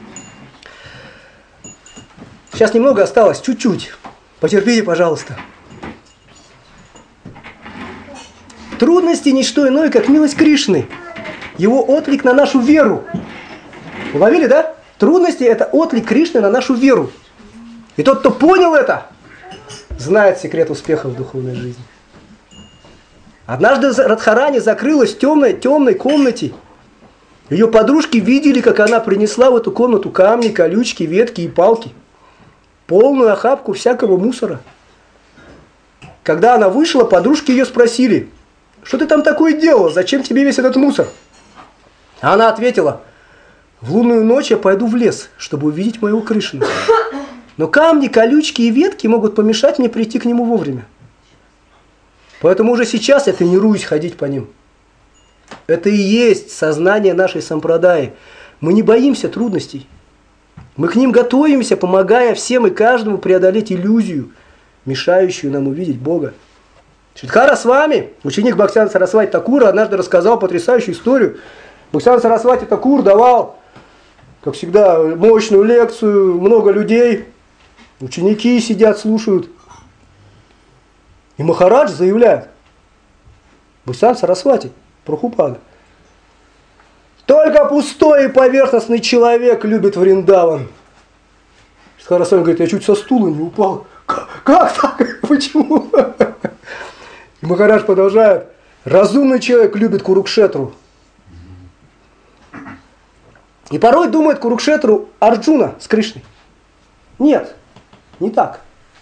Сейчас немного осталось, чуть-чуть. Потерпите, пожалуйста. Трудности не что иное, как милость Кришны. Его отклик на нашу веру. Уловили, да? Трудности – это отклик Кришны на нашу веру. И тот, кто понял это, знает секрет успеха в духовной жизни. Однажды Радхарани закрылась в темной комнате. Ее подружки видели, как она принесла в эту комнату камни, колючки, ветки и палки. Полную охапку всякого мусора. Когда она вышла, подружки ее спросили, что ты там такое делала, зачем тебе весь этот мусор? А она ответила, в лунную ночь я пойду в лес, чтобы увидеть моего Кришну. Но камни, колючки и ветки могут помешать мне прийти к нему вовремя. Поэтому уже сейчас я тренируюсь ходить по ним. Это и есть сознание нашей сампрадаи. Мы не боимся трудностей. Мы к ним готовимся, помогая всем и каждому преодолеть иллюзию, мешающую нам увидеть Бога. Шридхара Свами, ученик Бхактисиданта Сарасвати Такура, однажды рассказал потрясающую историю. Бхактисиданта Сарасвати Такур давал, как всегда, мощную лекцию, много людей, ученики сидят, слушают. И Махарадж заявляет, Бхактисиданта Сарасвати, Прабхупада, только пустой и поверхностный человек любит Вриндаван. Шридхара Свами говорит, я чуть со стула не упал. Как так? Почему? И Махарадж продолжает, разумный человек любит Курукшетру. И порой думает Курукшетру Арджуна с Кришной. Нет, не так.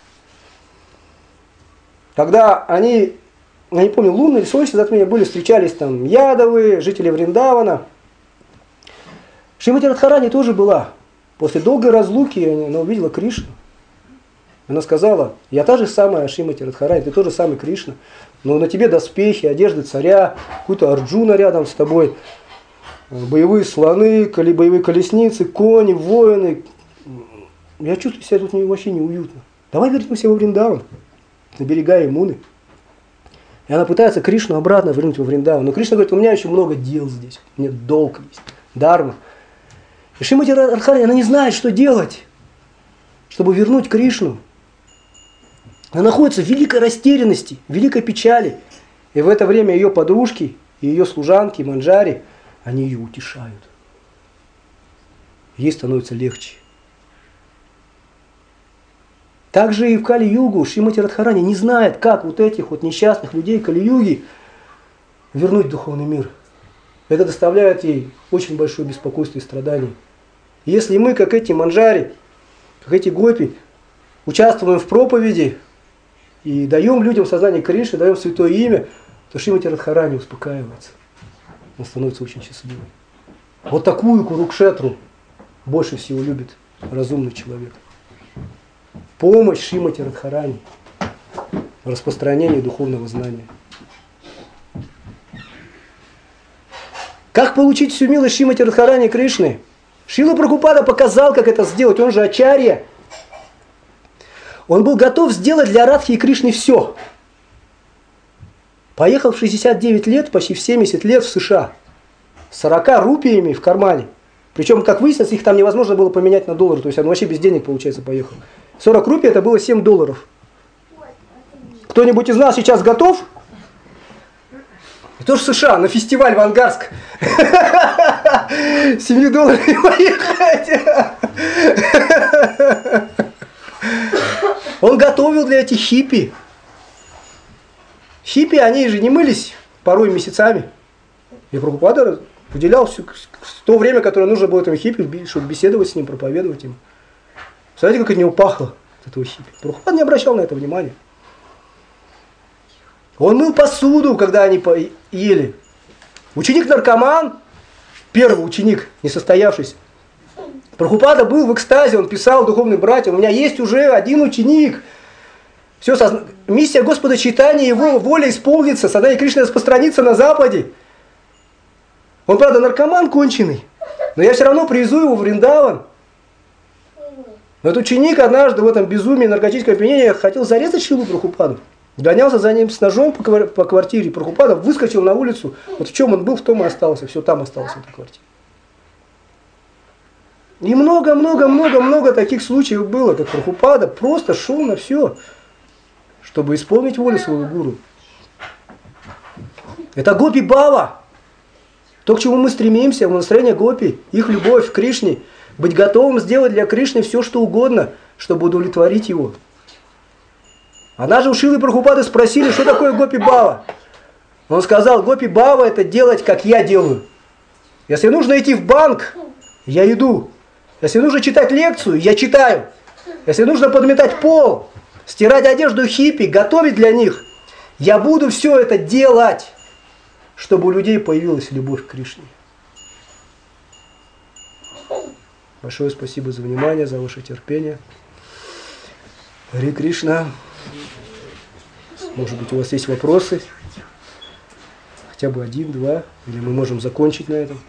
Когда они, я не помню, лунные или солнечные затмения были, встречались там ядовы, жители Вриндавана. Шримати Радхарани тоже была. После долгой разлуки она увидела Кришну. Она сказала, я та же самая Шримати Радхарани, ты тот же самый Кришна, но на тебе доспехи, одежды царя, какой-то Арджуна рядом с тобой, боевые слоны, боевые колесницы, кони, воины. Я чувствую себя тут вообще неуютно. Давай вернемся во Вриндаван, на берега Ямуны. И она пытается Кришну обратно вернуть во Вриндаван. Но Кришна говорит, у меня еще много дел здесь, у меня долг есть, дарма. И Шримати Радхарани, она не знает, что делать, чтобы вернуть Кришну. Она находится в великой растерянности, в великой печали. И в это время ее подружки, и ее служанки, манджари, они ее утешают. Ей становится легче. Также и в Кали-югу Шримати Радхарани не знает, как вот этих вот несчастных людей Кали-юги вернуть в духовный мир. Это доставляет ей очень большое беспокойство и страдания. Если мы, как эти манджари, как эти гопи, участвуем в проповеди и даем людям сознание Кришны, даем святое имя, то Шримати Радхарани успокаивается. Он становится очень счастливым. Вот такую Курукшетру больше всего любит разумный человек. Помощь Шримати Радхарани в распространении духовного знания. Как получить всю милость Шримати Радхарани Кришны? Шрила Прабхупада показал, как это сделать. Он же ачарья. Он был готов сделать для Радхи и Кришны все. Поехал в 69 лет, почти в 70 лет в США. С 40 рупиями в кармане. Причем, как выяснилось, их там невозможно было поменять на доллары. То есть он вообще без денег, получается, поехал. 40 рупий это было $7. Кто-нибудь из нас сейчас готов? Это же США, на фестиваль в Ангарск. $7 поехать. Он готовил для этих хиппи. Хиппи, они же не мылись порой месяцами. И Прабхупада уделял то время, которое нужно было этому хиппи, чтобы беседовать с ним, проповедовать им. Смотрите, как от него пахло, от этого хиппи. Прабхупада не обращал на это внимания. Он мыл посуду, когда они ели. Ученик-наркоман, первый ученик, несостоявшийся. Прабхупада был в экстазе, он писал духовным братьям: у меня есть уже один ученик. Все, миссия Господа Чайтаньи, его воля исполнится, сознание Кришны распространится на Западе. Он, правда, наркоман конченый, но я все равно привезу его в Вриндаван. Но этот ученик однажды в этом безумии наркотического опьянения хотел зарезать Шрилу Прабхупаду. Гонялся за ним с ножом по квартире. Прабхупада выскочил на улицу. Вот в чем он был, в том и остался. Все там остался в этой квартире. И много таких случаев было, как Прабхупада просто шел на все, чтобы исполнить волю своего гуру. Это гопи бава. То, к чему мы стремимся, в настроение гопи, их любовь к Кришне, быть готовым сделать для Кришны все, что угодно, чтобы удовлетворить его. Однажды у Шрилы Прабхупады спросили, что такое гопи бава. Он сказал: гопи бава это делать, как я делаю. Если нужно идти в банк, я иду. Если нужно читать лекцию, я читаю. Если нужно подметать пол, стирать одежду хиппи, готовить для них, я буду все это делать, чтобы у людей появилась любовь к Кришне. Большое спасибо за внимание, за ваше терпение. Харе Кришна. Может быть, у вас есть вопросы? Хотя бы один, два. Или мы можем закончить на этом?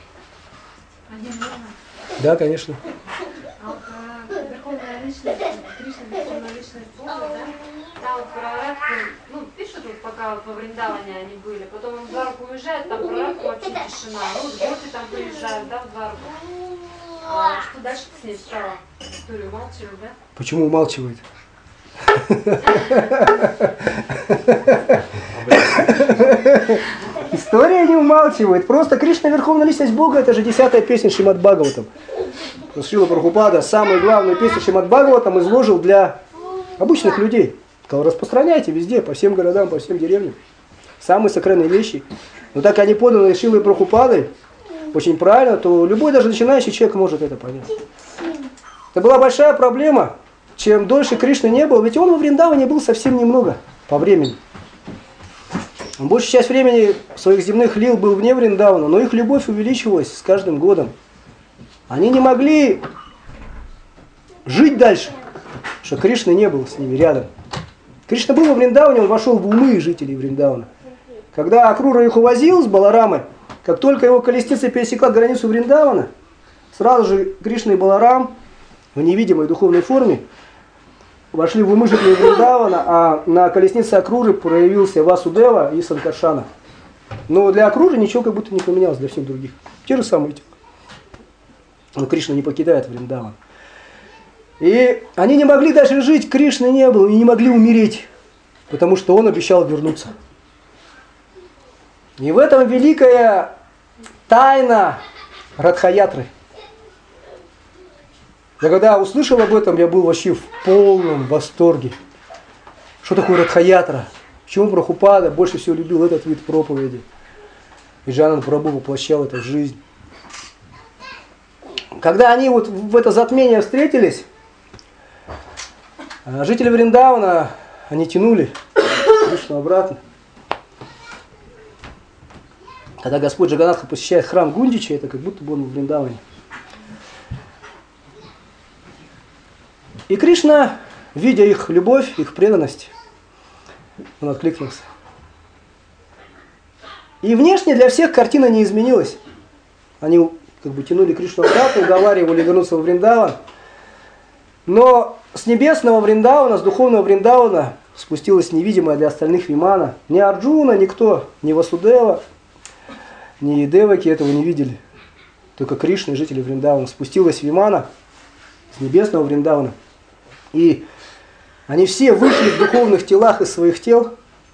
Да, конечно. А вот Верховная Личность, Кришна, Верховная Личность Бога, да? Там про Радху, пишут, вот пока вот во Вриндаване они были, потом он в Дварку уезжает, там про Радху вообще тишина. Ну, гопи там приезжают, да, в Дварку. А что дальше с ней стало? Историю умалчивают, да? Почему умалчивает? История не умалчивает. Просто Кришна Верховная Личность Бога, это же 10-я песня Шримад Бхагаватам. Шрила Прабхупада самую главную песню Шримад Бхагаватам изложил для обычных людей. Сказал: распространяйте везде, по всем городам, по всем деревням. Самые сокровенные вещи. Но так они поданы Шрилой Прабхупадой очень правильно, то любой даже начинающий человек может это понять. Это была большая проблема. Чем дольше Кришны не был, ведь он во Вриндаване был совсем немного по времени. Большая часть времени своих земных лил был вне Вриндавана, но их любовь увеличивалась с каждым годом. Они не могли жить дальше, что Кришны не был с ними рядом. Кришна был во Вриндаване, он вошел в умы жителей Вриндавана. Когда Акрура их увозил с Баларамой, как только его колесница пересекла границу Вриндавана, сразу же Кришна и Баларам в невидимой духовной форме вошли в умы жителей Вриндавана, а на колеснице Акруры проявился Васудева и Санкаршана. Но для Акруры ничего как будто не поменялось, для всех других. Те же самые тела. Но Кришна не покидает Вриндаван. И они не могли дальше жить, Кришны не было, и не могли умереть, потому что он обещал вернуться. И в этом великая тайна Радха-ятры. Я когда услышал об этом, я был вообще в полном восторге. Что такое Радха-ятра? Почему Прабхупада больше всего любил этот вид проповеди? И Джананда Прабху воплощал это в жизнь. Когда они вот в это затмение встретились, жители Вриндавана, они тянули Кришну обратно. Когда Господь Джаганатха посещает храм Гундича, это как будто бы он в Вриндаване. И Кришна, видя их любовь, их преданность, он откликнулся. И внешне для всех картина не изменилась. Они как бы тянули Кришну обратно, уговаривали вернуться в Вриндаван. Но с небесного Вриндавана, с духовного Вриндавана спустилась невидимая для остальных Вимана. Ни Арджуна, никто, ни Васудева, ни Деваки этого не видели. Только Кришна и жители Вриндавана. Спустилась Вимана с небесного Вриндавана. И они все вышли в духовных телах из своих тел.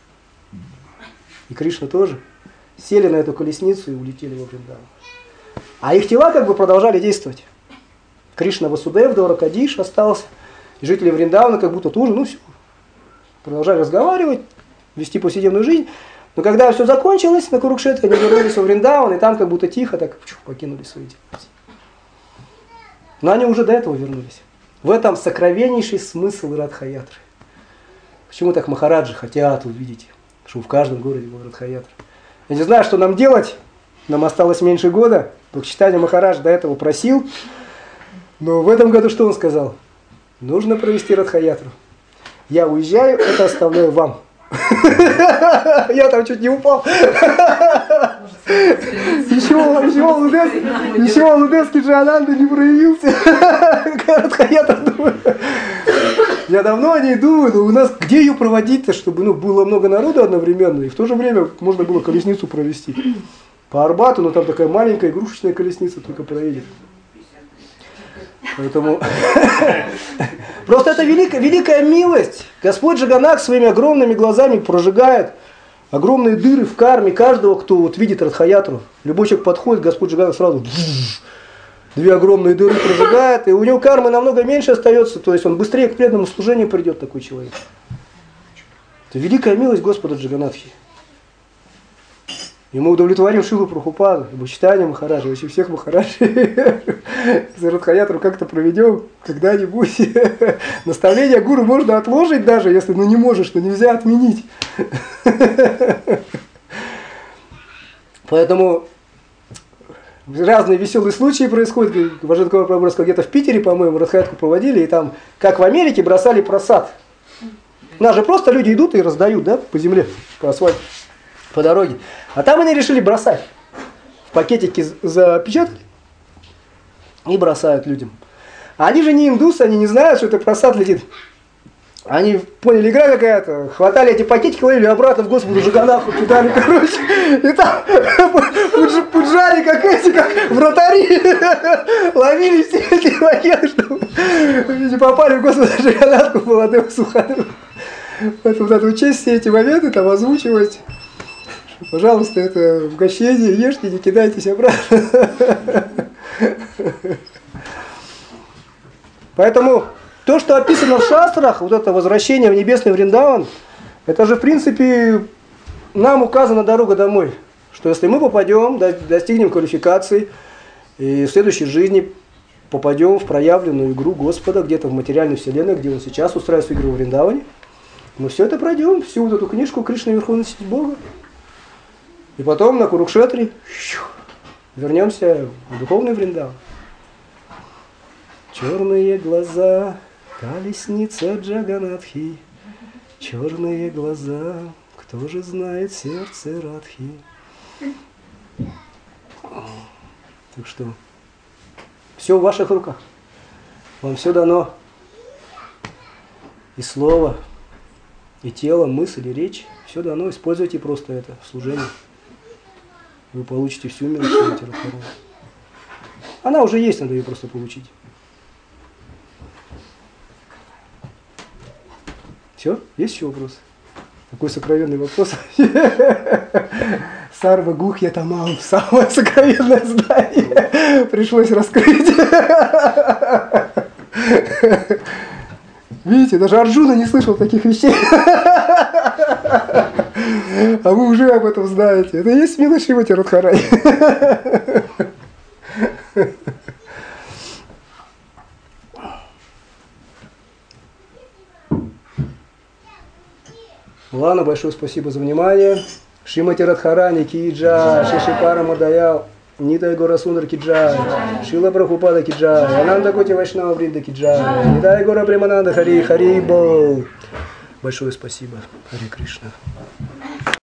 И Кришна тоже. Сели на эту колесницу и улетели во Вриндаван. А их тела как бы продолжали действовать. Кришна Васудев, Дваракадиш остался. И жители Вриндавана как будто тоже, ну все, продолжали разговаривать, вести повседневную жизнь. Но когда все закончилось на Курукшетре, они вернулись во Вриндаван, и там как будто тихо так покинули свои тела. Но они уже до этого вернулись. В этом сокровеннейший смысл Радха-ятры. Почему так Махараджи хотят увидеть, чтобы в каждом городе был Радха-ятра? Я не знаю, что нам делать. Нам осталось меньше года. Бхактичитания Махарадж до этого просил. Но в этом году что он сказал? Нужно провести Радха-ятру. Я уезжаю, это оставляю вам. Я там чуть не упал. Еще Лудевский Джананда не проявился. Радха-ятра, думаю. Я давно о ней думаю, но у нас где ее проводить-то, чтобы было много народу одновременно, и в то же время можно было колесницу провести. По Арбату, но там такая маленькая игрушечная колесница только проедет. Поэтому просто это великая милость. Господь Джаганнатх своими огромными глазами прожигает огромные дыры в карме каждого, кто вот видит Радха-ятру. Любой человек подходит, Господь Джаганнатх сразу две огромные дыры прожигает, и у него кармы намного меньше остается, то есть он быстрее к преданному служению придет, такой человек. Это великая милость Господа Джаганнатхи. И мы удовлетворим Шилу Прабхупаду, Бхактичитания Махараджа, вообще всех Махараджей. За Радха-ятру как-то проведем когда-нибудь. Наставление гуру можно отложить даже, если не можешь, но нельзя отменить. Поэтому разные веселые случаи происходят. Важен такой вопрос, где-то в Питере, по-моему, Радха-ятру проводили, и там, как в Америке, бросали просад. У нас же просто люди идут и раздают, да, по земле, по асфальту, по дороге. А там они решили бросать. В пакетики запечатали и бросают людям. А они же не индусы, они не знают, что это просад летит. Они поняли, игра какая-то, хватали эти пакетики, ловили обратно в Господу Джаганнатху, кидали, короче, и там пуджари, как эти, как вратари, ловили все эти пакеты, чтобы не попали в Господа Джаганнатху, молодым суханым. Поэтому надо учесть все эти моменты, там озвучивать. Пожалуйста, это угощение, ешьте, не кидайтесь обратно. Поэтому то, что описано в шастрах, вот это возвращение в небесный Вриндаван, это же в принципе нам указана дорога домой. Что если мы попадем, достигнем квалификации, и в следующей жизни попадем в проявленную игру Господа, где-то в материальной вселенной, где Он сейчас устраивает свою игру в Вриндаване, мы все это пройдем, всю вот эту книжку Кришна Верховный Сидь Бога. И потом на Курукшетре вернемся в духовный Вриндаван. Черные глаза, колесница Джаганнатхи, черные глаза, кто же знает сердце Радхи. Так что все в ваших руках. Вам все дано. И слово, и тело, мысль, и речь. Все дано. Используйте просто это в служении. Вы получите всю милость Радхи. Она уже есть, надо ее просто получить. Все? Есть еще вопросы? Такой сокровенный вопрос. Сарва Гухья Тамам, самое сокровенное здание. Пришлось раскрыть. Видите, даже Арджуна не слышал таких вещей. А вы уже об этом знаете. Это и есть милый Шримати Радхарани. Ладно, большое спасибо за внимание. Шримати Радхарани ки джай, Шишипара Мадаял, Нитай Гора Сундар ки джай, Шила Прабхупада ки джай, Ананда Коти Вайшнава Вринда ки джай, Нитай Гора Премананда Хари Хари Бол. Большое спасибо. Харе Кришна.